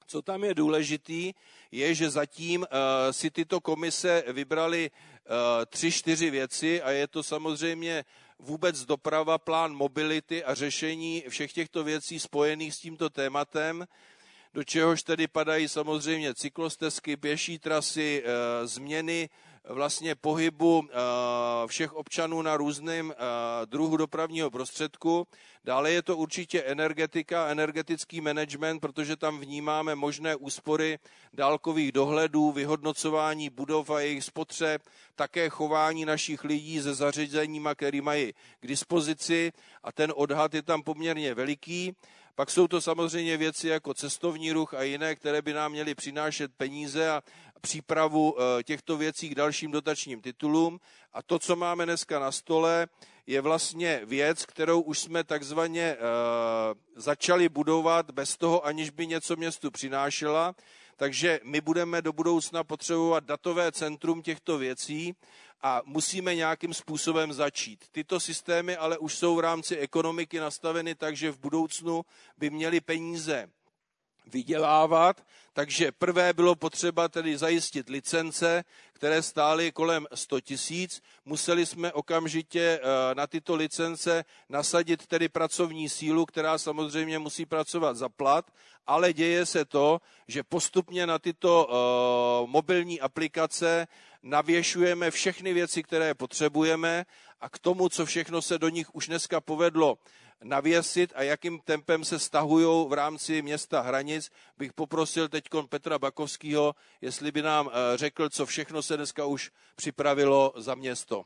Co tam je důležitý, je, že zatím si tyto komise vybrali 3-4 věci a je to samozřejmě vůbec doprava, plán mobility a řešení všech těchto věcí spojených s tímto tématem, do čehož tedy padají samozřejmě cyklostezky, pěší trasy, změny vlastně pohybu všech občanů na různém druhu dopravního prostředku. Dále je to určitě energetika, energetický management, protože tam vnímáme možné úspory dálkových dohledů, vyhodnocování budov a jejich spotřeb, také chování našich lidí se zařízeníma, který mají k dispozici a ten odhad je tam poměrně veliký. Pak jsou to samozřejmě věci jako cestovní ruch a jiné, které by nám měly přinášet peníze a přípravu těchto věcí k dalším dotačním titulům. A to, co máme dneska na stole, je vlastně věc, kterou už jsme takzvaně začali budovat bez toho, aniž by něco městu přinášela. Takže my budeme do budoucna potřebovat datové centrum těchto věcí a musíme nějakým způsobem začít. Tyto systémy ale už jsou v rámci ekonomiky nastaveny tak, že v budoucnu by měly peníze vydělávat, takže prvé bylo potřeba tedy zajistit licence, které stály kolem 100 000. Museli jsme okamžitě na tyto licence nasadit tedy pracovní sílu, která samozřejmě musí pracovat za plat, ale děje se to, že postupně na tyto mobilní aplikace navěšujeme všechny věci, které potřebujeme a k tomu, co všechno se do nich už dneska povedlo navěsit a jakým tempem se stahují v rámci města Hranic, bych poprosil teď Petra Bakovského, jestli by nám řekl, co všechno se dneska už připravilo za město.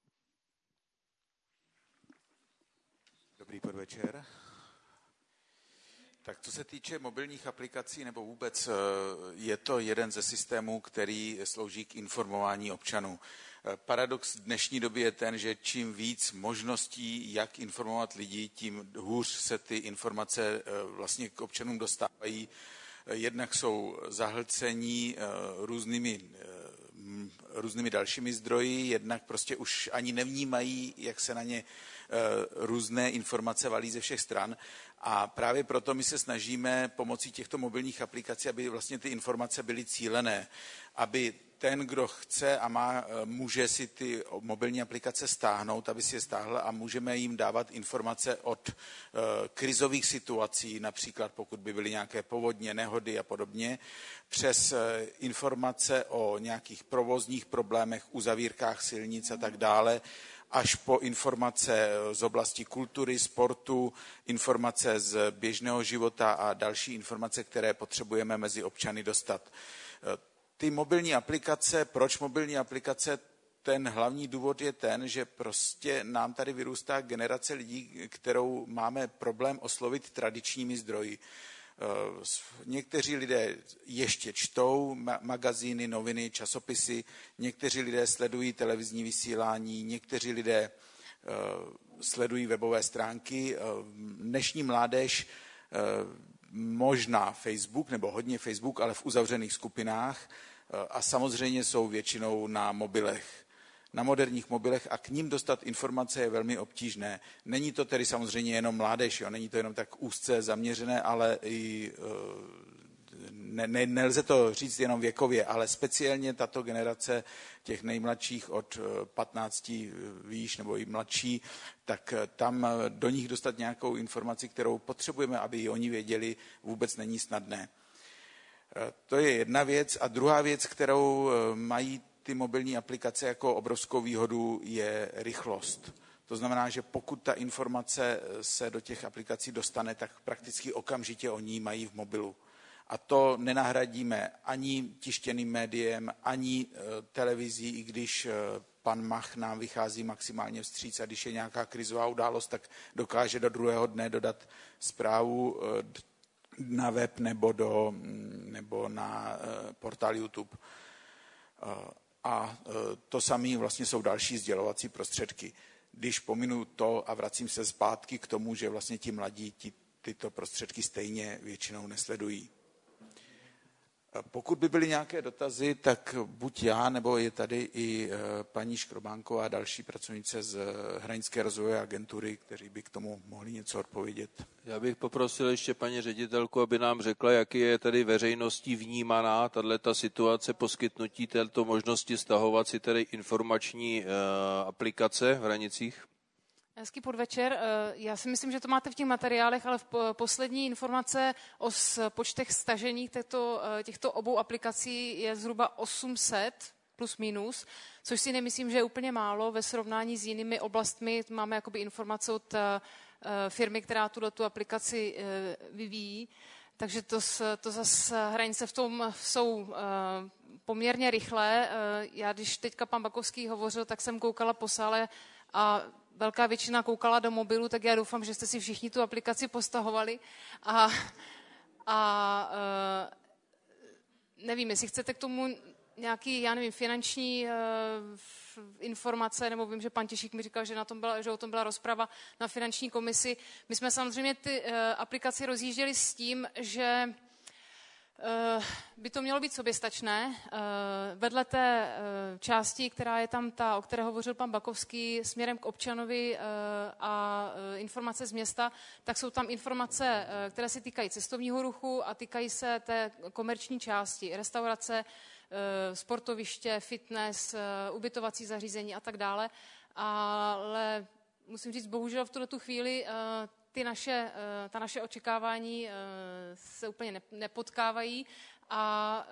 Dobrý podvečer. Tak co se týče mobilních aplikací nebo vůbec, je to jeden ze systémů, který slouží k informování občanů. Paradox dnešní doby je ten, že čím víc možností, jak informovat lidi, tím hůř se ty informace vlastně k občanům dostávají. Jednak jsou zahlcení různými dalšími zdroji, jednak prostě už ani nevnímají, jak se na ně různé informace valí ze všech stran. A právě proto my se snažíme pomocí těchto mobilních aplikací, aby vlastně ty informace byly cílené, aby ten, kdo chce a může si ty mobilní aplikace stáhnout, aby si je stáhl a můžeme jim dávat informace od krizových situací, například pokud by byly nějaké povodně, nehody a podobně, přes informace o nějakých provozních problémech, uzavírkách silnic a tak dále, až po informace z oblasti kultury, sportu, informace z běžného života a další informace, které potřebujeme mezi občany dostat. Ty mobilní aplikace, proč mobilní aplikace? Ten hlavní důvod je ten, že prostě nám tady vyrůstá generace lidí, kterou máme problém oslovit tradičními zdroji. Někteří lidé ještě čtou magazíny, noviny, časopisy, někteří lidé sledují televizní vysílání, někteří lidé sledují webové stránky. Dnešní mládež možná Facebook, nebo hodně Facebook, ale v uzavřených skupinách a samozřejmě jsou většinou na mobilech. Na moderních mobilech a k ním dostat informace je velmi obtížné. Není to tedy samozřejmě jenom mládež, jo? Není to jenom tak úzce zaměřené, ale i nelze to říct jenom věkově, ale speciálně tato generace těch nejmladších od 15 výš nebo i mladší, tak tam do nich dostat nějakou informaci, kterou potřebujeme, aby ji oni věděli, vůbec není snadné. To je jedna věc. A druhá věc, kterou mají ty mobilní aplikace jako obrovskou výhodu, je rychlost. To znamená, že pokud ta informace se do těch aplikací dostane, tak prakticky okamžitě oni ji mají v mobilu. A to nenahradíme ani tištěným médiem, ani televizí, i když pan Mach nám vychází maximálně vstříc a když je nějaká krizová událost, tak dokáže do druhého dne dodat zprávu na web nebo na portál YouTube. A to samé vlastně jsou další sdělovací prostředky. Když pominu to a vracím se zpátky k tomu, že vlastně ti mladí tyto prostředky stejně většinou nesledují. Pokud by byly nějaké dotazy, tak buď já, nebo je tady i paní Škrobánková a další pracovnice z Hranické rozvojové agentury, kteří by k tomu mohli něco odpovědět. Já bych poprosil ještě paní ředitelku, aby nám řekla, jaký je tedy veřejností vnímaná tato situace poskytnutí této možnosti stahovat si tedy informační aplikace v Hranicích. Hezký podvečer. Já si myslím, že to máte v těch materiálech, ale v poslední informace o počtech stažení těchto obou aplikací je zhruba 800 plus minus, což si nemyslím, že je úplně málo ve srovnání s jinými oblastmi. Máme jakoby informace od firmy, která tu aplikaci vyvíjí. Takže to zase hranice v tom jsou poměrně rychlé. Já když teďka pan Bakovský hovořil, tak jsem koukala po sále a velká většina koukala do mobilu, tak já doufám, že jste si všichni tu aplikaci postahovali. A nevím, jestli chcete k tomu nějaký, finanční informace, nebo vím, že pan Těšík mi říkal, že o tom byla rozprava na finanční komisi. My jsme samozřejmě ty aplikaci rozjížděli s tím, že by to mělo být soběstačné. Vedle té části, která je tam o které hovořil pan Bakovský, směrem k občanovi a informace z města, tak jsou tam informace, které se týkají cestovního ruchu a týkají se té komerční části, restaurace, sportoviště, fitness, ubytovací zařízení a tak dále. Ale musím říct, bohužel v tuto chvíli ta naše očekávání se úplně nepotkávají a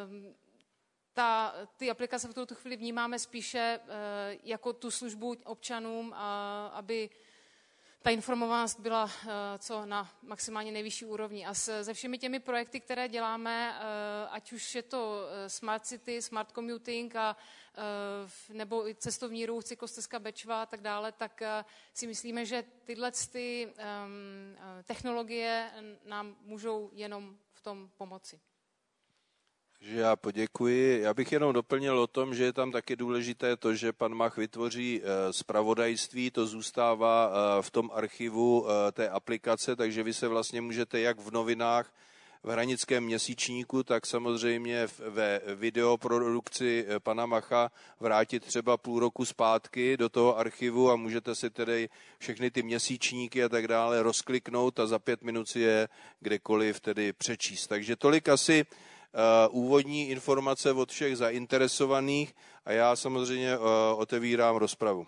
ty aplikace v tuto chvíli vnímáme spíše jako tu službu občanům, aby ta informovanost byla co na maximálně nejvyšší úrovni. A se všemi těmi projekty, které děláme, ať už je to Smart City, Smart Commuting nebo i cestovní ruch, cyklostezka Bečva a tak dále, tak si myslíme, že tyhle technologie nám můžou jenom v tom pomoci. Že já poděkuji. Já bych jenom doplnil o tom, že je tam taky důležité to, že pan Mach vytvoří zpravodajství, to zůstává v tom archivu té aplikace, takže vy se vlastně můžete jak v novinách, v Hranickém měsíčníku, tak samozřejmě ve videoprodukci pana Macha vrátit třeba půl roku zpátky do toho archivu a můžete si tedy všechny ty měsíčníky a tak dále rozkliknout a za 5 minut si je kdekoliv tedy přečíst. Takže tolik asi úvodní informace od všech zainteresovaných a já samozřejmě otevírám rozpravu.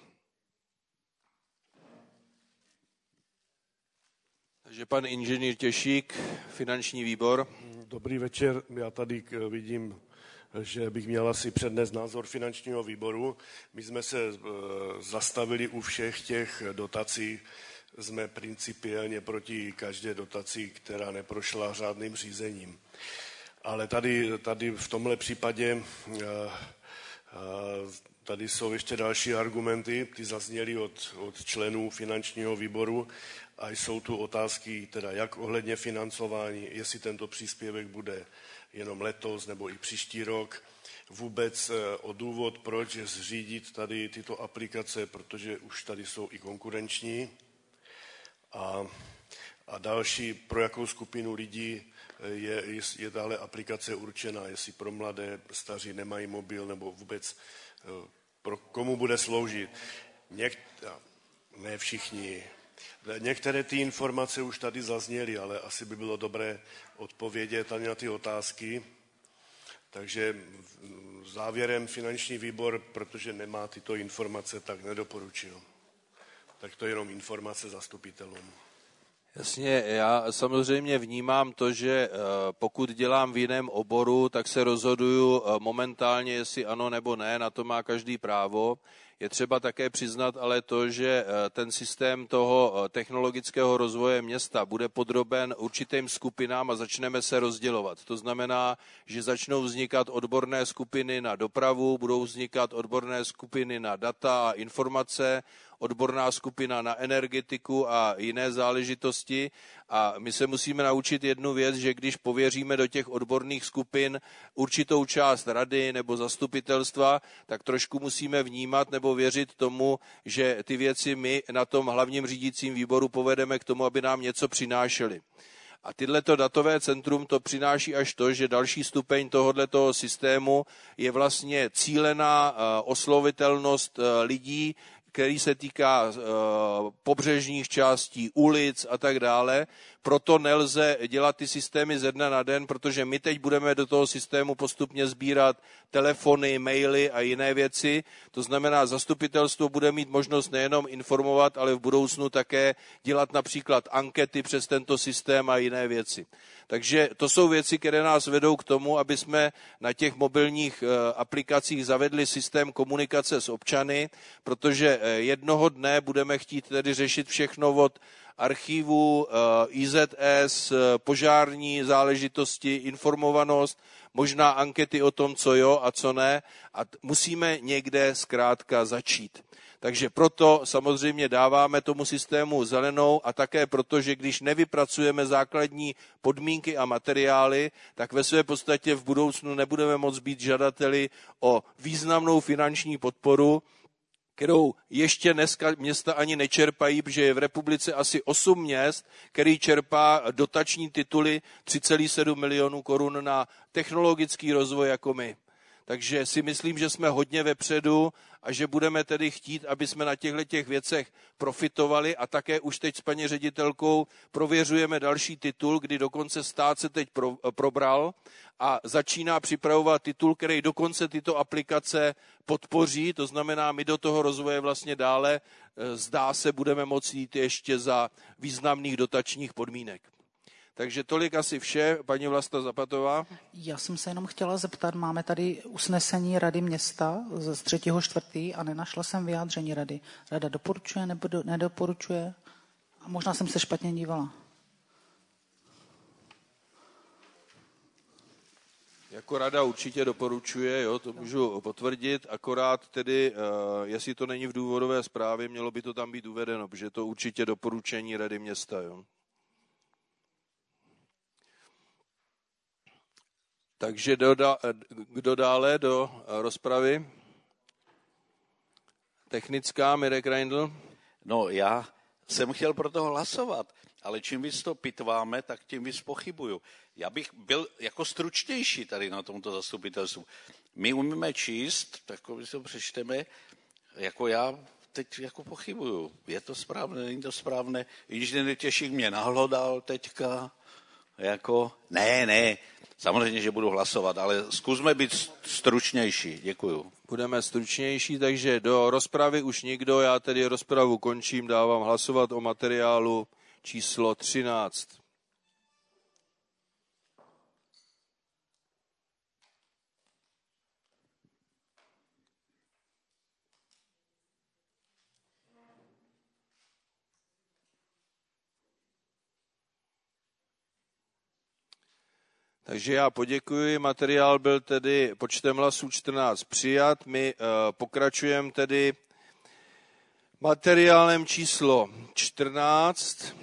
Takže pan inženýr Těšík, finanční výbor. Dobrý večer, já tady vidím, že bych měl asi přednést názor finančního výboru. My jsme se zastavili u všech těch dotací, jsme principiálně proti každé dotaci, která neprošla řádným řízením. Ale tady v tomhle případě tady jsou ještě další argumenty, ty zazněly od členů finančního výboru a jsou tu otázky, teda jak ohledně financování, jestli tento příspěvek bude jenom letos nebo i příští rok, vůbec o důvod, proč zřídit tady tyto aplikace, protože už tady jsou i konkurenční a další, pro jakou skupinu lidí je tahle aplikace určená, jestli pro mladé, staří nemají mobil, nebo vůbec pro komu bude sloužit. Ne všichni. Některé ty informace už tady zazněly, ale asi by bylo dobré odpovědět tady na ty otázky. Takže závěrem finanční výbor, protože nemá tyto informace, tak nedoporučil. Tak to je jenom informace zastupitelům. Jasně, já samozřejmě vnímám to, že pokud dělám v jiném oboru, tak se rozhoduju momentálně, jestli ano nebo ne, na to má každý právo. Je třeba také přiznat ale to, že ten systém toho technologického rozvoje města bude podroben určitým skupinám a začneme se rozdělovat. To znamená, že začnou vznikat odborné skupiny na dopravu, budou vznikat odborné skupiny na data a informace, odborná skupina na energetiku a jiné záležitosti a my se musíme naučit jednu věc, že když pověříme do těch odborných skupin určitou část rady nebo zastupitelstva, tak trošku musíme vnímat nebo věřit tomu, že ty věci my na tom hlavním řídícím výboru povedeme k tomu, aby nám něco přinášely. A tyhleto datové centrum to přináší až to, že další stupeň tohoto systému je vlastně cílená oslovitelnost lidí, který se týká pobřežních částí, ulic a tak dále. Proto nelze dělat ty systémy ze dne na den, protože my teď budeme do toho systému postupně sbírat telefony, maily a jiné věci. To znamená, zastupitelstvo bude mít možnost nejenom informovat, ale v budoucnu také dělat například ankety přes tento systém a jiné věci. Takže to jsou věci, které nás vedou k tomu, aby jsme na těch mobilních aplikacích zavedli systém komunikace s občany, protože jednoho dne budeme chtít tedy řešit všechno od archivů, IZS, požární záležitosti, informovanost, možná ankety o tom, co jo a co ne, a musíme někde zkrátka začít. Takže proto samozřejmě dáváme tomu systému zelenou a také proto, že když nevypracujeme základní podmínky a materiály, tak ve své podstatě v budoucnu nebudeme moct být žadateli o významnou finanční podporu, kterou ještě dneska města ani nečerpají, protože je v republice asi 8 měst, který čerpá dotační tituly 3,7 milionů korun na technologický rozvoj jako my. Takže si myslím, že jsme hodně vepředu a že budeme tedy chtít, aby jsme na těchto věcech profitovali, a také už teď s paní ředitelkou prověřujeme další titul, kdy dokonce stát se teď probral a začíná připravovat titul, který dokonce tyto aplikace podpoří, to znamená, my do toho rozvoje vlastně dále, zdá se, budeme moci jít ještě za významných dotačních podmínek. Takže tolik asi vše. Paní Vlasta Zapatová. Já jsem se jenom chtěla zeptat, máme tady usnesení Rady města z 3.4. a nenašla jsem vyjádření Rady. Rada doporučuje nebo nedoporučuje? A možná jsem se špatně dívala. Jako rada určitě doporučuje, jo, to můžu potvrdit, akorát tedy, jestli to není v důvodové zprávě, mělo by to tam být uvedeno, protože to určitě doporučení Rady města, jo. Takže kdo dále do rozpravy? Technická, Mirek Reindl. No, já jsem chtěl pro to hlasovat, ale čím víc to pitváme, tak tím víc pochybuju. Já bych byl jako stručnější tady na tomto zastupitelstvu. My umíme číst, tak si to přečteme, jako já teď jako pochybuju. Je to správné, není to správné? Inženýr Těšík mě nahlodal teďka, jako ne. Samozřejmě, že budu hlasovat, ale zkusme být stručnější. Děkuju. Budeme stručnější, takže do rozpravy už nikdo, já tedy rozpravu končím, dávám hlasovat o materiálu číslo 13. Takže já poděkuji, materiál byl tedy počtem hlasů 14 přijat. My pokračujeme tedy materiálem číslo 14.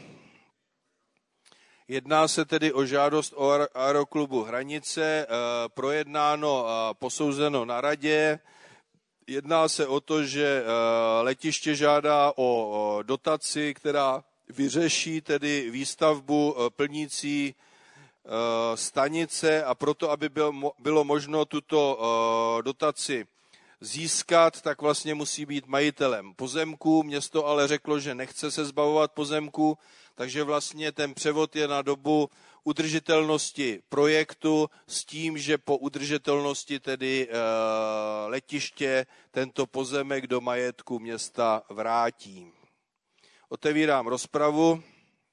Jedná se tedy o žádost o Aeroklubu Hranice, projednáno a posouzeno na radě. Jedná se o to, že letiště žádá o dotaci, která vyřeší tedy výstavbu plnící stanice, a proto, aby bylo možno tuto dotaci získat, tak vlastně musí být majitelem pozemku. Město ale řeklo, že nechce se zbavovat pozemku, takže vlastně ten převod je na dobu udržitelnosti projektu s tím, že po udržitelnosti tedy letiště tento pozemek do majetku města vrátí. Otevírám rozpravu.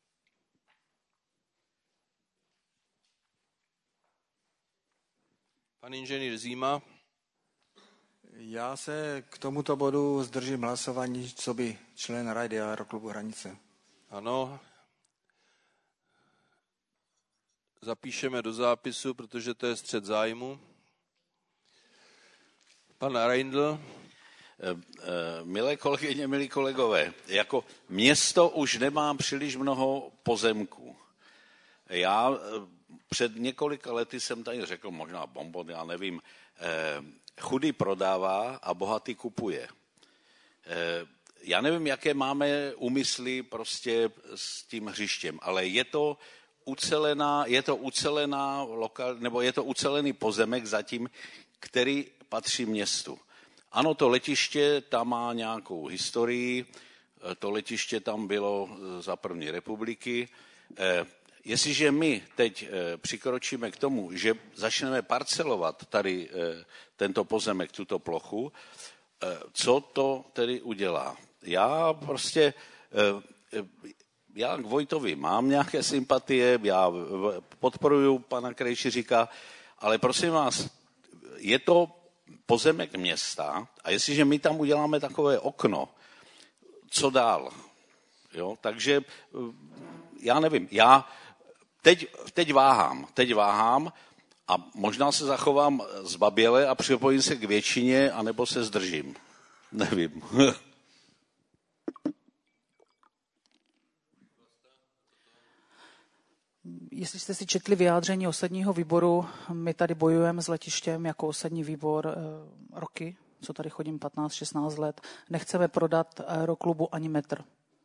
Pan inženýr Zíma. Já se k tomuto bodu zdržím hlasování, co by člen Rady Aeroklubu Hranice. Ano. Zapíšeme do zápisu, protože to je střet zájmu. Pan Reindl. Milé kolegyně, milí kolegové, jako město už nemá příliš mnoho pozemků. Já před několika lety jsem tady řekl, možná bonbon, já nevím, chudý prodává a bohatý kupuje. Já nevím, jaké máme úmysly prostě s tím hřištěm, ale je to je to ucelený pozemek zatím, který patří městu. Ano, to letiště tam má nějakou historii, to letiště tam bylo za první republiky. Jestliže my teď přikročíme k tomu, že začneme parcelovat tady tento pozemek, tuto plochu, co to tedy udělá? Já k Vojtovi mám nějaké sympatie, já podporuju pana Krejčíříka, ale prosím vás, je to pozemek města a jestliže my tam uděláme takové okno, co dál? Jo? Takže já nevím, já teď váhám a možná se zachovám zbaběle a připojím se k většině, anebo se zdržím. Nevím. Jestli jste si četli vyjádření osadního výboru, my tady bojujeme s letištěm jako osadní výbor roky, co tady chodím 15-16 let. Nechceme prodat aeroklubu ani metr.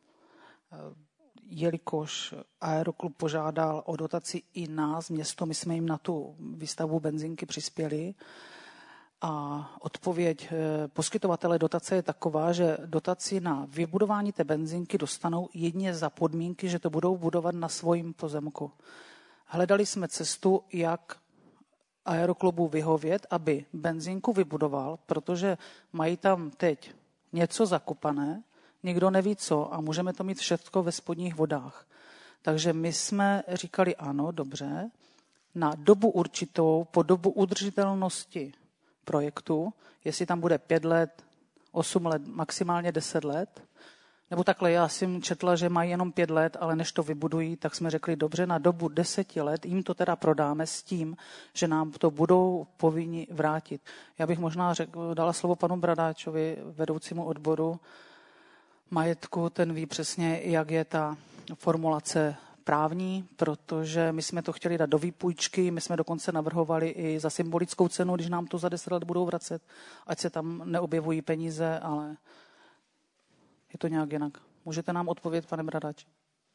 Jelikož aeroklub požádal o dotaci i nás, město, my jsme jim na tu výstavbu benzinky přispěli. A odpověď poskytovatele dotace je taková, že dotaci na vybudování té benzinky dostanou jedině za podmínky, že to budou budovat na svém pozemku. Hledali jsme cestu, jak aeroklubu vyhovět, aby benzínku vybudoval, protože mají tam teď něco zakopané, nikdo neví co a můžeme to mít všechno ve spodních vodách. Takže my jsme říkali ano, dobře, na dobu určitou, po dobu udržitelnosti projektu, jestli tam bude 5 let, 8 let, maximálně 10 let, nebo takhle, já jsem četla, že mají jenom 5 let, ale než to vybudují, tak jsme řekli, dobře, na dobu 10 let jim to teda prodáme s tím, že nám to budou povinni vrátit. Já bych možná dala slovo panu Bradáčovi, vedoucímu odboru majetku, ten ví přesně, jak je ta formulace právní, protože my jsme to chtěli dát do výpůjčky, my jsme dokonce navrhovali i za symbolickou cenu, když nám to za 10 let budou vracet, ať se tam neobjevují peníze, ale je to nějak jinak. Můžete nám odpovědět, pane Bradáč?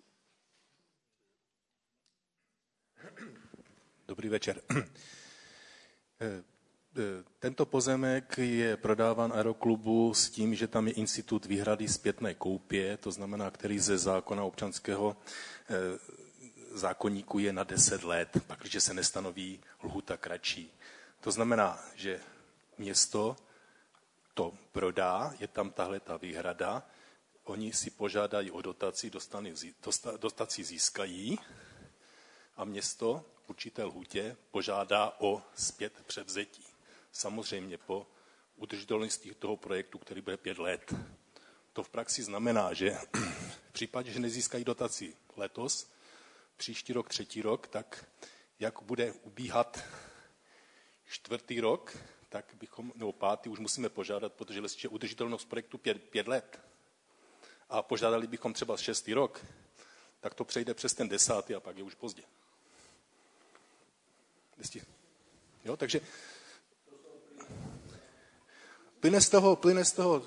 Dobrý večer. Tento pozemek je prodáván aeroklubu s tím, že tam je institut výhrady zpětné koupě, to znamená, který ze zákona občanského zákoníku je na 10 let, pak když se nestanoví lhůta kratší. To znamená, že město to prodá, je tam tahle ta výhrada, oni si požádají o dotaci, dotaci získají a město v určité lhůtě požádá o zpět převzetí. Samozřejmě po udržitelnosti toho projektu, který bude 5 let. To v praxi znamená, že v případě, že nezískají dotaci letos, příští rok, 3. rok, tak jak bude ubíhat 4. rok, tak bychom, nebo 5. už musíme požádat, protože je udržitelnost projektu 5 let. A požádali bychom třeba 6. rok, tak to přejde přes ten 10. a pak je už pozdě. Jo, takže plyne z toho.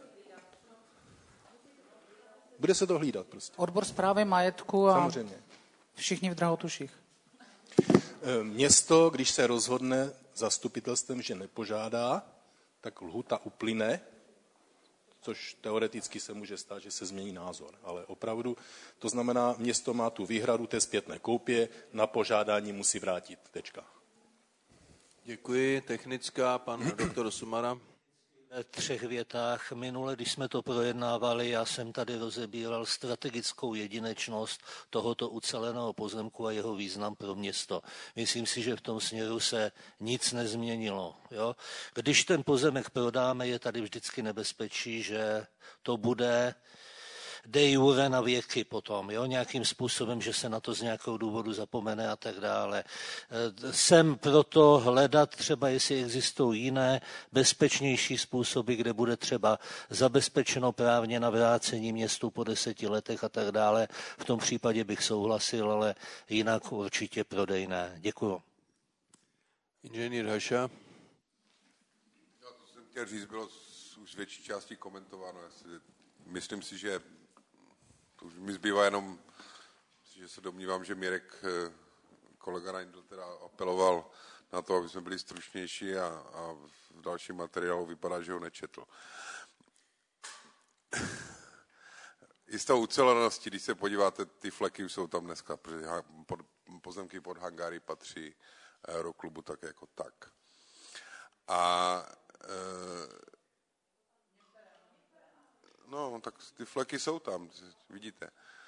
Bude se to hlídat prostě. Odbor správy majetku a samozřejmě. Všichni v drahotuších. Město, když se rozhodne zastupitelstvem, že nepožádá, tak lhůta uplyne, což teoreticky se může stát, že se změní názor. Ale opravdu, to znamená, město má tu výhradu té zpětné koupě, na požádání musí vrátit. Tečka. Děkuji. Technická, pan doktor Sumara. V 3 větách. Minule, když jsme to projednávali, já jsem tady rozebíral strategickou jedinečnost tohoto uceleného pozemku a jeho význam pro město. Myslím si, že v tom směru se nic nezměnilo. Jo? Když ten pozemek prodáme, je tady vždycky nebezpečí, že to bude de jure na věky potom, jo? Nějakým způsobem, že se na to z nějakého důvodu zapomene a tak dále. Jsem proto hledat třeba, jestli existují jiné, bezpečnější způsoby, kde bude třeba zabezpečeno právně na vrácení městu po 10 letech a tak dále. V tom případě bych souhlasil, ale jinak určitě prodejné. Děkuju. Inženýr Haša. To jsem chtěl říct, bylo už z větší části komentováno. Myslím si, že to už mi zbývá jenom, že Určitě se domnívám, že Mirek, kolega Reindl, teda apeloval na to, aby jsme byli stručnější a v dalším materiálu vypadá, že ho nečetl. I s tou uceleností, když se podíváte, ty fleky už jsou tam dneska, protože pozemky pod hangáry patří Aeroklubu tak jako tak. A no, tak ty fleky jsou tam, vidíte.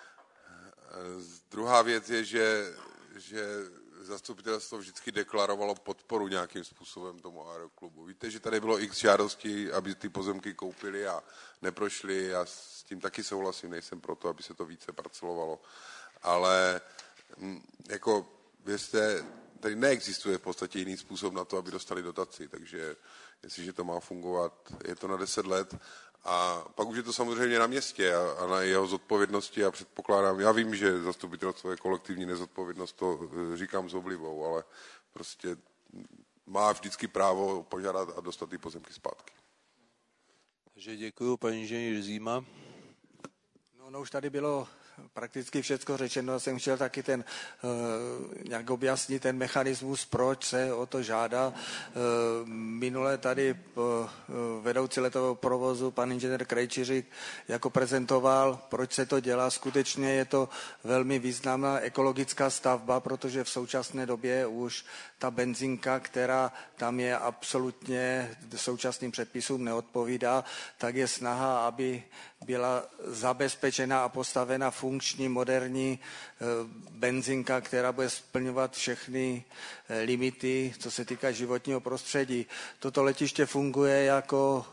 Druhá věc je, že zastupitelstvo vždycky deklarovalo podporu nějakým způsobem tomu Aeroklubu. Víte, že tady bylo x žádostí, aby ty pozemky koupili a neprošli. Já s tím taky souhlasím, nejsem proto, aby se to více parcelovalo. Ale jako věřte, tady neexistuje v podstatě jiný způsob na to, aby dostali dotaci. Takže jestliže to má fungovat, je to na 10 let. A pak už je to samozřejmě na městě a na jeho zodpovědnosti a předpokládám, já vím, že zastupitelstvo je kolektivní nezodpovědnost, to říkám s oblibou, ale prostě má vždycky právo požádat a dostat ty pozemky zpátky. Takže děkuju, paní inženýr Zíma. No už tady bylo prakticky všechno řečeno. Jsem chtěl taky nějak objasnit ten mechanismus, proč se o to žádá. Minule tady vedoucí letového provozu pan inženýr Krejčiřík jako prezentoval, proč se to dělá. Skutečně je to velmi významná ekologická stavba, protože v současné době už ta benzinka, která tam je absolutně současným předpisům neodpovídá, tak je snaha, aby byla zabezpečena a postavena funkční, moderní benzinka, která bude splňovat všechny limity, co se týká životního prostředí. Toto letiště funguje jako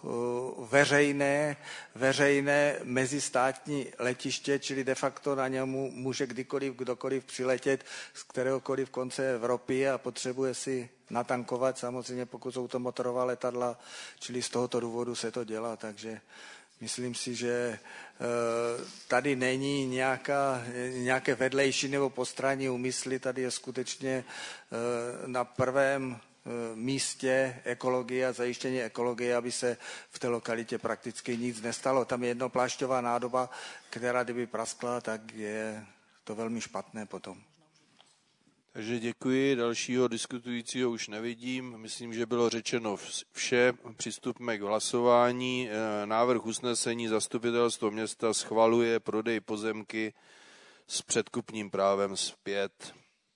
veřejné mezistátní letiště, čili de facto na němu může kdokoliv přiletět z kteréhokoliv konce Evropy a potřebuje si natankovat, samozřejmě pokud jsou to motorová letadla, čili z tohoto důvodu se to dělá, takže myslím si, že tady není nějaké vedlejší nebo postranní úmysly, tady je skutečně na prvém místě ekologie a zajištění ekologie, aby se v té lokalitě prakticky nic nestalo. Tam je jednoplášťová nádoba, která kdyby praskla, tak je to velmi špatné potom. Takže děkuji, dalšího diskutujícího už nevidím. Myslím, že bylo řečeno vše. Přistupme k hlasování. Návrh usnesení zastupitelstvo města schvaluje prodej pozemky s předkupním právem zpět.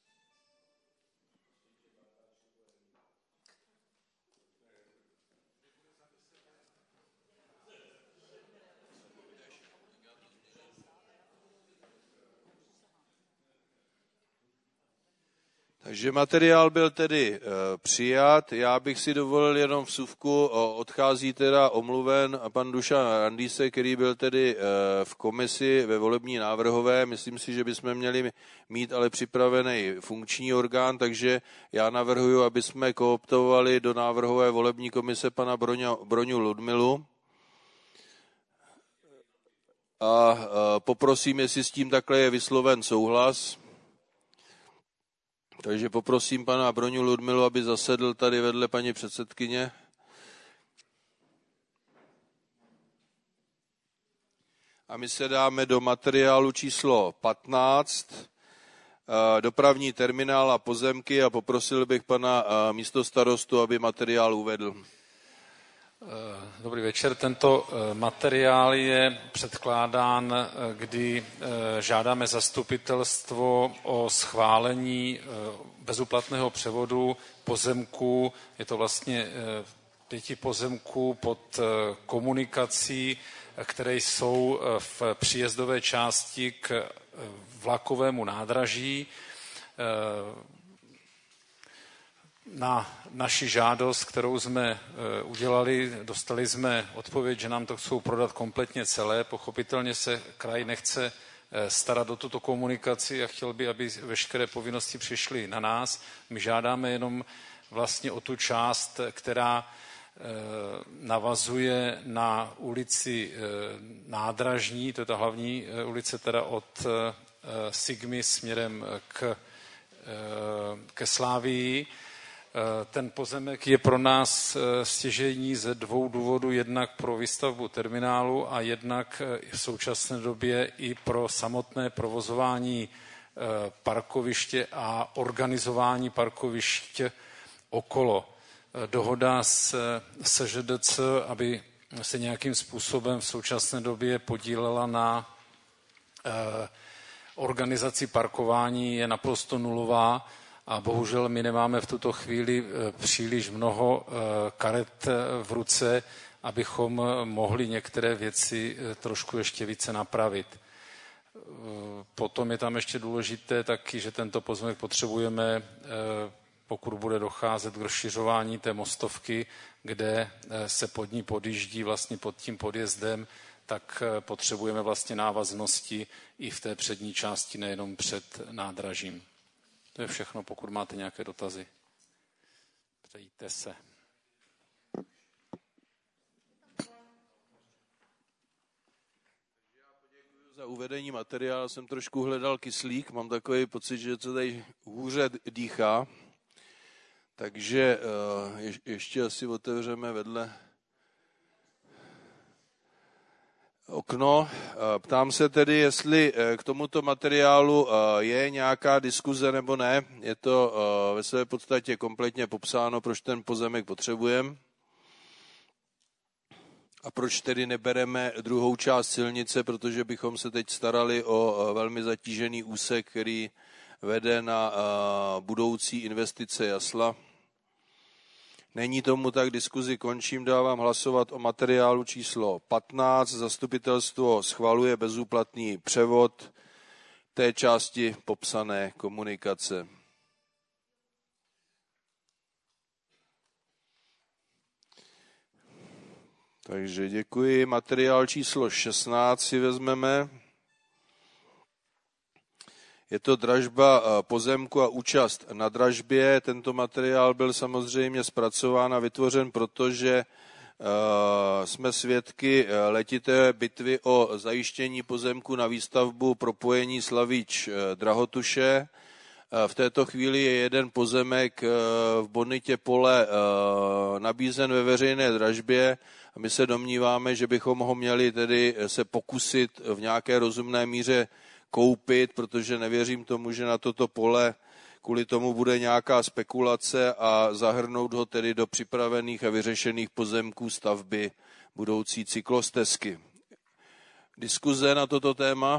Takže materiál byl tedy přijat. Já bych si dovolil jenom vsuvku, odchází teda omluven pan Dušan Randýse, který byl tedy v komisi ve volební návrhové. Myslím si, že bychom měli mít ale připravený funkční orgán, takže já navrhuji, aby jsme kooptovali do návrhové volební komise pana Broňu Ludmilu. A poprosím, jestli s tím takhle je vysloven souhlas. Takže poprosím pana Broňu Ludmilu, aby zasedl tady vedle paní předsedkyně. A my se dáme do materiálu číslo 15, dopravní terminál a pozemky, a poprosil bych pana místostarostu, aby materiál uvedl. Dobrý večer. Tento materiál je předkládán, kdy žádáme zastupitelstvo o schválení bezúplatného převodu pozemků. Je to vlastně 5 pozemků pod komunikací, které jsou v příjezdové části k vlakovému nádraží. Na naši žádost, kterou jsme udělali, dostali jsme odpověď, že nám to chcou prodat kompletně celé. Pochopitelně se kraj nechce starat o tuto komunikaci a chtěl by, aby veškeré povinnosti přišly na nás. My žádáme jenom vlastně o tu část, která navazuje na ulici Nádražní, to je ta hlavní ulice teda od Sigmy směrem ke Slávii. Ten pozemek je pro nás stěžejní ze 2 důvodů, jednak pro výstavbu terminálu a jednak v současné době i pro samotné provozování parkoviště a organizování parkovišť okolo. Dohoda s SŽDC, aby se nějakým způsobem v současné době podílela na organizaci parkování, je naprosto nulová a bohužel my nemáme v tuto chvíli příliš mnoho karet v ruce, abychom mohli některé věci trošku ještě více napravit. Potom je tam ještě důležité taky, že tento pozemek potřebujeme, pokud bude docházet k rozšiřování té mostovky, kde se pod ní podjíždí vlastně pod tím podjezdem, tak potřebujeme vlastně návaznosti i v té přední části, nejenom před nádražím. To je všechno, pokud máte nějaké dotazy. Ptejte se. Za uvedení materiálu jsem trošku hledal kyslík, mám takový pocit, že se tady hůře dýchá, takže ještě asi otevřeme vedle okno. Ptám se tedy, jestli k tomuto materiálu je nějaká diskuze nebo ne. Je to ve své podstatě kompletně popsáno, proč ten pozemek potřebujeme. A proč tedy nebereme druhou část silnice, protože bychom se teď starali o velmi zatížený úsek, který vede na budoucí investice jasla. Není tomu tak, diskuzi končím, dávám hlasovat o materiálu číslo 15. Zastupitelstvo schvaluje bezúplatný převod té části popsané komunikace. Takže děkuji. Materiál číslo 16 si vezmeme. Je to dražba pozemku a účast na dražbě. Tento materiál byl samozřejmě zpracován a vytvořen, protože jsme svědky letité bitvy o zajištění pozemku na výstavbu propojení Slavíč-Drahotuše. V této chvíli je jeden pozemek v bonitě pole nabízen ve veřejné dražbě a my se domníváme, že bychom ho měli tedy se pokusit v nějaké rozumné míře koupit, protože nevěřím tomu, že na toto pole kvůli tomu bude nějaká spekulace a zahrnout ho tedy do připravených a vyřešených pozemků stavby budoucí cyklostezky. Diskuze na toto téma?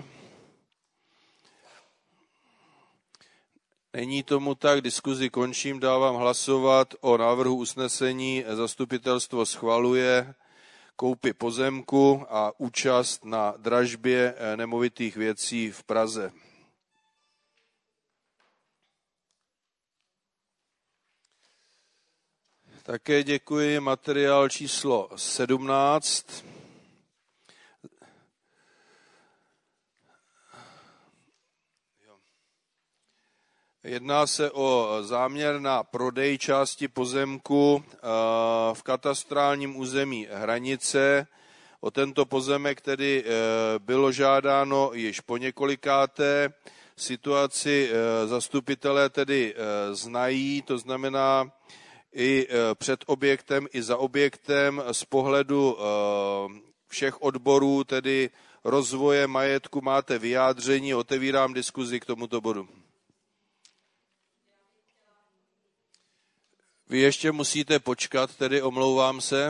Není tomu tak, diskuzi končím, dávám hlasovat o návrhu usnesení. Zastupitelstvo schvaluje koupi pozemku a účast na dražbě nemovitých věcí v Praze. Také děkuji. Materiál číslo 17. Jedná se o záměr na prodej části pozemku v katastrálním území Hranice. O tento pozemek tedy bylo žádáno již poněkolikáté. Situaci zastupitelé tedy znají, to znamená i před objektem, i za objektem z pohledu všech odborů, tedy rozvoje majetku máte vyjádření. Otevírám diskuzi k tomuto bodu. Vy ještě musíte počkat, tedy omlouvám se.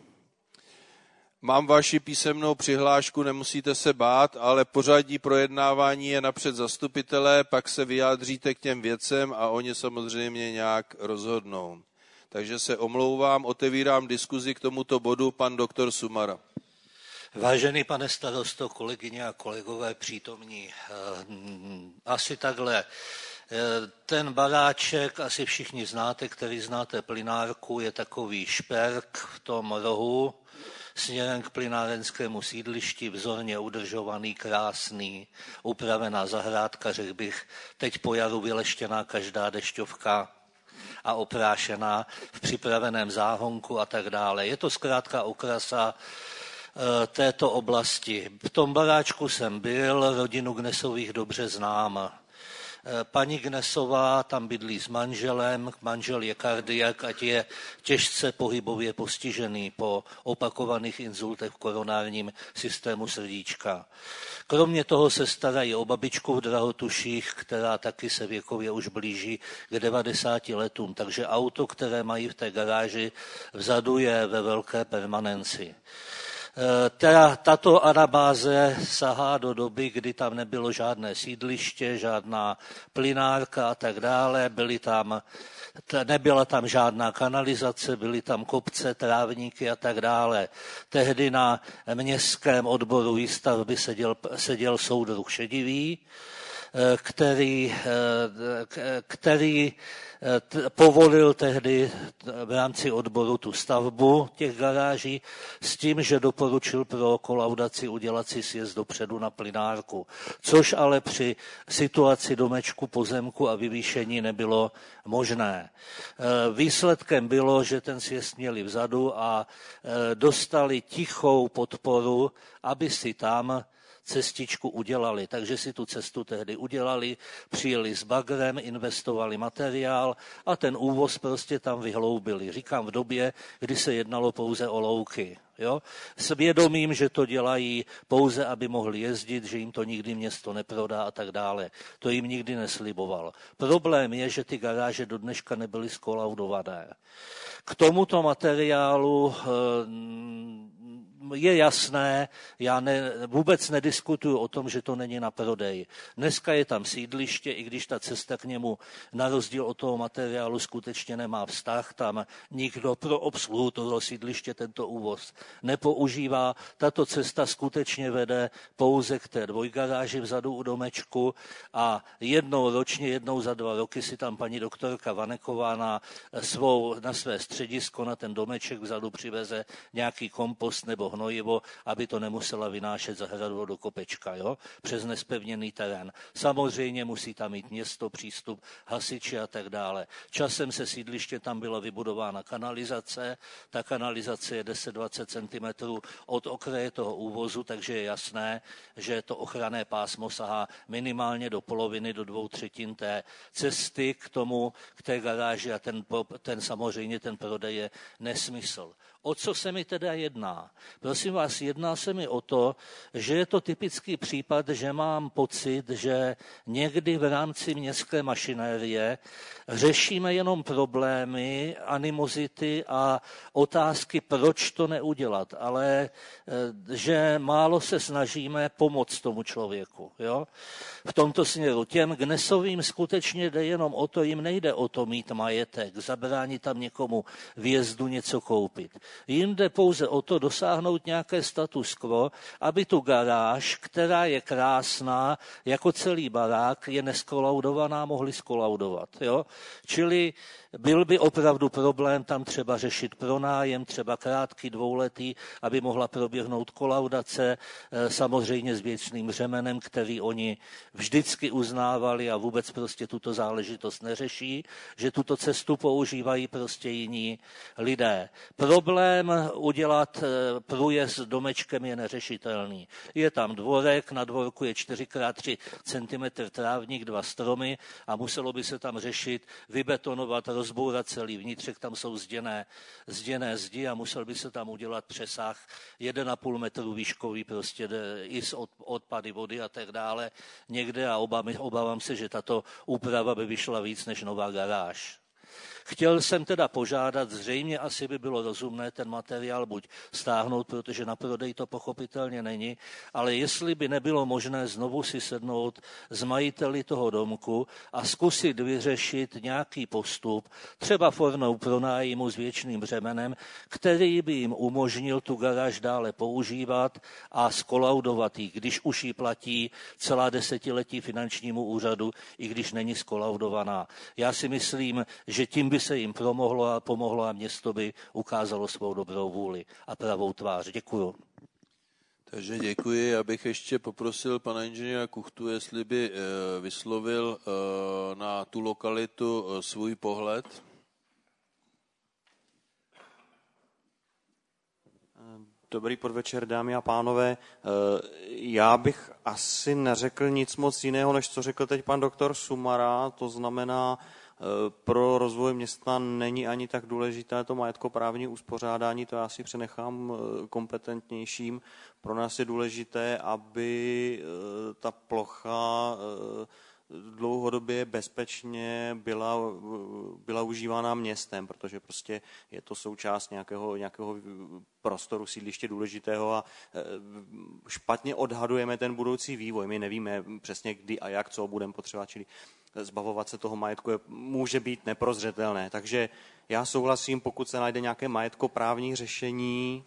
Mám vaši písemnou přihlášku, nemusíte se bát, ale pořadí projednávání je napřed zastupitelé, pak se vyjádříte k těm věcem a oni samozřejmě nějak rozhodnou. Takže se omlouvám, otevírám diskuzi k tomuto bodu, pan doktor Sumara. Vážený pane starosto, kolegyně a kolegové přítomní, asi takhle. Ten baráček asi všichni znáte, který znáte plynárku, je takový šperk v tom rohu směrem k plynárenskému sídlišti, vzorně udržovaný, krásný, upravená zahrádka, řekl bych, teď po jaru vyleštěná každá dešťovka a oprášená v připraveném záhonku a tak dále. Je to zkrátka okrasa této oblasti. V tom baráčku jsem byl, rodinu Knesových dobře znám. Paní Gnesová tam bydlí s manželem, manžel je kardiak, ať je těžce pohybově postižený po opakovaných insultech v koronárním systému srdíčka. Kromě toho se starají o babičku v Drahotuších, která taky se věkově už blíží k 90 letům, takže auto, které mají v té garáži vzadu, je ve velké permanenci. Tato anabáze sahá do doby, kdy tam nebylo žádné sídliště, žádná plynárka a tak dále, nebyla tam žádná kanalizace, byly tam kopce, trávníky a tak dále. Tehdy na městském odboru výstavby seděl soudruh Šedivý, který povolil tehdy v rámci odboru tu stavbu těch garáží s tím, že doporučil pro kolaudaci udělat si sjezd dopředu na plynárku, což ale při situaci domečku, pozemku a vyvýšení nebylo možné. Výsledkem bylo, že ten sjezd měli vzadu a dostali tichou podporu, aby si tam cestičku udělali. Takže si tu cestu tehdy udělali, přijeli s bagrem, investovali materiál a ten úvoz prostě tam vyhloubili. Říkám v době, kdy se jednalo pouze o louky. Jo? S vědomím, že to dělají pouze, aby mohli jezdit, že jim to nikdy město neprodá a tak dále. To jim nikdy nesliboval. Problém je, že ty garáže do dneška nebyly skolaudované. K tomuto materiálu je jasné, já vůbec nediskutuju o tom, že to není na prodej. Dneska je tam sídliště, i když ta cesta k němu na rozdíl od toho materiálu skutečně nemá vztah, tam nikdo pro obsluhu toho sídliště tento úvoz nepoužívá. Tato cesta skutečně vede pouze k té dvojgaráži vzadu u domečku a jednou ročně, jednou za 2 roky si tam paní doktorka Vaneková na své středisko, na ten domeček vzadu přiveze nějaký kompost nebo hnojivo, aby to nemusela vynášet za hradu do kopečka, jo? Přes nespevněný terén. Samozřejmě musí tam mít město, přístup, hasiči a tak dále. Časem se sídliště tam byla vybudována kanalizace, ta kanalizace je 10-20 cm od okraje toho úvozu, takže je jasné, že to ochranné pásmo sahá minimálně do poloviny, do 2/3 té cesty k té garáži a samozřejmě ten prodej je nesmysl. O co se mi teda jedná? Prosím vás, jedná se mi o to, že je to typický případ, že mám pocit, že někdy v rámci městské mašinérie řešíme jenom problémy, animozity a otázky, proč to neudělat, ale že málo se snažíme pomoct tomu člověku. Jo? V tomto směru těm Gnesovým skutečně jde jenom o to, jim nejde o to mít majetek, zabránit tam někomu vjezdu něco koupit. Jim jde pouze o to dosáhnout nějaké status quo, aby tu garáž, která je krásná, jako celý barák, je neskolaudovaná, mohli skolaudovat. Jo? Čili byl by opravdu problém tam třeba řešit pronájem, třeba krátký 2letý, aby mohla proběhnout kolaudace, samozřejmě s věčným břemenem, který oni vždycky uznávali a vůbec prostě tuto záležitost neřeší, že tuto cestu používají prostě jiní lidé. Problém udělat průjezd domečkem je neřešitelný. Je tam dvorek, na dvorku je 4x3 cm trávník, 2 stromy a muselo by se tam řešit, vybetonovat, rozbourat celý vnitřek, tam jsou zděné zdi a musel by se tam udělat přesah 1,5 metru výškový prostě i s odpady vody a tak dále někde a obávám se, že tato úprava by vyšla víc než nová garáž. Chtěl jsem teda požádat, zřejmě asi by bylo rozumné ten materiál buď stáhnout, protože na prodej to pochopitelně není, ale jestli by nebylo možné znovu si sednout s majiteli toho domku a zkusit vyřešit nějaký postup, třeba formou pronájmu s věčným břemenem, který by jim umožnil tu garáž dále používat a skolaudovat ji, když už ji platí celá desetiletí finančnímu úřadu, i když není skolaudovaná. Já si myslím, že tím by se jim pomohlo a město by ukázalo svou dobrou vůli a pravou tvář. Děkuju. Takže děkuji. Abych ještě poprosil pana inženýra Kuchtu, jestli by vyslovil na tu lokalitu svůj pohled. Dobrý podvečer, dámy a pánové. Já bych asi neřekl nic moc jiného, než co řekl teď pan doktor Sumara. To znamená, pro rozvoj města není ani tak důležité to majetkoprávní uspořádání, to já si přenechám kompetentnějším. Pro nás je důležité, aby ta plocha dlouhodobě bezpečně byla užívána městem, protože prostě je to součást nějakého prostoru sídliště důležitého a špatně odhadujeme ten budoucí vývoj. My nevíme přesně kdy a jak, co budeme potřebovat, čili zbavovat se toho majetku může být neprozřetelné. Takže já souhlasím, pokud se najde nějaké majetkoprávní řešení,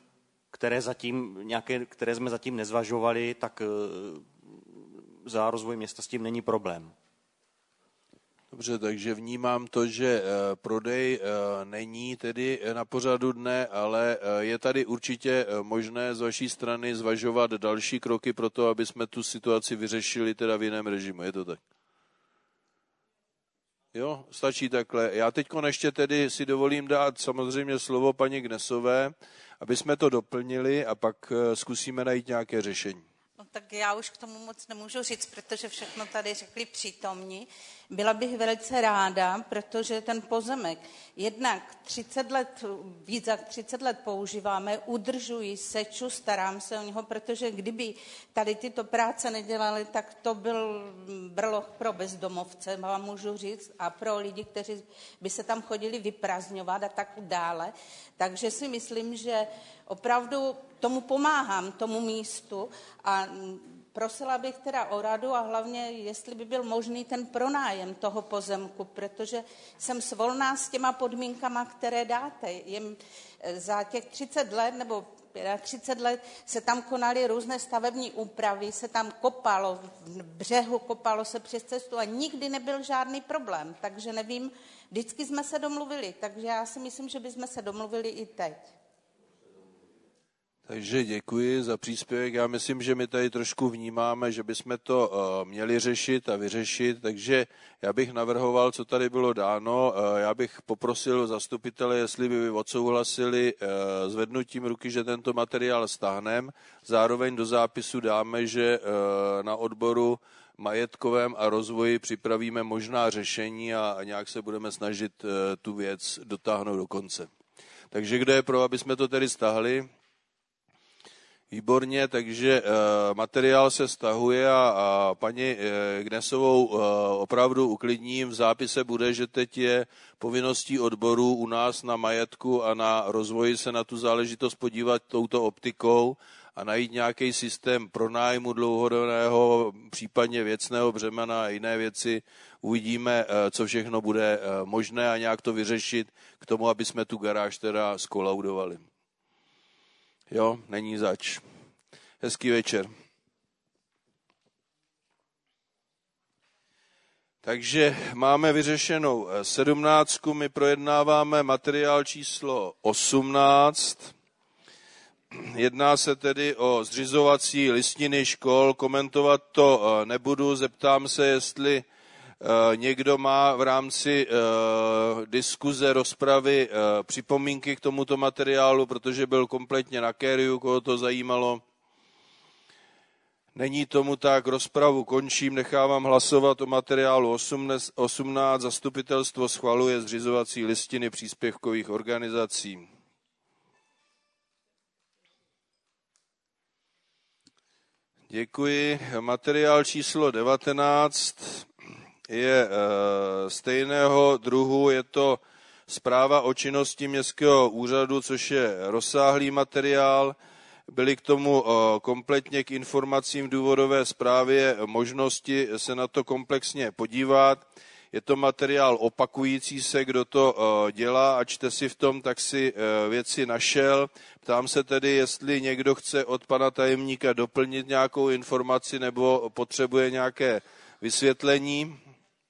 které jsme zatím nezvažovali, tak za rozvoj města s tím není problém. Dobře, takže vnímám to, že prodej není tedy na pořadu dne, ale je tady určitě možné z vaší strany zvažovat další kroky pro to, aby jsme tu situaci vyřešili teda v jiném režimu. Je to tak? Jo, stačí takhle. Já teď ještě tedy si dovolím dát samozřejmě slovo paní Knesové, aby jsme to doplnili a pak zkusíme najít nějaké řešení. No, tak já už k tomu moc nemůžu říct, protože všechno tady řekli přítomní. Byla bych velice ráda, protože ten pozemek jednak 30 let, víc jak 30 let používáme, udržuji, seču, starám se o něho, protože kdyby tady tyto práce nedělali, tak to byl brloch pro bezdomovce, vám můžu říct, a pro lidi, kteří by se tam chodili vyprázdňovat a tak dále. Takže si myslím, že opravdu tomu pomáhám, tomu místu a prosila bych teda o radu a hlavně, jestli by byl možný ten pronájem toho pozemku, protože jsem svolná s těma podmínkama, které dáte. Za těch 30 let nebo 30 let se tam konaly různé stavební úpravy, se tam kopalo, v břehu kopalo se přes cestu a nikdy nebyl žádný problém. Takže nevím, vždycky jsme se domluvili, takže já si myslím, že bychom se domluvili i teď. Takže děkuji za příspěvek. Já myslím, že my tady trošku vnímáme, že bychom to měli řešit a vyřešit, takže já bych navrhoval, co tady bylo dáno. Já bych poprosil zastupitele, jestli by odsouhlasili zvednutím ruky, že tento materiál stáhneme. Zároveň do zápisu dáme, že na odboru majetkovém a rozvoji připravíme možná řešení a nějak se budeme snažit tu věc dotáhnout do konce. Takže kdo je pro, aby jsme to tedy stáhli? Výborně, takže materiál se stahuje a paní Knesovou opravdu uklidním. V zápise bude, že teď je povinností odborů u nás na majetku a na rozvoji se na tu záležitost podívat touto optikou a najít nějaký systém pronájmu dlouhodobého, případně věcného břemena a jiné věci. Uvidíme, co všechno bude možné a nějak to vyřešit k tomu, aby jsme tu garáž teda skolaudovali. Jo, není zač. Hezký večer. Takže máme vyřešenou 17. My projednáváme materiál číslo 18. Jedná se tedy o zřizovací listiny škol. Komentovat to nebudu. Zeptám se, jestli někdo má v rámci diskuze, rozpravy připomínky k tomuto materiálu, protože byl kompletně na kériu, koho to zajímalo. Není tomu tak, rozpravu končím, nechávám hlasovat o materiálu 18. Zastupitelstvo schvaluje zřizovací listiny příspěvkových organizací. Děkuji. Materiál číslo 19 je stejného druhu, je to zpráva o činnosti městského úřadu, což je rozsáhlý materiál. Byly k tomu kompletně k informacím v důvodové zprávě možnosti se na to komplexně podívat. Je to materiál opakující se, kdo to dělá a čte si v tom, tak si věci našel. Ptám se tedy, jestli někdo chce od pana tajemníka doplnit nějakou informaci nebo potřebuje nějaké vysvětlení.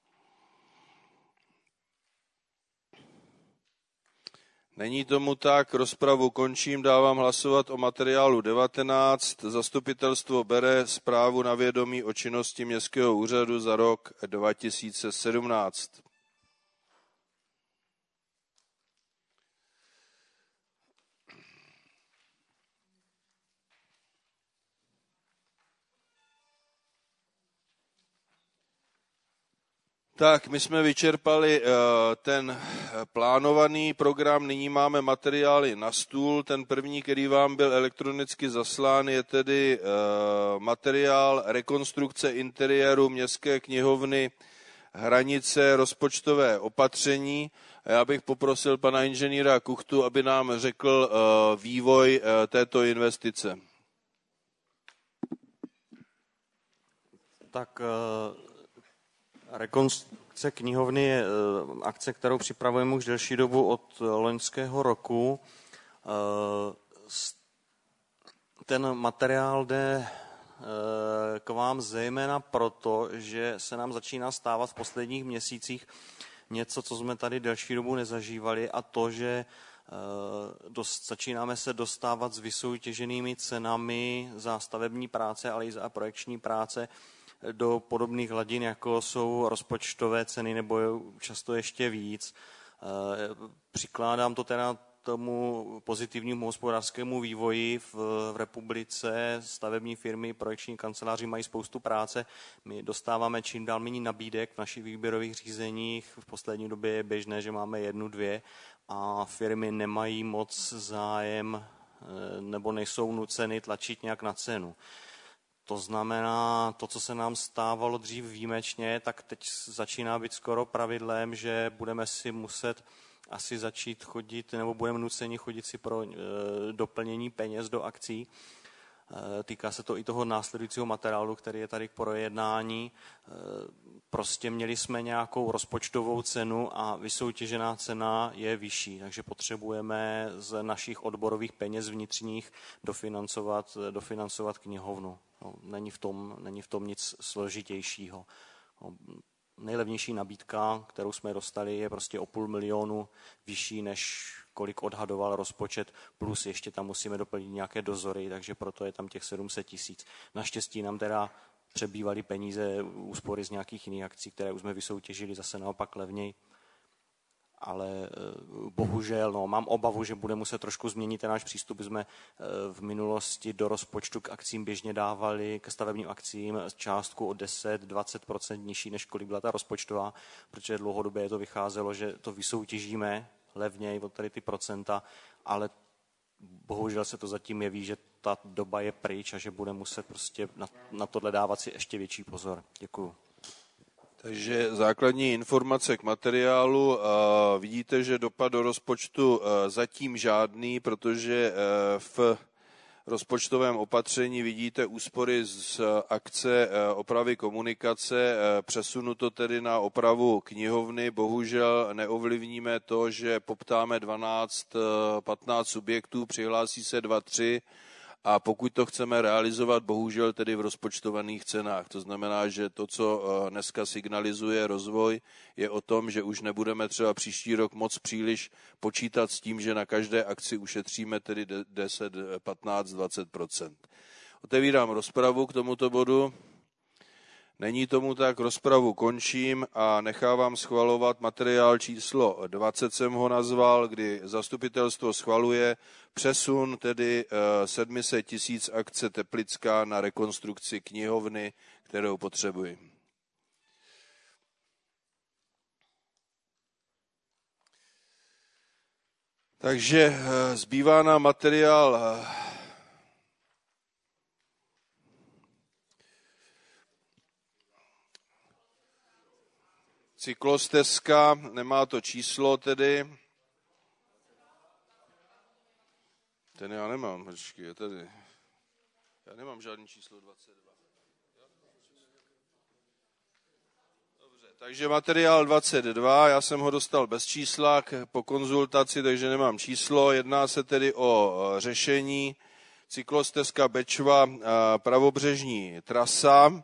Není tomu tak, rozpravu končím, dávám hlasovat o materiálu 19. Zastupitelstvo bere zprávu na vědomí o činnosti městského úřadu za rok 2017. Tak, my jsme vyčerpali ten plánovaný program, nyní máme materiály na stůl. Ten první, který vám byl elektronicky zaslán, je tedy materiál rekonstrukce interiéru Městské knihovny Hranice, rozpočtové opatření. A já bych poprosil pana inženýra Kuchtu, aby nám řekl vývoj této investice. Tak rekonstrukce knihovny je akce, kterou připravujeme už delší dobu od loňského roku. Ten materiál jde k vám zejména proto, že se nám začíná stávat v posledních měsících něco, co jsme tady delší dobu nezažívali, a to, že začínáme se dostávat s vysoutěženými cenami za stavební práce, ale i za projekční práce do podobných hladin, jako jsou rozpočtové ceny, nebo často ještě víc. Přikládám to teda tomu pozitivnímu hospodářskému vývoji v republice. Stavební firmy, projekční kanceláři mají spoustu práce. My dostáváme čím dál méně nabídek v našich výběrových řízeních. V poslední době je běžné, že máme 1, 2 a firmy nemají moc zájem nebo nejsou nuceny tlačit nějak na cenu. To znamená, to, co se nám stávalo dřív výjimečně, tak teď začíná být skoro pravidlem, že budeme si muset asi začít chodit, nebo budeme nuceni chodit si pro doplnění peněz do akcí. Týká se to i toho následujícího materiálu, který je tady k projednání. Prostě měli jsme nějakou rozpočtovou cenu a vysoutěžená cena je vyšší, takže potřebujeme z našich odborových peněz vnitřních dofinancovat knihovnu. No, není v tom nic složitějšího. No, nejlevnější nabídka, kterou jsme dostali, je prostě o 500 000 vyšší, než kolik odhadoval rozpočet, plus ještě tam musíme doplnit nějaké dozory, takže proto je tam těch 700 000. Naštěstí nám teda přebývaly peníze, úspory z nějakých jiných akcí, které už jsme vysoutěžili zase naopak levněji. Ale bohužel, mám obavu, že bude muset trošku změnit ten náš přístup. Jsme v minulosti do rozpočtu k akcím běžně dávali, ke stavebním akcím, částku o 10-20% nižší, než kolik byla ta rozpočtová, protože dlouhodobě to vycházelo, že to vysoutěžíme levněji od tady ty procenta, ale bohužel se to zatím jeví, že ta doba je pryč a že bude muset prostě na tohle dávat si ještě větší pozor. Děkuju. Takže základní informace k materiálu. Vidíte, že dopad do rozpočtu zatím žádný, protože v rozpočtovém opatření vidíte úspory z akce opravy komunikace, přesunuto tedy na opravu knihovny. Bohužel neovlivníme to, že poptáme 12-15 subjektů, přihlásí se 2-3, a pokud to chceme realizovat, bohužel tedy v rozpočtovaných cenách. To znamená, že to, co dneska signalizuje rozvoj, je o tom, že už nebudeme třeba příští rok moc příliš počítat s tím, že na každé akci ušetříme tedy 10, 15, 20%. Otevírám rozpravu k tomuto bodu. Není tomu tak, rozpravu končím a nechávám schvalovat materiál číslo 20, jsem ho nazval, kdy zastupitelstvo schvaluje přesun tedy 700 000 akce Teplická na rekonstrukci knihovny, kterou potřebuji. Takže zbývá nám materiál cyklostezka, nemá to číslo tedy. Ten já nemám, počkej, je tady. Já nemám žádný číslo 22. Dobře, takže materiál 22, já jsem ho dostal bez čísla po konzultaci, takže nemám číslo. Jedná se tedy o řešení cyklostezka Bečva, pravobřežní trasa.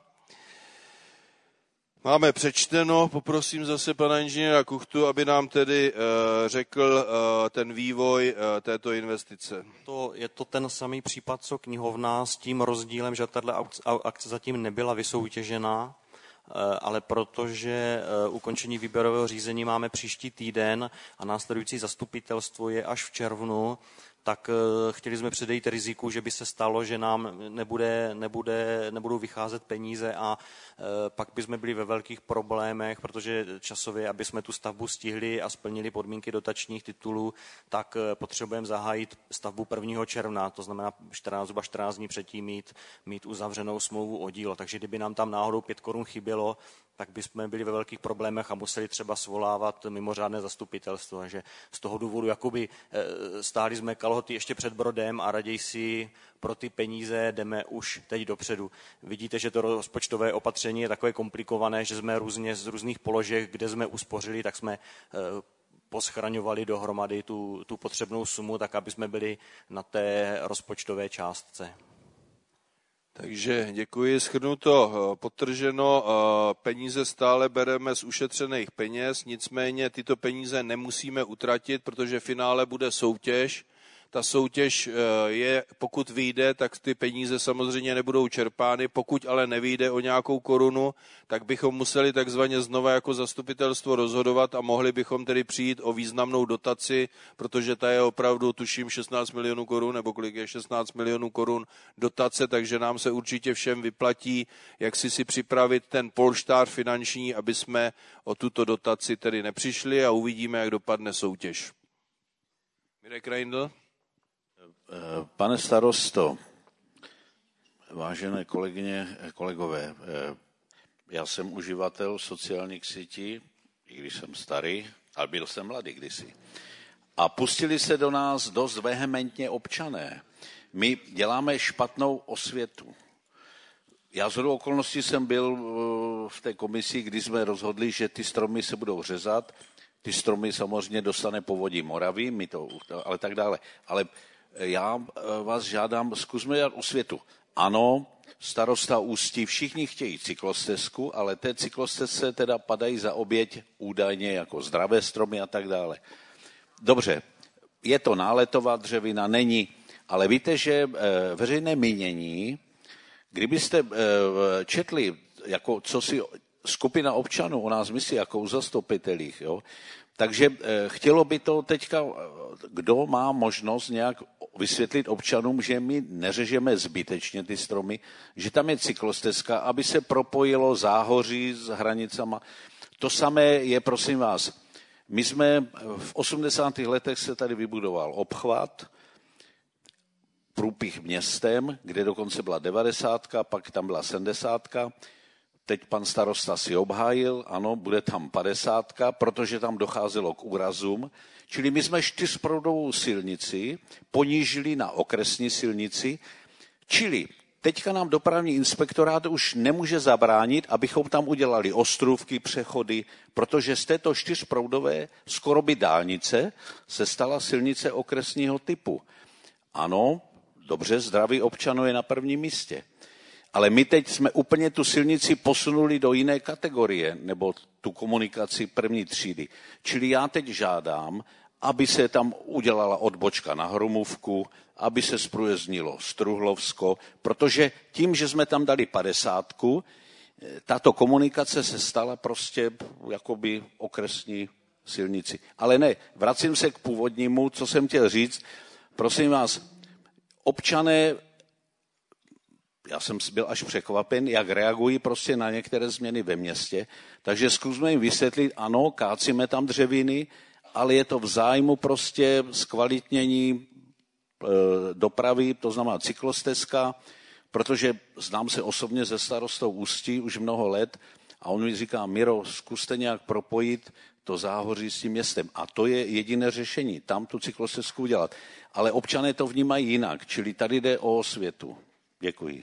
Máme přečteno, poprosím zase pana inženýra Kuchtu, aby nám tedy řekl ten vývoj této investice. Je to ten samý případ, co knihovna, s tím rozdílem, že tato akce zatím nebyla vysoutěžena, ale protože ukončení výběrového řízení máme příští týden a následující zastupitelstvo je až v červnu, tak chtěli jsme předejít riziku, že by se stalo, že nám nebudou vycházet peníze a pak bychom byli ve velkých problémech, protože časově, aby jsme tu stavbu stihli a splnili podmínky dotačních titulů, tak potřebujeme zahájit stavbu 1. června, to znamená 14 dní předtím mít uzavřenou smlouvu o dílo. Takže kdyby nám tam náhodou 5 korun chybělo, tak bychom byli ve velkých problémech a museli třeba svolávat mimořádné zastupitelstvo. Takže z toho důvodu jakoby stáli jsme kalhoty ještě před brodem a raději si pro ty peníze jdeme už teď dopředu. Vidíte, že to rozpočtové opatření je takové komplikované, že jsme různě z různých položek, kde jsme uspořili, tak jsme poschraňovali dohromady tu potřebnou sumu, tak aby jsme byli na té rozpočtové částce. Takže děkuji, shrnuto, podtrženo, peníze stále bereme z ušetřených peněz, nicméně tyto peníze nemusíme utratit, protože v finále bude soutěž. Ta soutěž je, pokud vyjde, tak ty peníze samozřejmě nebudou čerpány, pokud ale nevyjde o nějakou korunu, tak bychom museli takzvaně znova jako zastupitelstvo rozhodovat a mohli bychom tedy přijít o významnou dotaci, protože ta je opravdu, tuším, 16 milionů korun, nebo kolik je 16 milionů korun dotace, takže nám se určitě všem vyplatí, jak si připravit ten polštář finanční, aby jsme o tuto dotaci tedy nepřišli a uvidíme, jak dopadne soutěž. Mirek Reindl. Pane starosto, vážené kolegyně, kolegové, já jsem uživatel sociálních sítí, i když jsem starý, ale byl jsem mladý kdysi. A pustili se do nás dost vehementně občané. My děláme špatnou osvětu. Já shodou okolností jsem byl v té komisi, kdy jsme rozhodli, že ty stromy se budou řezat. Ty stromy samozřejmě dostane Povodí Moravy, ale tak dále. Ale já vás žádám, zkusme dělat osvětu. Ano, starosta Ústí, všichni chtějí cyklostezku, ale té cyklostezce teda padají za oběť údajně jako zdravé stromy a tak dále. Dobře, je to náletová dřevina, není, ale víte, že veřejné mínění, kdybyste četli, jako co si skupina občanů o nás myslí, jako u zastupitelích, jo, takže chtělo by to teďka, kdo má možnost nějak vysvětlit občanům, že my neřežeme zbytečně ty stromy, že tam je cyklostezka, aby se propojilo Záhoří s hranicama. To samé je, prosím vás, my jsme v 80. letech se tady vybudoval obchvat, průpich městem, kde dokonce byla 90, pak tam byla 70. Teď pan starosta si obhájil, ano, bude tam 50, protože tam docházelo k úrazům. Čili my jsme 4proudovou silnici ponížili na okresní silnici, čili teďka nám dopravní inspektorát už nemůže zabránit, abychom tam udělali ostrůvky, přechody, protože z této 4proudové skoro by dálnice se stala silnice okresního typu. Ano, dobře, zdraví občanů je na prvním místě. Ale my teď jsme úplně tu silnici posunuli do jiné kategorie, nebo tu komunikaci první třídy. Čili já teď žádám, aby se tam udělala odbočka na Hrumůvku, aby se zprůjezdnilo Struhlovsko, protože tím, že jsme tam dali 50, tato komunikace se stala prostě jakoby okresní silnici. Ale ne, vracím se k původnímu, co jsem chtěl říct. Prosím vás, občané, já jsem byl až překvapen, jak reagují prostě na některé změny ve městě, takže zkusme jim vysvětlit, ano, kácíme tam dřeviny, ale je to v zájmu prostě zkvalitnění dopravy, to znamená cyklostezka, protože znám se osobně se starostou Ústí už mnoho let a on mi říká, Miro, zkuste nějak propojit to Záhoří s tím městem. A to je jediné řešení, tam tu cyklostezku udělat. Ale občané to vnímají jinak, čili tady jde o osvětu. Děkuji.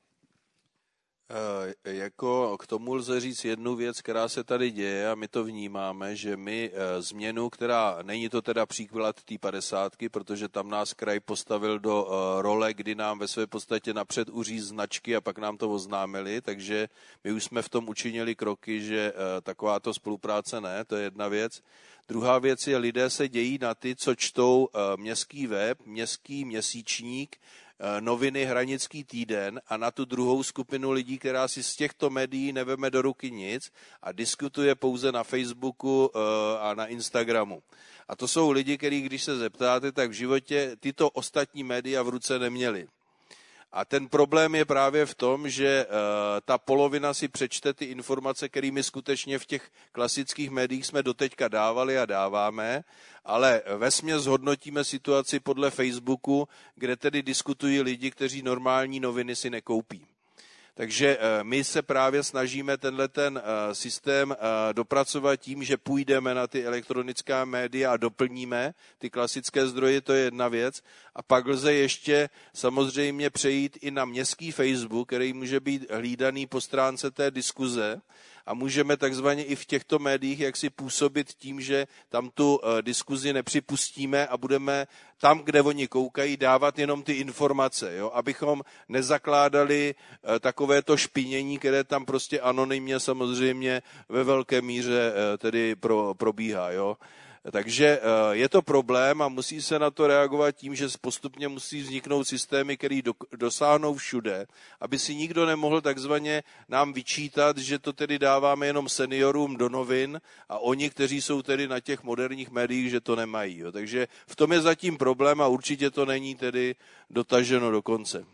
Jako k tomu lze říct jednu věc, která se tady děje a my to vnímáme, že my změnu, která není to teda příklad té 50, protože tam nás kraj postavil do role, kdy nám ve své podstatě napřed uříz značky a pak nám to oznámili, takže my už jsme v tom učinili kroky, že takováto spolupráce ne, to je jedna věc. Druhá věc je, lidé se dějí na ty, co čtou městský web, městský měsíčník, noviny Hranický týden a na tu druhou skupinu lidí, která si z těchto médií neveme do ruky nic a diskutuje pouze na Facebooku a na Instagramu. A to jsou lidi, kteří, když se zeptáte, tak v životě tyto ostatní média v ruce neměli. A ten problém je právě v tom, že ta polovina si přečte ty informace, kterými skutečně v těch klasických médiích jsme doteďka dávali a dáváme, ale vesměs hodnotíme situaci podle Facebooku, kde tedy diskutují lidi, kteří normální noviny si nekoupí. Takže my se právě snažíme tenhle systém dopracovat tím, že půjdeme na ty elektronická média a doplníme ty klasické zdroje, to je jedna věc. A pak lze ještě samozřejmě přejít i na městský Facebook, který může být hlídaný po stránce té diskuze a můžeme takzvaně i v těchto médiích jaksi působit tím, že tam tu diskuzi nepřipustíme a budeme tam, kde oni koukají, dávat jenom ty informace, jo? Abychom nezakládali takovéto špinění, které tam prostě anonymně samozřejmě ve velké míře tedy probíhá. Jo? Takže je to problém a musí se na to reagovat tím, že postupně musí vzniknout systémy, které dosáhnou všude, aby si nikdo nemohl takzvaně nám vyčítat, že to tedy dáváme jenom seniorům do novin a oni, kteří jsou tedy na těch moderních médiích, že to nemají. Jo. Takže v tom je zatím problém a určitě to není tedy dotaženo do konce.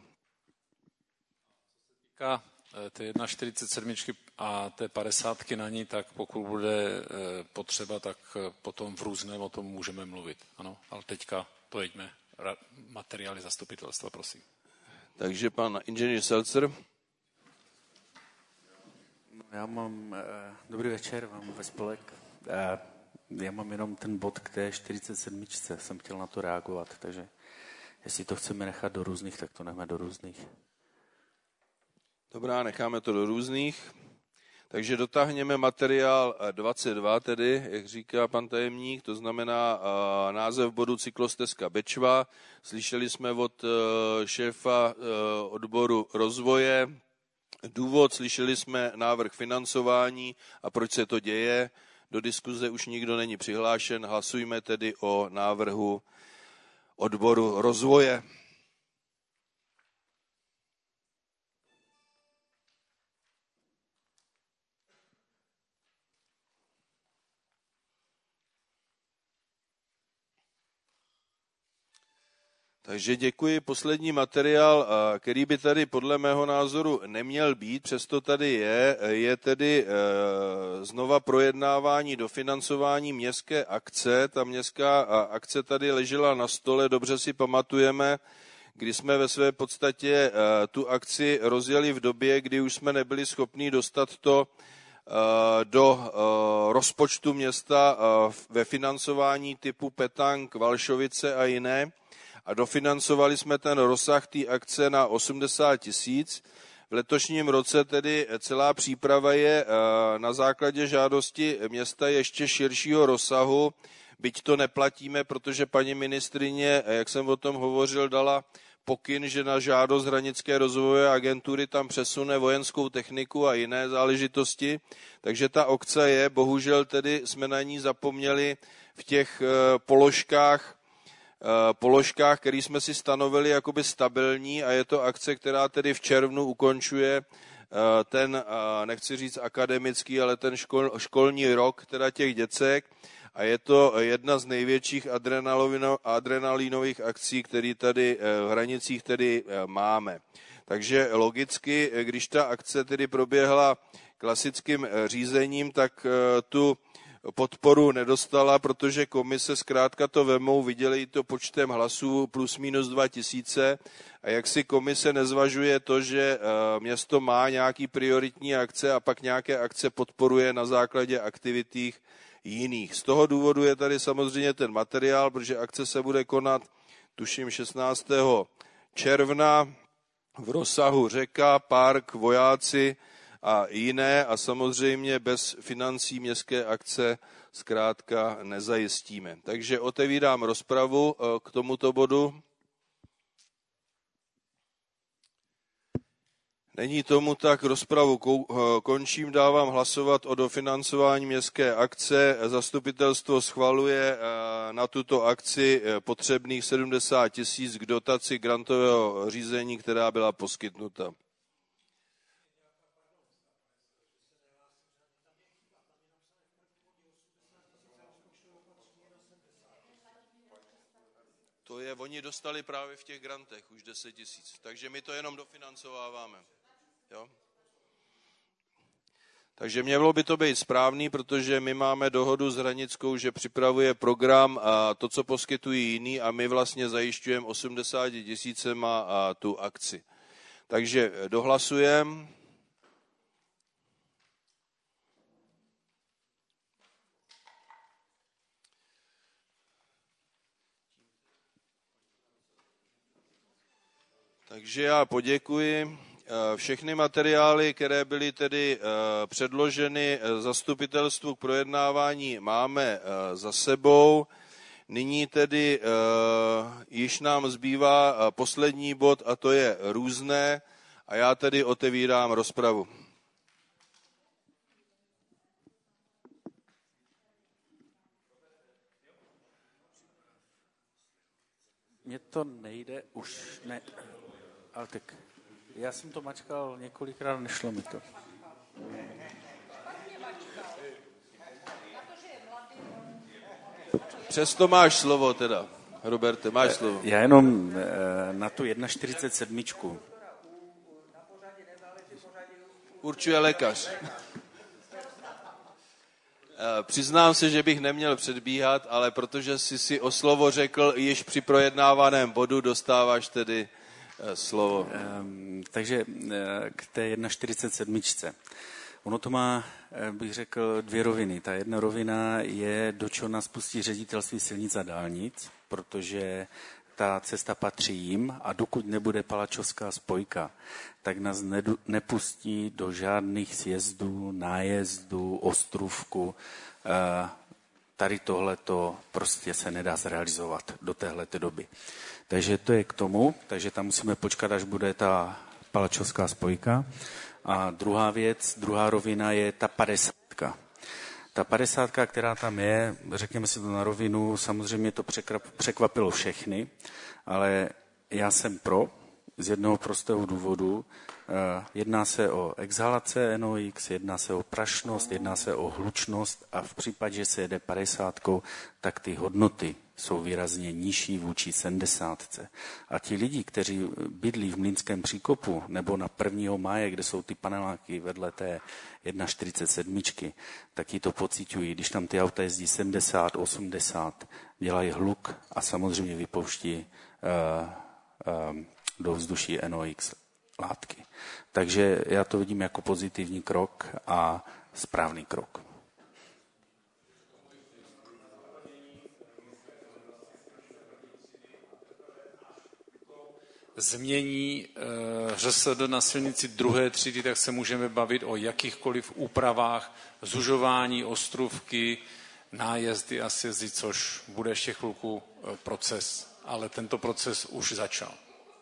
Té 1,47 a té 50 na ní, tak pokud bude potřeba, tak potom v různém o tom můžeme mluvit. Ano, ale teďka pojeďme. Materiály zastupitelstva, prosím. Takže pan inženýr Selcer. Já mám, dobrý večer, mám ve spolek. Já mám jenom ten bod k té 47. Jsem chtěl na to reagovat, takže jestli to chceme nechat do různých, tak to necháme do různých. Dobrá, necháme to do různých. Takže dotáhněme materiál 22, tedy, jak říká pan tajemník, to znamená název bodu cyklostezka Bečva. Slyšeli jsme od šéfa odboru rozvoje důvod, slyšeli jsme návrh financování a proč se to děje. Do diskuze už nikdo není přihlášen, hlasujme tedy o návrhu odboru rozvoje. Takže děkuji. Poslední materiál, který by tady podle mého názoru neměl být, přesto tady je tedy znova projednávání dofinancování městské akce. Ta městská akce tady ležela na stole, dobře si pamatujeme, kdy jsme ve své podstatě tu akci rozjeli v době, kdy už jsme nebyli schopni dostat to do rozpočtu města ve financování typu Petank, Valšovice a jiné. A dofinancovali jsme ten rozsah té akce na 80 000. V letošním roce tedy celá příprava je na základě žádosti města ještě širšího rozsahu, byť to neplatíme, protože paní ministryně, jak jsem o tom hovořil, dala pokyn, že na žádost Hranické rozvojové agentury tam přesune vojenskou techniku a jiné záležitosti. Takže ta akce je, bohužel tedy jsme na ní zapomněli v těch položkách, které jsme si stanovili jakoby stabilní a je to akce, která tedy v červnu ukončuje ten, nechci říct akademický, ale ten školní rok teda těch děcek a je to jedna z největších adrenalinových akcí, které tady v Hranicích tedy máme. Takže logicky, když ta akce tedy proběhla klasickým řízením, tak tu podporu nedostala, protože komise zkrátka to vemou, viděli to počtem hlasů plus minus 2000 a jak si komise nezvažuje to, že město má nějaký prioritní akce a pak nějaké akce podporuje na základě aktivitích jiných. Z toho důvodu je tady samozřejmě ten materiál, protože akce se bude konat tuším 16. června v rozsahu řeka, park, vojáci a jiné a samozřejmě bez financí městské akce zkrátka nezajistíme. Takže otevírám rozpravu k tomuto bodu. Není tomu tak, rozpravu končím, dávám hlasovat o dofinancování městské akce. Zastupitelstvo schvaluje na tuto akci potřebných 70 000 k dotaci grantového řízení, která byla poskytnuta. oni dostali právě v těch grantech už 10 000, takže my to jenom dofinancováváme. Jo? Takže mělo by to být správný, protože my máme dohodu s Hranickou, že připravuje program a to, co poskytují jiný, a my vlastně zajišťujeme 80 000 a tu akci. Takže dohlasujeme. Takže já poděkuji. Všechny materiály, které byly tedy předloženy zastupitelstvu k projednávání, máme za sebou. Nyní tedy již nám zbývá poslední bod, a to je různé, a já tedy otevírám rozpravu. Mně to nejde už, ne, ale tak já jsem to mačkal několikrát, nešlo mi to. Přesto máš slovo teda, Roberte, máš slovo. Já jenom na tu 1,47. Určuje lékař. Přiznám se, že bych neměl předbíhat, ale protože jsi si o slovo řekl již při projednávaném bodu, dostáváš tedy slovo. Takže k té 1,47. Ono to má, bych řekl, dvě roviny. Ta jedna rovina je, do čeho nás pustí ředitelství silnic a dálnic, protože ta cesta patří jim a dokud nebude palačovská spojka, tak nás nepustí do žádných sjezdů, nájezdů, ostrůvku. Tady tohleto prostě se nedá zrealizovat do téhleté doby. Takže to je k tomu, takže tam musíme počkat, až bude ta palačovská spojka. A druhá věc, druhá rovina je ta 50. Ta 50, která tam je, řekněme si to na rovinu, samozřejmě to překvapilo všechny, ale já jsem pro, z jednoho prostého důvodu. Jedná se o exhalace NOx, jedná se o prašnost, jedná se o hlučnost a v případě, že se jede 50, tak ty hodnoty jsou výrazně nižší vůči 70. A ti lidi, kteří bydlí v Mlýnském příkopu nebo na 1. máje, kde jsou ty paneláky vedle té 1,47, tak ti to pociťují. Když tam ty auta jezdí 70, 80, dělají hluk a samozřejmě vypouští do vzduší NOx látky. Takže já to vidím jako pozitivní krok a správný krok. Změní ŘSD na silnici druhé třídy, tak se můžeme bavit o jakýchkoliv úpravách, zužování ostrůvky, nájezdy a sjezdy, což bude ještě chvilku proces, ale tento proces už začal.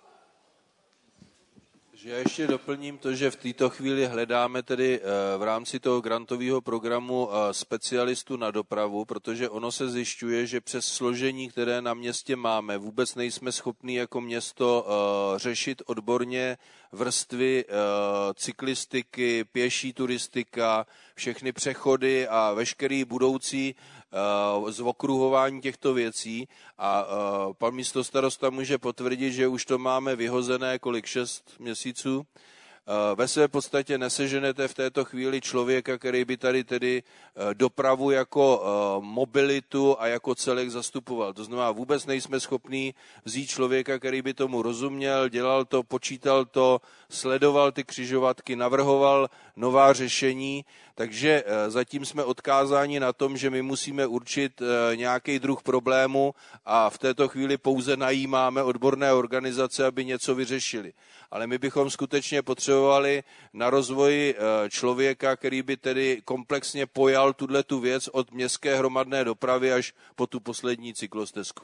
Já ještě doplním to, že v této chvíli hledáme tedy v rámci toho grantového programu specialistu na dopravu, protože ono se zjišťuje, že přes složení, které na městě máme, vůbec nejsme schopni jako město řešit odborně vrstvy cyklistiky, pěší turistika, všechny přechody a veškerý budoucí zokruhování těchto věcí a pan místostarosta může potvrdit, že už to máme vyhozené 6 měsíců. Ve své podstatě neseženete v této chvíli člověka, který by tady tedy dopravu jako mobilitu a jako celek zastupoval. To znamená, vůbec nejsme schopní vzít člověka, který by tomu rozuměl, dělal to, počítal to, sledoval ty křižovatky, navrhoval nová řešení, takže zatím jsme odkázáni na tom, že my musíme určit nějaký druh problému a v této chvíli pouze najímáme odborné organizace, aby něco vyřešili. Ale my bychom skutečně potřebovali na rozvoji člověka, který by tedy komplexně pojal tu věc od městské hromadné dopravy až po tu poslední cyklostezku.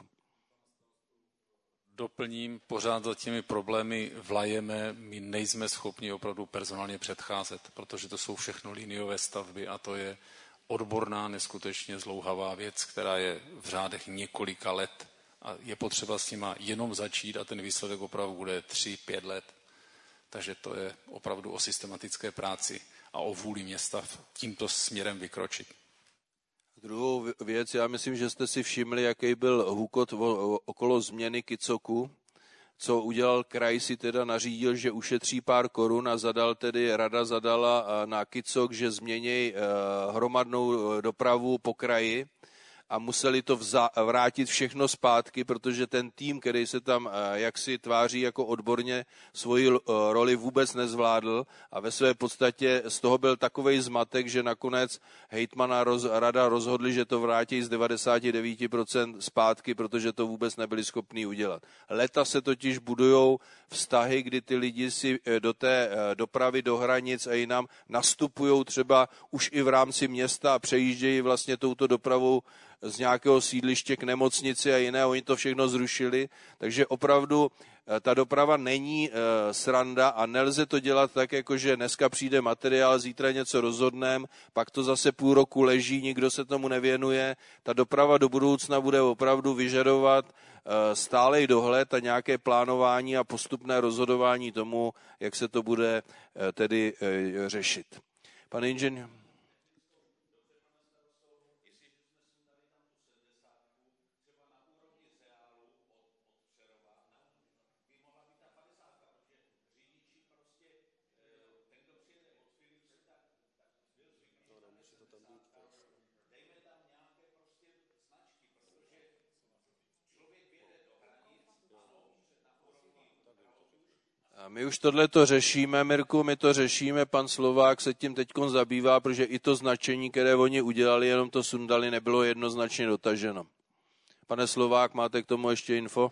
Doplním, pořád za těmi problémy vlajeme, my nejsme schopni opravdu personálně předcházet, protože to jsou všechno liniové stavby a to je odborná, neskutečně zdlouhavá věc, která je v řádech několika let a je potřeba s nima jenom začít a ten výsledek opravdu bude 3-5 let. Takže to je opravdu o systematické práci a o vůli města tímto směrem vykročit. Druhou věc, já myslím, že jste si všimli, jaký byl hukot okolo změny Kicoku, co udělal kraj, si teda nařídil, že ušetří pár korun a rada zadala na Kicok, že změní hromadnou dopravu po kraji a museli to vrátit všechno zpátky, protože ten tým, který se tam jaksi tváří jako odborně, svoji roli vůbec nezvládl a ve své podstatě z toho byl takovej zmatek, že nakonec hejtman a rada rozhodli, že to vrátí z 99% zpátky, protože to vůbec nebyli schopní udělat. Leta se totiž budujou vztahy, kdy ty lidi si do té dopravy, do hranic a jinam nastupují třeba už i v rámci města a přejíždějí vlastně touto dopravou z nějakého sídliště k nemocnici a jiné, oni to všechno zrušili, takže opravdu ta doprava není sranda a nelze to dělat tak, jako že dneska přijde materiál, zítra něco rozhodneme, pak to zase půl roku leží, nikdo se tomu nevěnuje. Ta doprava do budoucna bude opravdu vyžadovat stálej dohled a nějaké plánování a postupné rozhodování tomu, jak se to bude tedy řešit. Pane inženýr. My už tohleto řešíme, Mirku, my to řešíme, pan Slovák se tím teďkon zabývá, protože i to značení, které oni udělali, jenom to sundali, nebylo jednoznačně dotaženo. Pane Slovák, máte k tomu ještě info?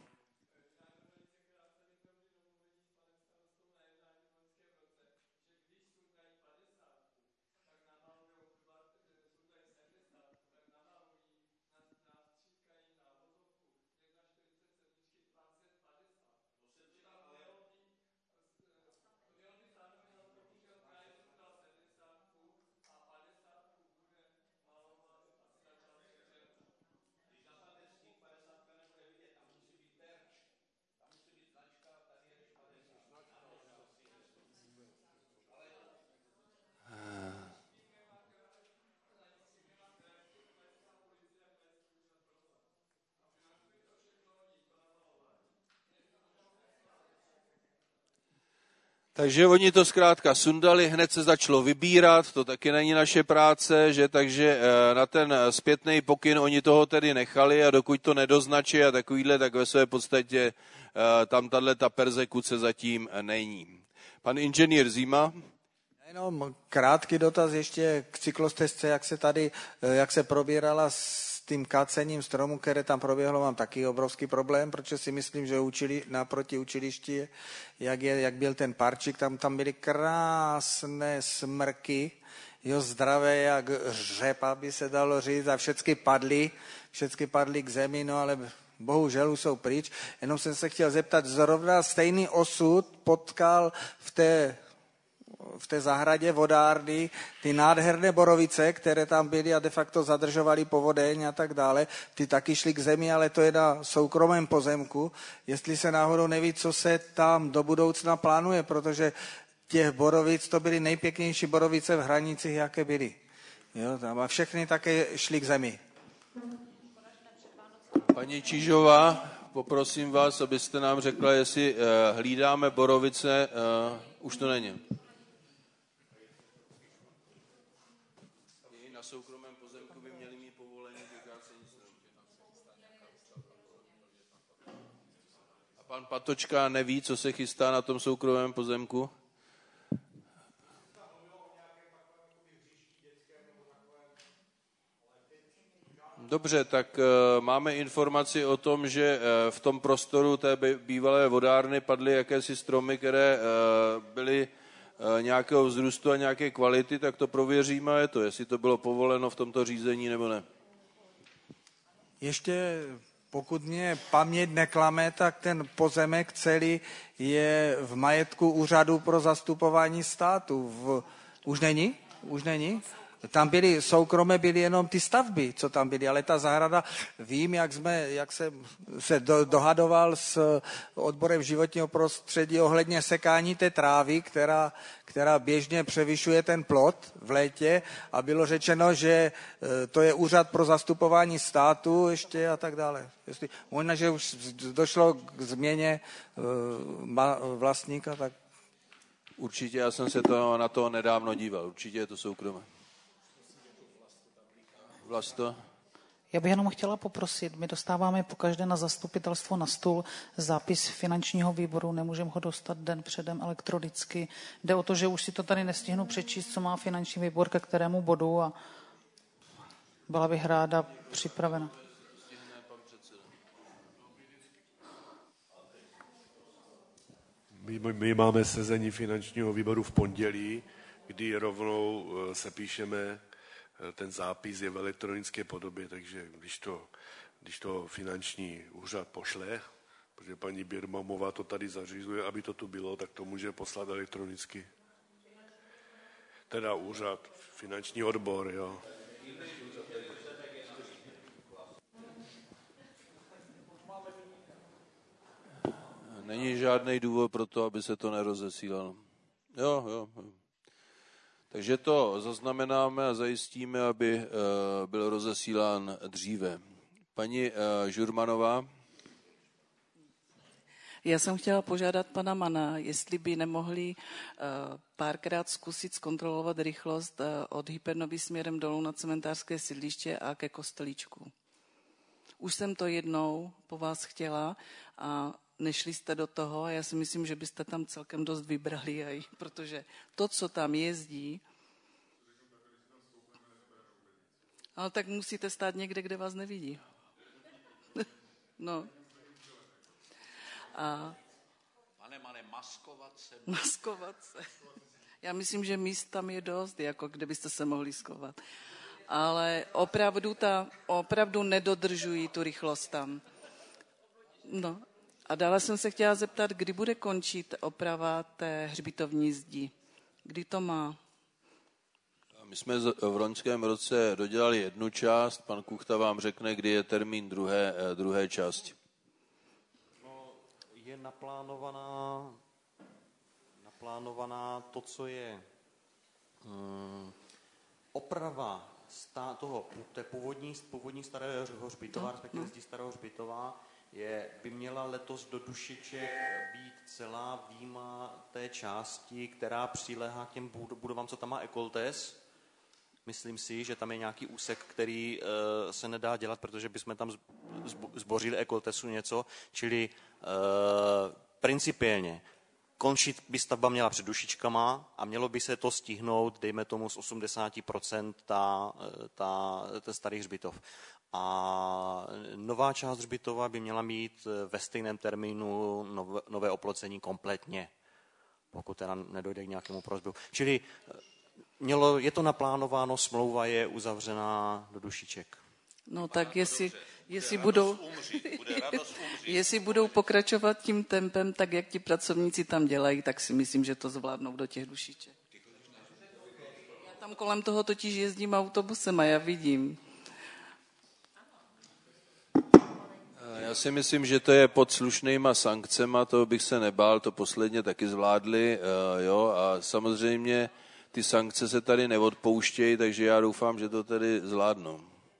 Takže oni to zkrátka sundali, hned se začalo vybírat, to taky není naše práce, že takže na ten zpětný pokyn oni toho tedy nechali a dokud to nedoznačí a takovýhle, tak ve své podstatě tam tato perzekuce zatím není. Pan inženýr Zima. Jenom krátký dotaz ještě k cyklostezce, jak se probírala s tím kácením stromu, které tam proběhlo, mám taky obrovský problém, protože si myslím, že naproti učilišti, jak byl ten parčík, tam byly krásné smrky, zdravé jak řepa, by se dalo říct, a všechny padly k zemi, no ale bohužel už jsou pryč. Jenom jsem se chtěl zeptat, zrovna stejný osud potkal v té zahradě vodárny ty nádherné borovice, které tam byly a de facto zadržovaly povodeň a tak dále. Ty taky šly k zemi, ale to je na soukromém pozemku. Jestli se náhodou neví, co se tam do budoucna plánuje, protože těch borovic, to byly nejpěknější borovice v hranicích, jaké byly. Jo, tam a všechny také šly k zemi. Paní Čížová, poprosím vás, abyste nám řekla, jestli hlídáme borovice, už to není. Na soukromém pozemku by měli mít povolení ke kácení stromů. A pan Patočka neví, co se chystá na tom soukromém pozemku? Dobře, tak máme informaci o tom, že v tom prostoru té bývalé vodárny padly jakési stromy, které byly nějakého vzrůstu a nějaké kvality, tak to prověříme, jestli to bylo povoleno v tomto řízení nebo ne. Ještě pokud mě paměť neklame, tak ten pozemek celý je v majetku Úřadu pro zastupování státu. Už není? tam byly soukromé, byly jenom ty stavby, co tam byly, ale ta zahrada, vím, jak jsem se dohadoval s odborem životního prostředí ohledně sekání té trávy, která běžně převyšuje ten plot v létě a bylo řečeno, že to je úřad pro zastupování státu ještě a tak dále. Možná, že už došlo k změně vlastníka, tak určitě, já jsem se na to nedávno díval, určitě je to soukromé. Vlasto? Já bych jenom chtěla poprosit, my dostáváme pokaždé na zastupitelstvo na stůl zápis finančního výboru, nemůžeme ho dostat den předem elektronicky. Jde o to, že už si to tady nestihnu přečíst, co má finanční výbor ke kterému bodu a byla bych ráda připravena. My máme sezení finančního výboru v pondělí, kdy rovnou sepíšeme ten zápis je v elektronické podobě, takže když to finanční úřad pošle, protože paní Birmamová to tady zařizuje, aby to tu bylo, tak to může poslat elektronicky. Teda úřad, finanční odbor, jo. Není žádný důvod pro to, aby se to nerozesílalo. Jo. Takže to zaznamenáme a zajistíme, aby byl rozesílán dříve. Paní Žurmanová. Já jsem chtěla požádat pana Mana, jestli by nemohli párkrát zkusit zkontrolovat rychlost od Hypernovy směrem dolů na cementářské sídliště a ke Kostelíčku. Už jsem to jednou po vás chtěla a nešli jste do toho a já si myslím, že byste tam celkem dost vybrali, protože to, co tam jezdí, ale tak musíte stát někde, kde vás nevidí. No. A Pane, maskovat se. Já myslím, že míst tam je dost, jako kde byste se mohli schovat. Ale opravdu nedodržují tu rychlost tam. No. A dále jsem se chtěla zeptat, kdy bude končit oprava té hřbitovní zdi. Kdy to má? My jsme v loňském roce dodělali jednu část, pan Kuchta vám řekne, kdy je termín druhé části. No, je naplánovaná to, co je oprava té původní starého hřbitova, respektive zdi starého hřbitova, by měla letos do Dušiček být celá výjima té části, která přiléhá k těm budovám, co tam má Ekoltes. Myslím si, že tam je nějaký úsek, který se nedá dělat, protože bychom tam zbořili Ekoltesu něco, čili principiálně končit by stavba měla před Dušičkama a mělo by se to stihnout, dejme tomu z 80% ten starý hřbitov. A nová část hřbitova by měla mít ve stejném termínu nové oplocení kompletně, pokud teda nedojde k nějakému prozbu. Čili je to naplánováno, smlouva je uzavřená do Dušiček. No tak jestli budou pokračovat tím tempem, tak jak ti pracovníci tam dělají, tak si myslím, že to zvládnou do těch Dušiček. Já tam kolem toho totiž jezdím autobusem a já vidím. Já si myslím, že to je pod slušnýma sankcema, toho bych se nebál, to posledně taky zvládli, jo, a samozřejmě ty sankce se tady neodpouštějí, takže já doufám, že to tady zvládnou.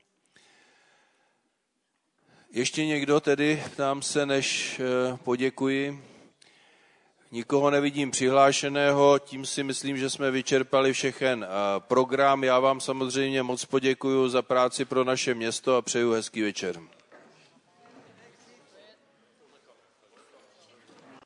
Ještě někdo tedy, ptám se, než poděkuji. Nikoho nevidím přihlášeného, tím si myslím, že jsme vyčerpali všechen program. Já vám samozřejmě moc poděkuju za práci pro naše město a přeju hezký večer.